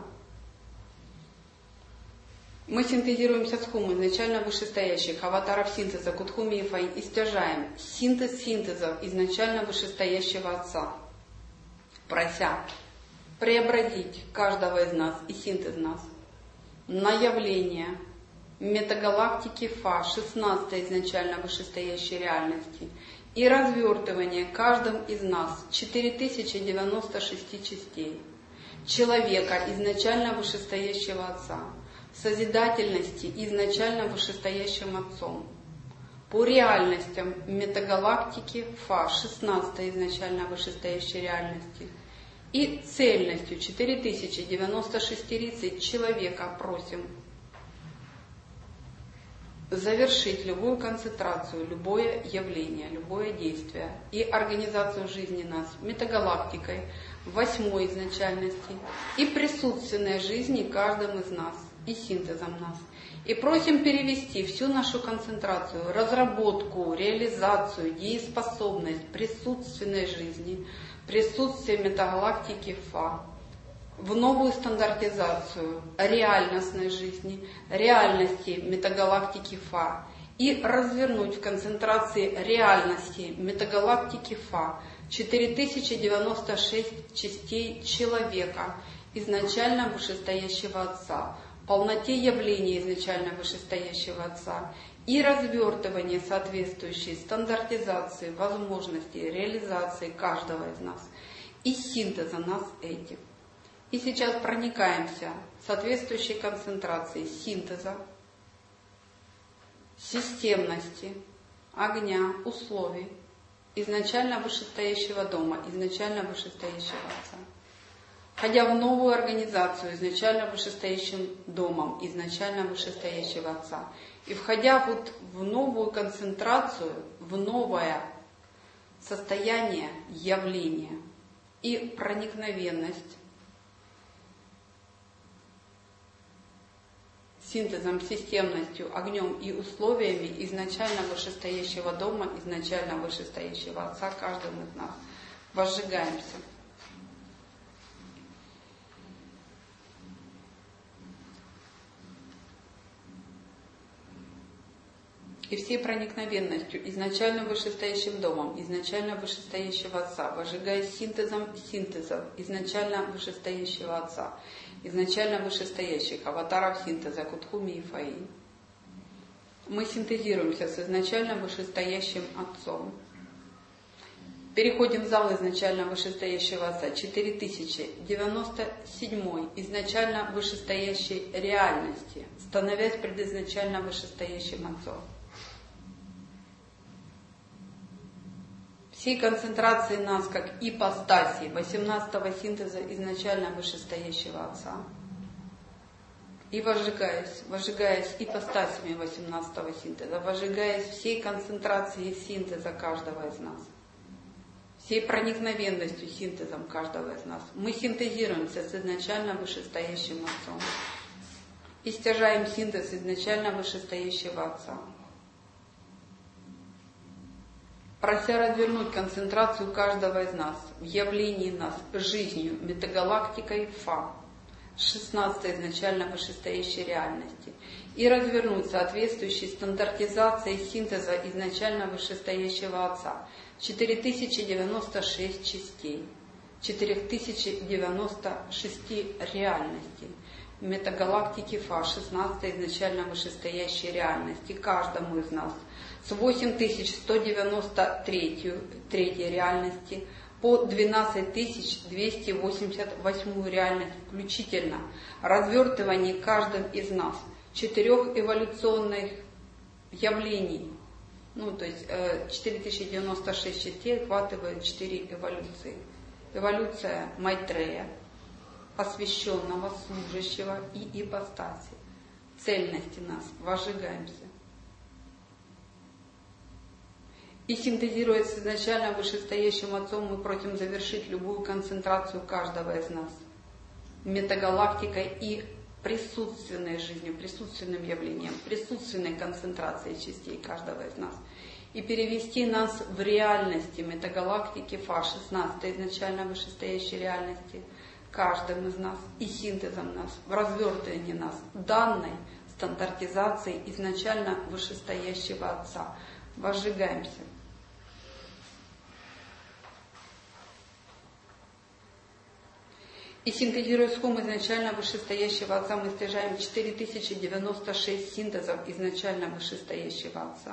Мы синтезируемся с Хум изначально вышестоящих аватаров синтеза Будхуми и Фаи и стяжаем синтез синтезов изначально вышестоящего Отца, прося преобразить каждого из нас и синтез нас на явление метагалактики Фа, 16-й изначально вышестоящей реальности, и развертывание каждым из нас 4096 частей человека изначально вышестоящего Отца, созидательности изначально вышестоящим Отцом, по реальностям метагалактики Фа, 16-й изначально вышестоящей реальности, и цельностью 4096 человека просим завершить любую концентрацию, любое явление, любое действие и организацию жизни нас метагалактикой, 8-й изначальности и присутственной жизни каждым из нас и синтезом нас. И просим перевести всю нашу концентрацию, разработку, реализацию, дееспособность присутственной жизни, присутствие метагалактики Фа в новую стандартизацию реальностной жизни, реальности метагалактики Фа и развернуть в концентрации реальности метагалактики Фа 4096 частей человека, изначально вышестоящего Отца, полноте явления изначально вышестоящего Отца и развертывание соответствующей стандартизации, возможностей, реализации каждого из нас и синтеза нас этих. И сейчас проникаемся соответствующей концентрацией синтеза, системности, огня, условий изначально вышестоящего дома, изначально вышестоящего Отца. Входя в новую организацию изначально вышестоящим домом, изначально вышестоящего Отца. И входя вот в новую концентрацию, в новое состояние явления и проникновенность, синтезом, системностью, огнем и условиями изначально вышестоящего дома, изначально вышестоящего Отца, каждым из нас возжигаемся. И всей проникновенностью изначально вышестоящим домом, изначально вышестоящего Отца, возжигаясь синтезом синтезов изначально вышестоящего Отца, изначально вышестоящих аватаров синтеза Будхуми и Фаи. Мы синтезируемся с изначально вышестоящим Отцом, Переходим в зал изначально вышестоящего Отца. 4097 изначально вышестоящей реальности, становясь предизначально вышестоящим Отцом. Всей концентрации нас как ипостаси 18-го синтеза изначально вышестоящего Отца. И возжигаясь ипостасями 18-го синтеза, возжигаясь всей концентрацией синтеза каждого из нас, всей проникновенностью синтезом каждого из нас, мы синтезируемся с изначально вышестоящим Отцом и стяжаем синтез изначально вышестоящего Отца, прося развернуть концентрацию каждого из нас в явлении нас жизнью, метагалактикой Фа, 16-й изначально вышестоящей реальности, и развернуть соответствующей стандартизацией синтеза изначально вышестоящего Отца, 4096 частей, 4096 реальностей, метагалактики Фа, 16-й изначально вышестоящей реальности, каждому из нас, с 8193 третьей реальности по 12288 реальность включительно, развертывание каждым из нас 4 эволюционных явлений. То есть 4096 частей охватывает 4 эволюции. Эволюция Майтрея, посвященного, служащего и ипостаси. Цельности нас, возжигаемся. И синтезируя с изначально вышестоящим Отцом, мы просим завершить любую концентрацию каждого из нас метагалактикой и присутственной жизнью, присутственным явлением, присутственной концентрацией частей каждого из нас. И перевести нас в реальности метагалактики Фа, 16-й изначально вышестоящей реальности, каждым из нас и синтезом нас, в развертывании нас данной стандартизации изначально вышестоящего Отца. Возжигаемся. И синтезируя схему изначально вышестоящего Отца, мы стяжаем 4096 синтезов изначально вышестоящего Отца,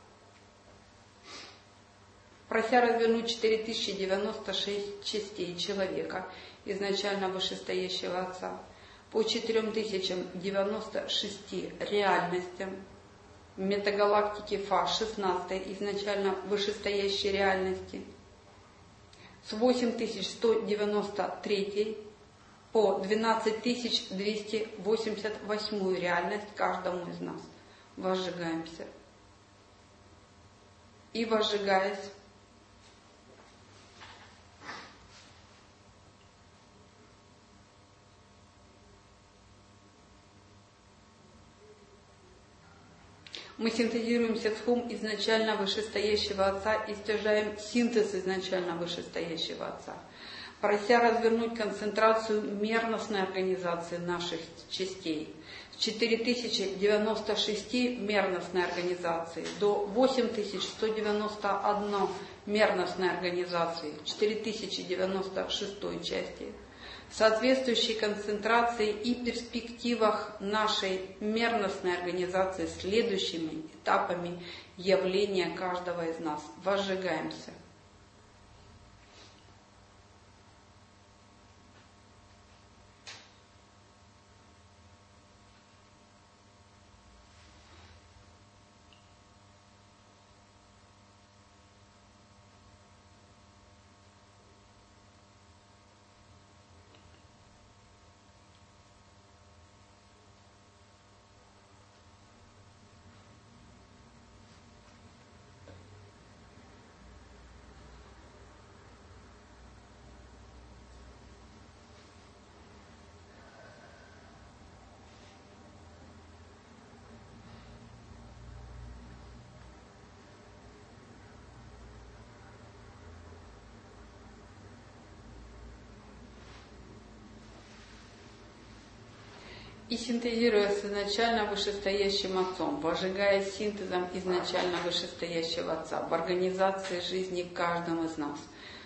прося развернуть 4096 частей человека изначально вышестоящего Отца по 4096 реальностям метагалактики Фа, 16-й изначально вышестоящей реальности, с 8193 по 12288 реальность каждому из нас. Возжигаемся. И возжигаясь, мы синтезируемся с хум изначально вышестоящего Отца и стяжаем синтез изначально вышестоящего Отца, прося развернуть концентрацию мерностной организации наших частей с 4096 мерностной организации до 8191 мерностной организации, 4096 части, соответствующей концентрации и перспективах нашей мерностной организации следующими этапами явления каждого из нас. Возжигаемся. И синтезируя с изначально вышестоящим Отцом, возжигая синтезом изначально вышестоящего Отца в организации жизни каждым из нас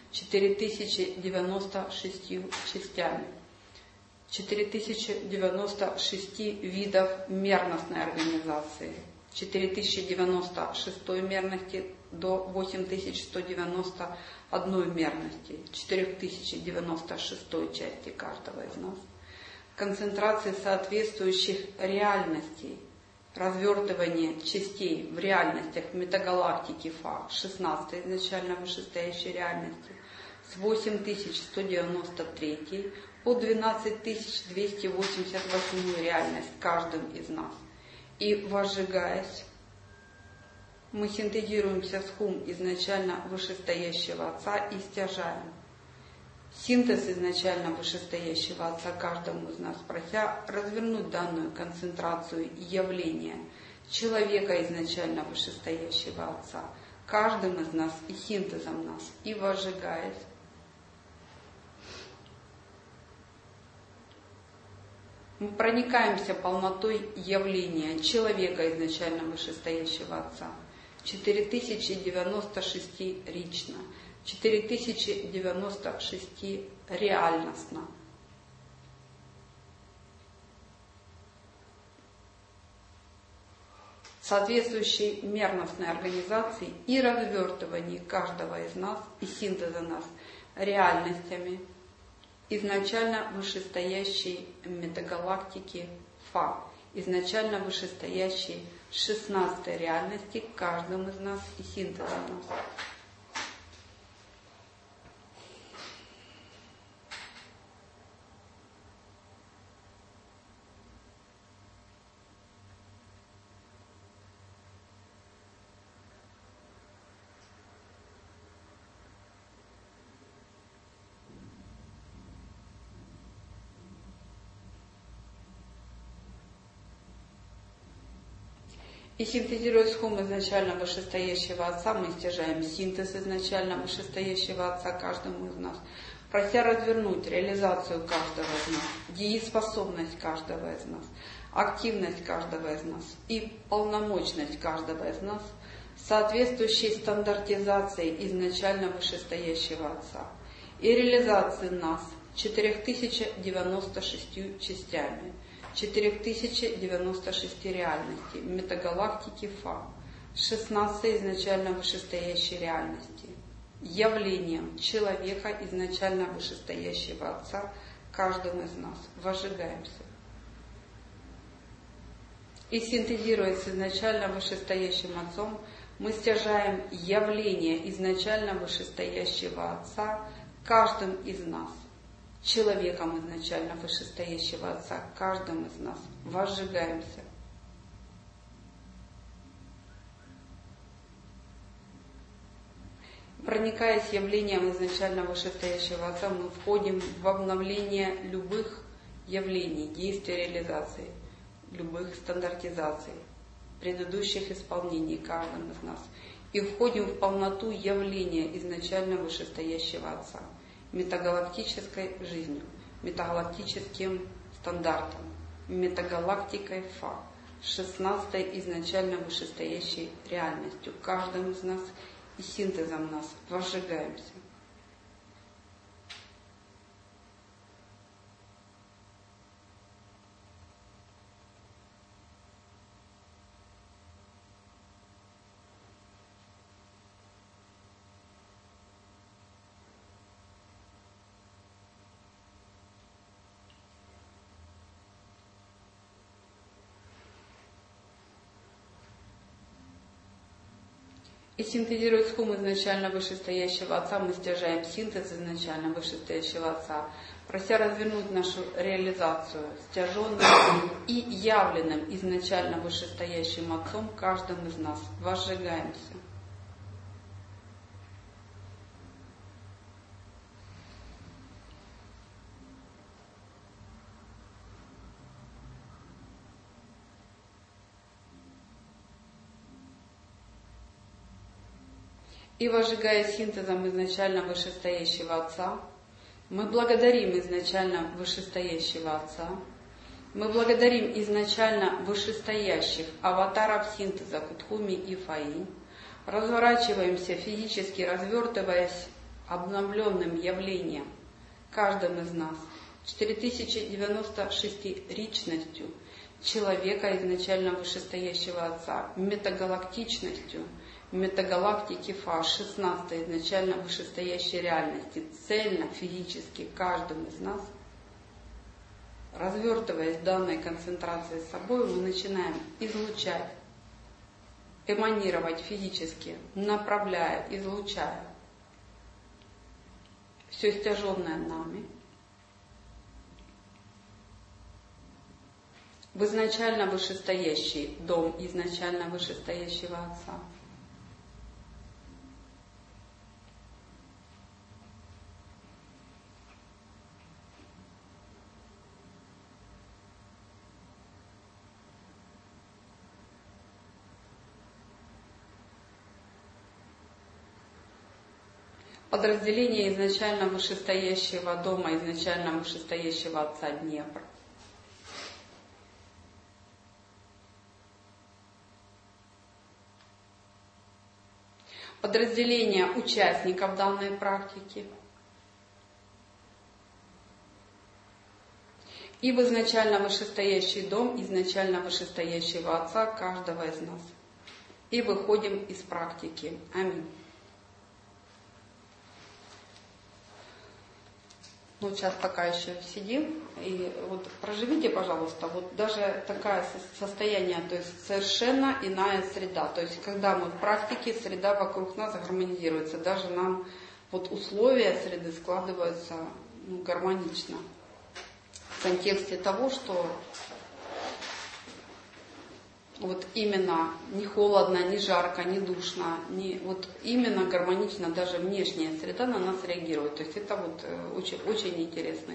4096 частями, 4096 видов мерностной организации, 4096 мерности до 8191 мерности, 4096 части каждого из нас. Концентрации соответствующих реальностей, развертывание частей в реальностях метагалактики Фа, 16 изначально вышестоящей реальности, с 8193 по 12288 реальность каждым из нас. И возжигаясь, мы синтезируемся с хум изначально вышестоящего Отца и стяжаем синтез изначально вышестоящего Отца каждому из нас, прося развернуть данную концентрацию явления человека изначально вышестоящего Отца каждым из нас и синтезом нас, и возжигаясь. Мы проникаемся полнотой явления человека изначально вышестоящего Отца. 4096 лично, 4096 реальностно. Соответствующей мерностной организации и развертывании каждого из нас и синтеза нас реальностями изначально вышестоящей метагалактики Фа, изначально вышестоящей 16-й реальности каждым из нас и синтезом нас. И синтезируя схум изначально вышестоящего Отца, мы стяжаем синтез изначально вышестоящего Отца каждому из нас, прося развернуть реализацию каждого из нас, дееспособность каждого из нас, активность каждого из нас и полномочность каждого из нас, соответствующей стандартизации изначально вышестоящего Отца и реализации нас 4096 частями, 4096 реальностей, метагалактики Фа, 16 изначально вышестоящей реальности, явлением человека изначально вышестоящего Отца каждым из нас. Возжигаемся. И синтезируя с изначально вышестоящим Отцом, мы стяжаем явление изначально вышестоящего Отца каждым из нас. Человеком изначально вышестоящего Отца, каждым из нас. Возжигаемся. Проникаясь явлением изначально вышестоящего Отца, мы входим в обновление любых явлений, действий, реализации, любых стандартизаций, предыдущих исполнений каждым из нас. И входим в полноту явления изначально вышестоящего Отца, метагалактической жизнью, метагалактическим стандартом, метагалактикой Фа, 16-й изначально вышестоящей реальностью, каждым из нас и синтезом нас. Возжигаемся. И синтезируя схум изначально вышестоящего Отца, мы стяжаем синтез изначально вышестоящего Отца, прося развернуть нашу реализацию стяженным и явленным изначально вышестоящим Отцом каждым из нас. Возжигаемся. И возжигая синтезом изначально вышестоящего Отца, мы благодарим изначально вышестоящего Отца, мы благодарим изначально вышестоящих аватаров синтеза Кутхуми и Фаи, разворачиваемся физически, развертываясь обновленным явлением каждым из нас, 4096 личностью человека изначально вышестоящего Отца, метагалактичностью, метагалактики ФА, 16 изначально вышестоящей реальности, цельно, физически каждым из нас, развертываясь данной концентрацией собой, мы начинаем излучать, эманировать физически, направляя, излучая все стяженное нами в изначально вышестоящий дом изначально вышестоящего Отца. Подразделение изначально вышестоящего дома, изначально вышестоящего Отца Днепр. Подразделение участников данной практики. И в изначально вышестоящий дом, изначально вышестоящего Отца каждого из нас. И выходим из практики. Аминь. Ну, сейчас пока еще сидим, и вот проживите, пожалуйста, вот даже такое состояние, то есть совершенно иная среда. То есть, когда мы в практике, среда вокруг нас гармонизируется, даже нам вот условия среды складываются гармонично. В контексте того, что вот именно не холодно, не жарко, не душно, вот именно гармонично даже внешняя среда на нас реагирует. То есть это вот очень, очень интересный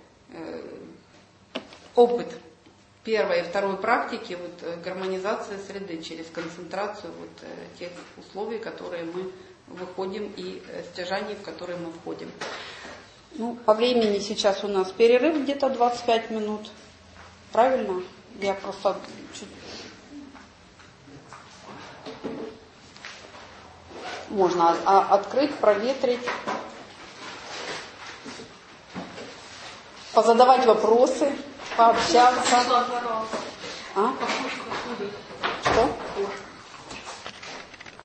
опыт первой и второй практики вот, гармонизации среды через концентрацию вот, тех условий, в которые мы выходим, и стяжаний, в которые мы входим. Ну, по времени сейчас у нас перерыв где-то 25 минут. Правильно? Я просто чуть... Можно открыть, проветрить, позадавать вопросы, пообщаться. Что? Что?